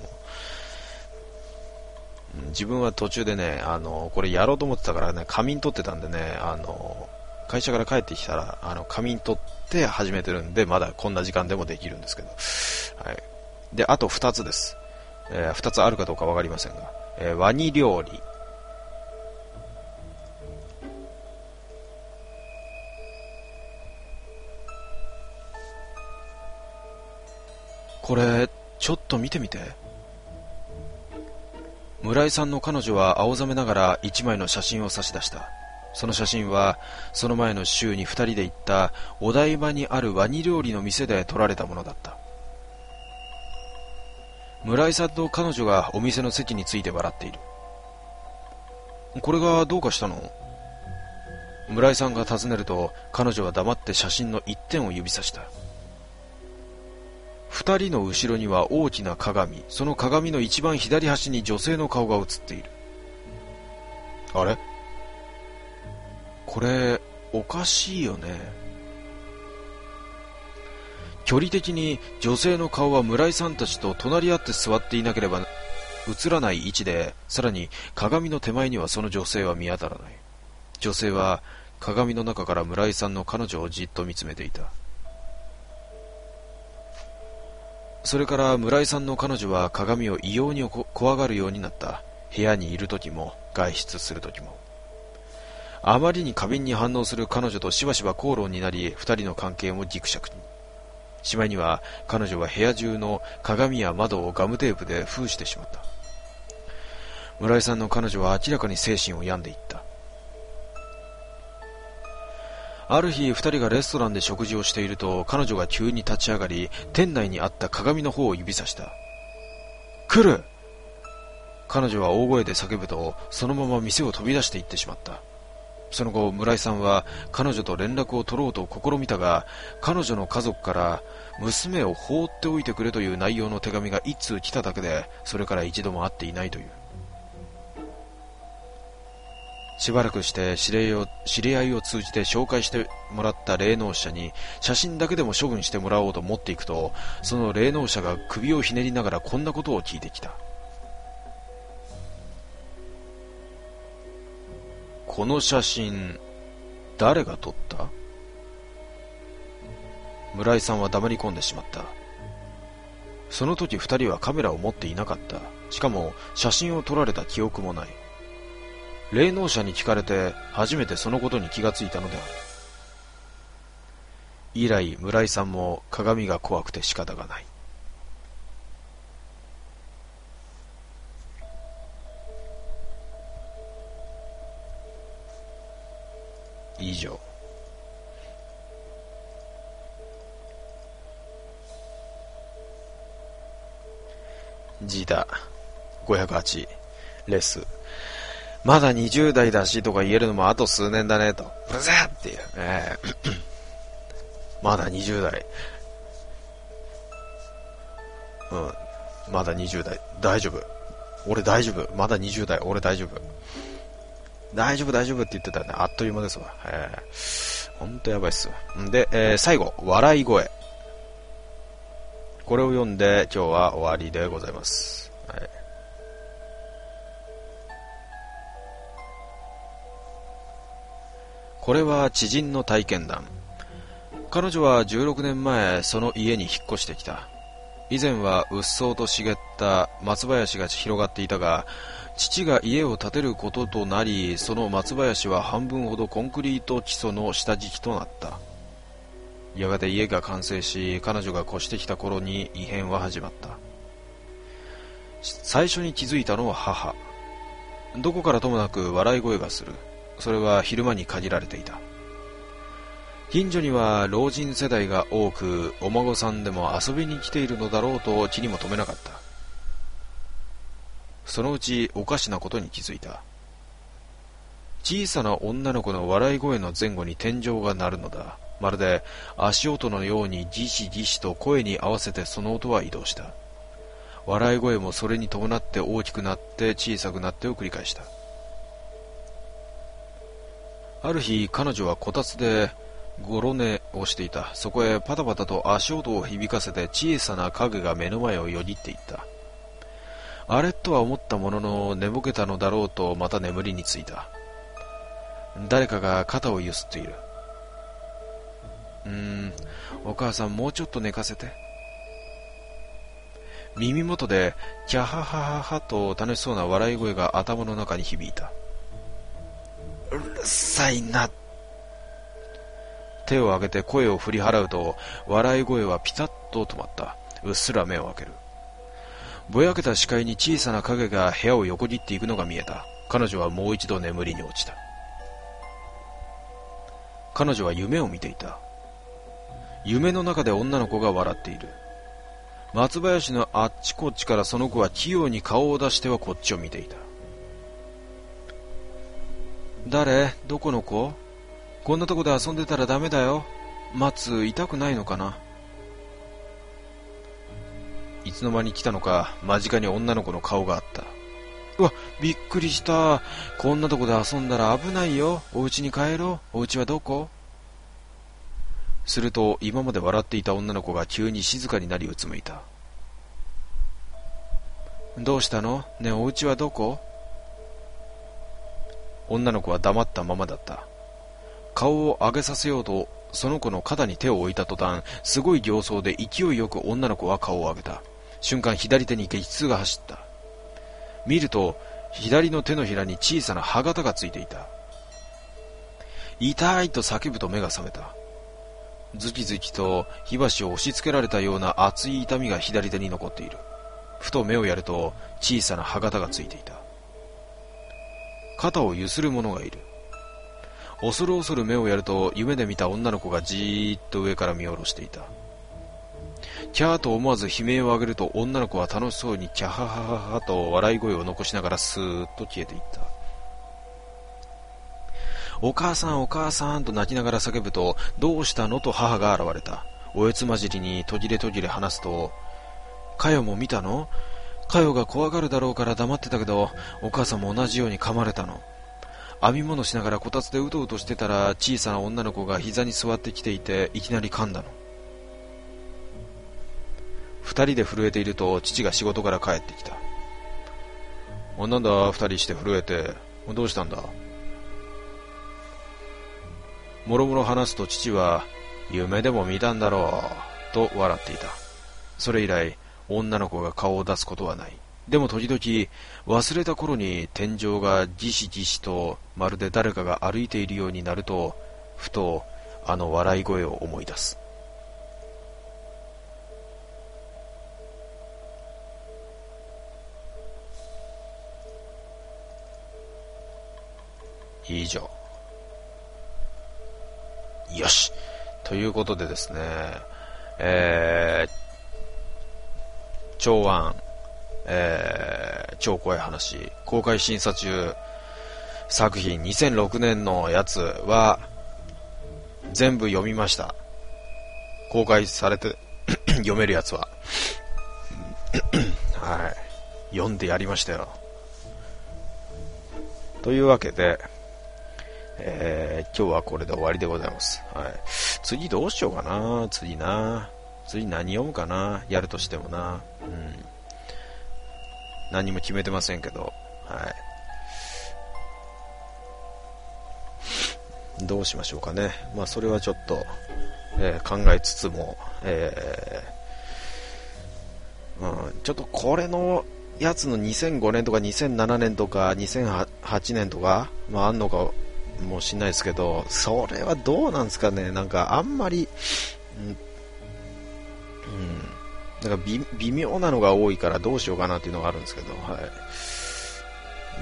自分は途中でね、あの、これやろうと思ってたからね、仮眠取ってたんでね、あの、会社から帰ってきたら、あの、仮眠取って始めてるんで、まだこんな時間でもできるんですけど。はい。で、あとふたつです。えー、ふたつあるかどうかわかりませんが、えー、ワニ料理。これちょっと見てみて。村井さんの彼女は青ざめながら一枚の写真を差し出した。その写真はその前の週に二人で行ったお台場にあるワニ料理の店で撮られたものだった。村井さんと彼女がお店の席について笑っている。これがどうかしたの？村井さんが尋ねると、彼女は黙って写真の一点を指さした。二人の後ろには大きな鏡、その鏡の一番左端に女性の顔が映っている。あれ？これおかしいよね。距離的に女性の顔は村井さんたちと隣り合って座っていなければ映らない位置で、さらに鏡の手前にはその女性は見当たらない。女性は鏡の中から村井さんの彼女をじっと見つめていた。それから村井さんの彼女は鏡を異様に怖がるようになった。部屋にいる時も外出する時も。あまりに過敏に反応する彼女としばしば口論になり、二人の関係もギクシャクに。しまいには彼女は部屋中の鏡や窓をガムテープで封してしまった。村井さんの彼女は明らかに精神を病んでいった。ある日、二人がレストランで食事をしていると、彼女が急に立ち上がり、店内にあった鏡の方を指さした。来る！彼女は大声で叫ぶと、そのまま店を飛び出していってしまった。その後、村井さんは彼女と連絡を取ろうと試みたが、彼女の家族から娘を放っておいてくれという内容の手紙が一通来ただけで、それから一度も会っていないという。しばらくして知り合いを、知り合いを通じて紹介してもらった霊能者に写真だけでも処分してもらおうと持っていくと、その霊能者が首をひねりながらこんなことを聞いてきた。この写真誰が撮った？村井さんは黙り込んでしまった。その時二人はカメラを持っていなかった。しかも写真を撮られた記憶もない。霊能者に聞かれて初めてそのことに気がついたのである。以来村井さんも鏡が怖くて仕方がない。以上。G だ。ごひゃくはちレス。 まだにじゅう代だしとか言えるのもあと数年だねと。ブザーっていう。えー、まだにじゅう代。うん。まだにじゅう代。大丈夫。俺大丈夫。まだにじゅう代。俺大丈夫。大丈夫大丈夫って言ってたらね、あっという間ですわ。えー、ほんとやばいっすわ。んで、えー、最後、笑い声。これを読んで今日は終わりでございます。はい、これは知人の体験談。彼女はじゅうろくねんまえその家に引っ越してきた。以前はうっそうと茂った松林が広がっていたが、父が家を建てることとなり、その松林は半分ほどコンクリート基礎の下敷きとなった。やがて家が完成し、彼女が越してきた頃に異変は始まった。最初に気づいたのは母。どこからともなく笑い声がする。それは昼間に限られていた。近所には老人世代が多く、お孫さんでも遊びに来ているのだろうと気にも留めなかった。そのうちおかしなことに気づいた。小さな女の子の笑い声の前後に天井が鳴るのだ。まるで足音のようにギシギシと声に合わせてその音は移動した。笑い声もそれに伴って大きくなって小さくなってを繰り返した。ある日、彼女はこたつでゴロ寝をしていた。そこへパタパタと足音を響かせて小さな影が目の前をよぎっていった。あれとは思ったものの、寝ぼけたのだろうとまた眠りについた。誰かが肩をゆすっている。うーん、お母さんもうちょっと寝かせて。耳元でキャハハハハと楽しそうな笑い声が頭の中に響いた。うるさいな。手を挙げて声を振り払うと、笑い声はピタッと止まった。うっすら目を開ける。ぼやけた視界に小さな影が部屋を横切っていくのが見えた。彼女はもう一度眠りに落ちた。彼女は夢を見ていた。夢の中で女の子が笑っている。松林のあっちこっちからその子は器用に顔を出してはこっちを見ていた。誰？どこの子？こんなとこで遊んでたらダメだよ。松、痛くないのかな？いつの間に来たのか、間近に女の子の顔があった。うわ、びっくりした。こんなとこで遊んだら危ないよ。お家に帰ろう。お家はどこ？すると、今まで笑っていた女の子が急に静かになりうつむいた。どうしたの？ねえ、お家はどこ？女の子は黙ったままだった。顔を上げさせようと、その子の肩に手を置いた途端、すごい形相で勢いよく女の子は顔を上げた。瞬間、左手に激痛が走った。見ると、左の手のひらに小さな歯型がついていた。痛いと叫ぶと目が覚めた。ズキズキと火箸を押し付けられたような熱い痛みが左手に残っている。ふと目をやると小さな歯型がついていた。肩をゆする者がいる。恐る恐る目をやると夢で見た女の子がじーっと上から見下ろしていた。キャーと思わず悲鳴を上げると女の子は楽しそうにキャハハハハと笑い声を残しながらスーッと消えていった。お母さんお母さんと泣きながら叫ぶと、どうしたのと母が現れた。おえつまじりに途切れ途切れ話すと、かよも見たの？かよが怖がるだろうから黙ってたけど、お母さんも同じように噛まれたの。編み物しながらこたつでうとうとしてたら、小さな女の子が膝に座ってきていて、いきなり噛んだの。二人で震えていると父が仕事から帰ってきた。お、なんだ二人して震えて、どうしたんだ？もろもろ話すと父は、夢でも見たんだろうと笑っていた。それ以来女の子が顔を出すことはない。でも時々忘れた頃に天井がギシギシとまるで誰かが歩いているようになると、ふとあの笑い声を思い出す。以上。よし。ということでですね、えー、超案、えー、超怖い話、公開審査中、 作品にせんろくねんのやつは全部読みました。公開されて読めるやつははい、読んでやりましたよ。というわけで、えー、今日はこれで終わりでございます。はい、次どうしようかな。次な次何読むかな、やるとしてもな、うん、何も決めてませんけど、はい、どうしましょうかね。まあそれはちょっと、えー、考えつつも、えーうん、ちょっとこれのやつのにせんごねんとかにせんななねんとかにせんはちねんとか、まああんのかもしれないですけど、それはどうなんですかね。なんかあんまり、うんうん、なんか 微, 微妙なのが多いからどうしようかなっていうのがあるんですけど、はい、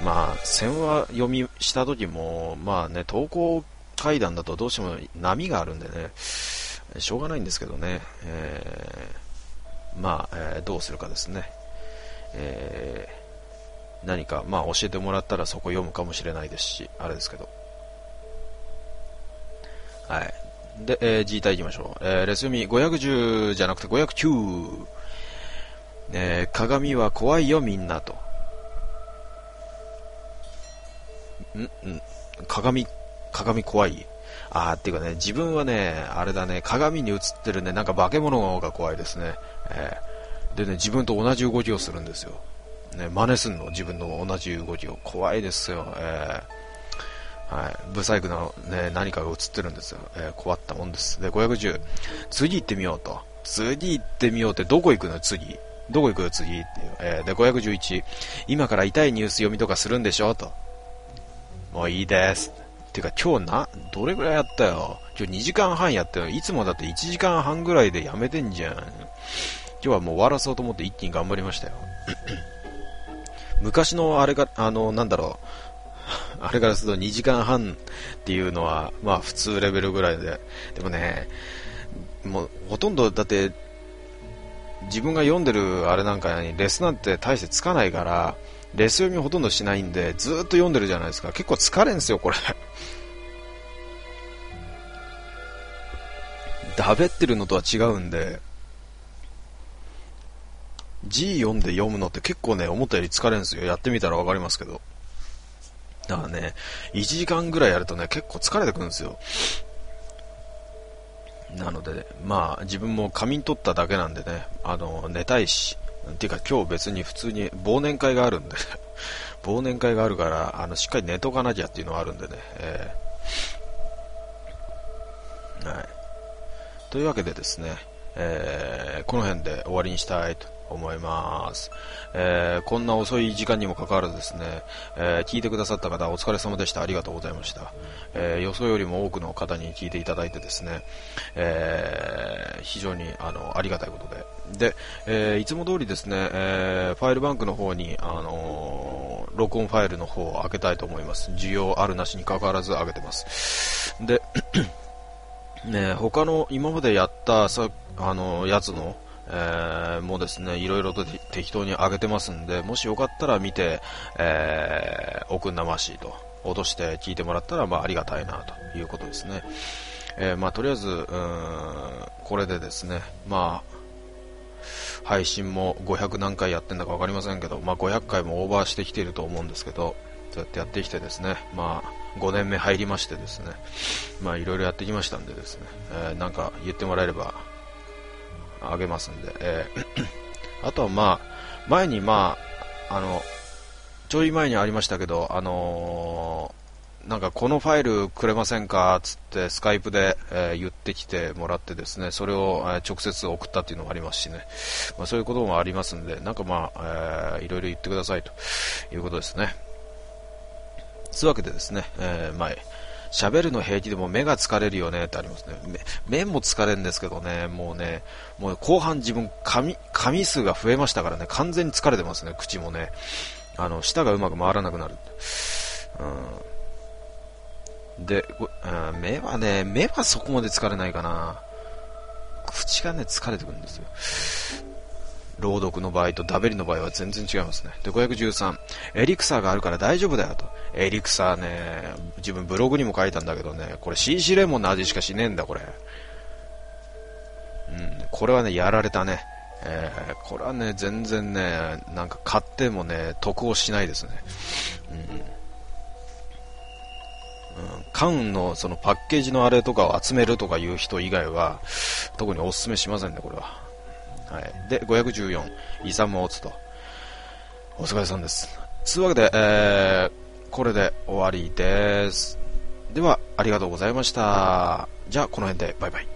まあ戦話読みした時もまあね、投稿階段だとどうしても波があるんでね、しょうがないんですけどね、えー、まあ、えー、どうするかですね、えー、何かまあ教えてもらったらそこ読むかもしれないですし、あれですけど、はい。で、えー、G 体いきましょう。えー、レス読みごひゃくじゅうじゃなくてごひゃくきゅう。えー、鏡は怖いよみんなと。んん鏡、鏡怖い。あー、っていうかね、自分はね、あれだね、鏡に映ってるね、なんか化け物の方が怖いですね。えー、でね、自分と同じ動きをするんですよ。ね、真似すんの、自分の同じ動きを。怖いですよ。えーはい、ブサイクな、ね、何かが映ってるんですよ、えー、困ったもんです。でごひゃくじゅう、次行ってみようと、次行ってみようってどこ行くの次、どこ行くよ次っていう、えー、でごひゃくじゅういち、今から痛いニュース読みとかするんでしょと、もういいですっていうか、今日などれぐらいやったよ。今日にじかんはんやったよ。いつもだっていちじかんはんぐらいでやめてんじゃん。今日はもう終わらそうと思って一気に頑張りましたよ昔のあれが、あのなんだろうあれからするとにじかんはんっていうのはまあ普通レベルぐらいで、でもね、もうほとんどだって自分が読んでるあれなんかにレスなんて大してつかないから、レス読みほとんどしないんでずっと読んでるじゃないですか。結構疲れんすよこれだべってるのとは違うんで、 G 読んで読むのって結構ね、思ったより疲れんすよ。やってみたらわかりますけど、だからね、いちじかんぐらいやるとね、結構疲れてくるんですよ。なので、ね、まあ自分も仮眠取っただけなんでね、あの寝たいし、っていうか今日別に普通に忘年会があるんで忘年会があるからあのしっかり寝とかなきゃっていうのはあるんでね、えー、はい。というわけでですね、えー、この辺で終わりにしたいと思います。えー、こんな遅い時間にもかかわらずですね、えー、聞いてくださった方お疲れ様でした。ありがとうございました。えー、予想よりも多くの方に聞いていただいてですね、えー、非常にあのありがたいことで、で、えー、いつも通りですね、えー、ファイルバンクの方に、あのー、録音ファイルの方を開けたいと思います。需要あるなしに関わらず開けてます。でね、他の今までやったさあのやつの、えー、もうですね、いろいろと適当に上げてますんで、もしよかったら見て、えー、おくんなましいと落として聞いてもらったら、まあ、ありがたいなということですね。えー、まあ、とりあえずうーんこれでですね、まあ配信もごひゃく何回やってんだか分かりませんけど、まあ、ごひゃっかいもオーバーしてきていると思うんですけど、そうやってやってきてですね、まあごねんめ入りましてですね、まあいろいろやってきましたんでですね、えー、なんか言ってもらえればあげますんで、えー、あとはまあ前にまああのちょい前にありましたけど、あのー、なんかこのファイルくれませんかつってスカイプで、えー、言ってきてもらってですね、それを、えー、直接送ったっていうのもありますしね、まあ、そういうこともありますんで、なんかまあ、えー、いろいろ言ってくださいということですね。そういうわけでですね、えー、前喋るの平気でも目が疲れるよねってありますね。目、目も疲れるんですけどね、もうね、もう後半自分紙、紙数が増えましたからね、完全に疲れてますね、口もね。あの、舌がうまく回らなくなる。うん、で、うん、目はね、目はそこまで疲れないかな。口がね、疲れてくるんですよ。 朗読の場合とダベリの場合は全然違いますね。で、ごひゃくじゅうさん、エリクサーがあるから大丈夫だよと。エリクサーね、自分ブログにも書いたんだけどね、これ シーシー レモンの味しかしねえんだこれ。うん、これはね、やられたね。えー、これはね、全然ね、なんか買ってもね、得をしないですね。うんうん、缶のそのパッケージのあれとかを集めるとかいう人以外は特にお勧めしませんね、これは。はい、でごひゃくじゅうよん、イサム・オツとお疲れさんです。つうわけで、えー、これで終わりです。ではありがとうございました。じゃあこの辺でバイバイ。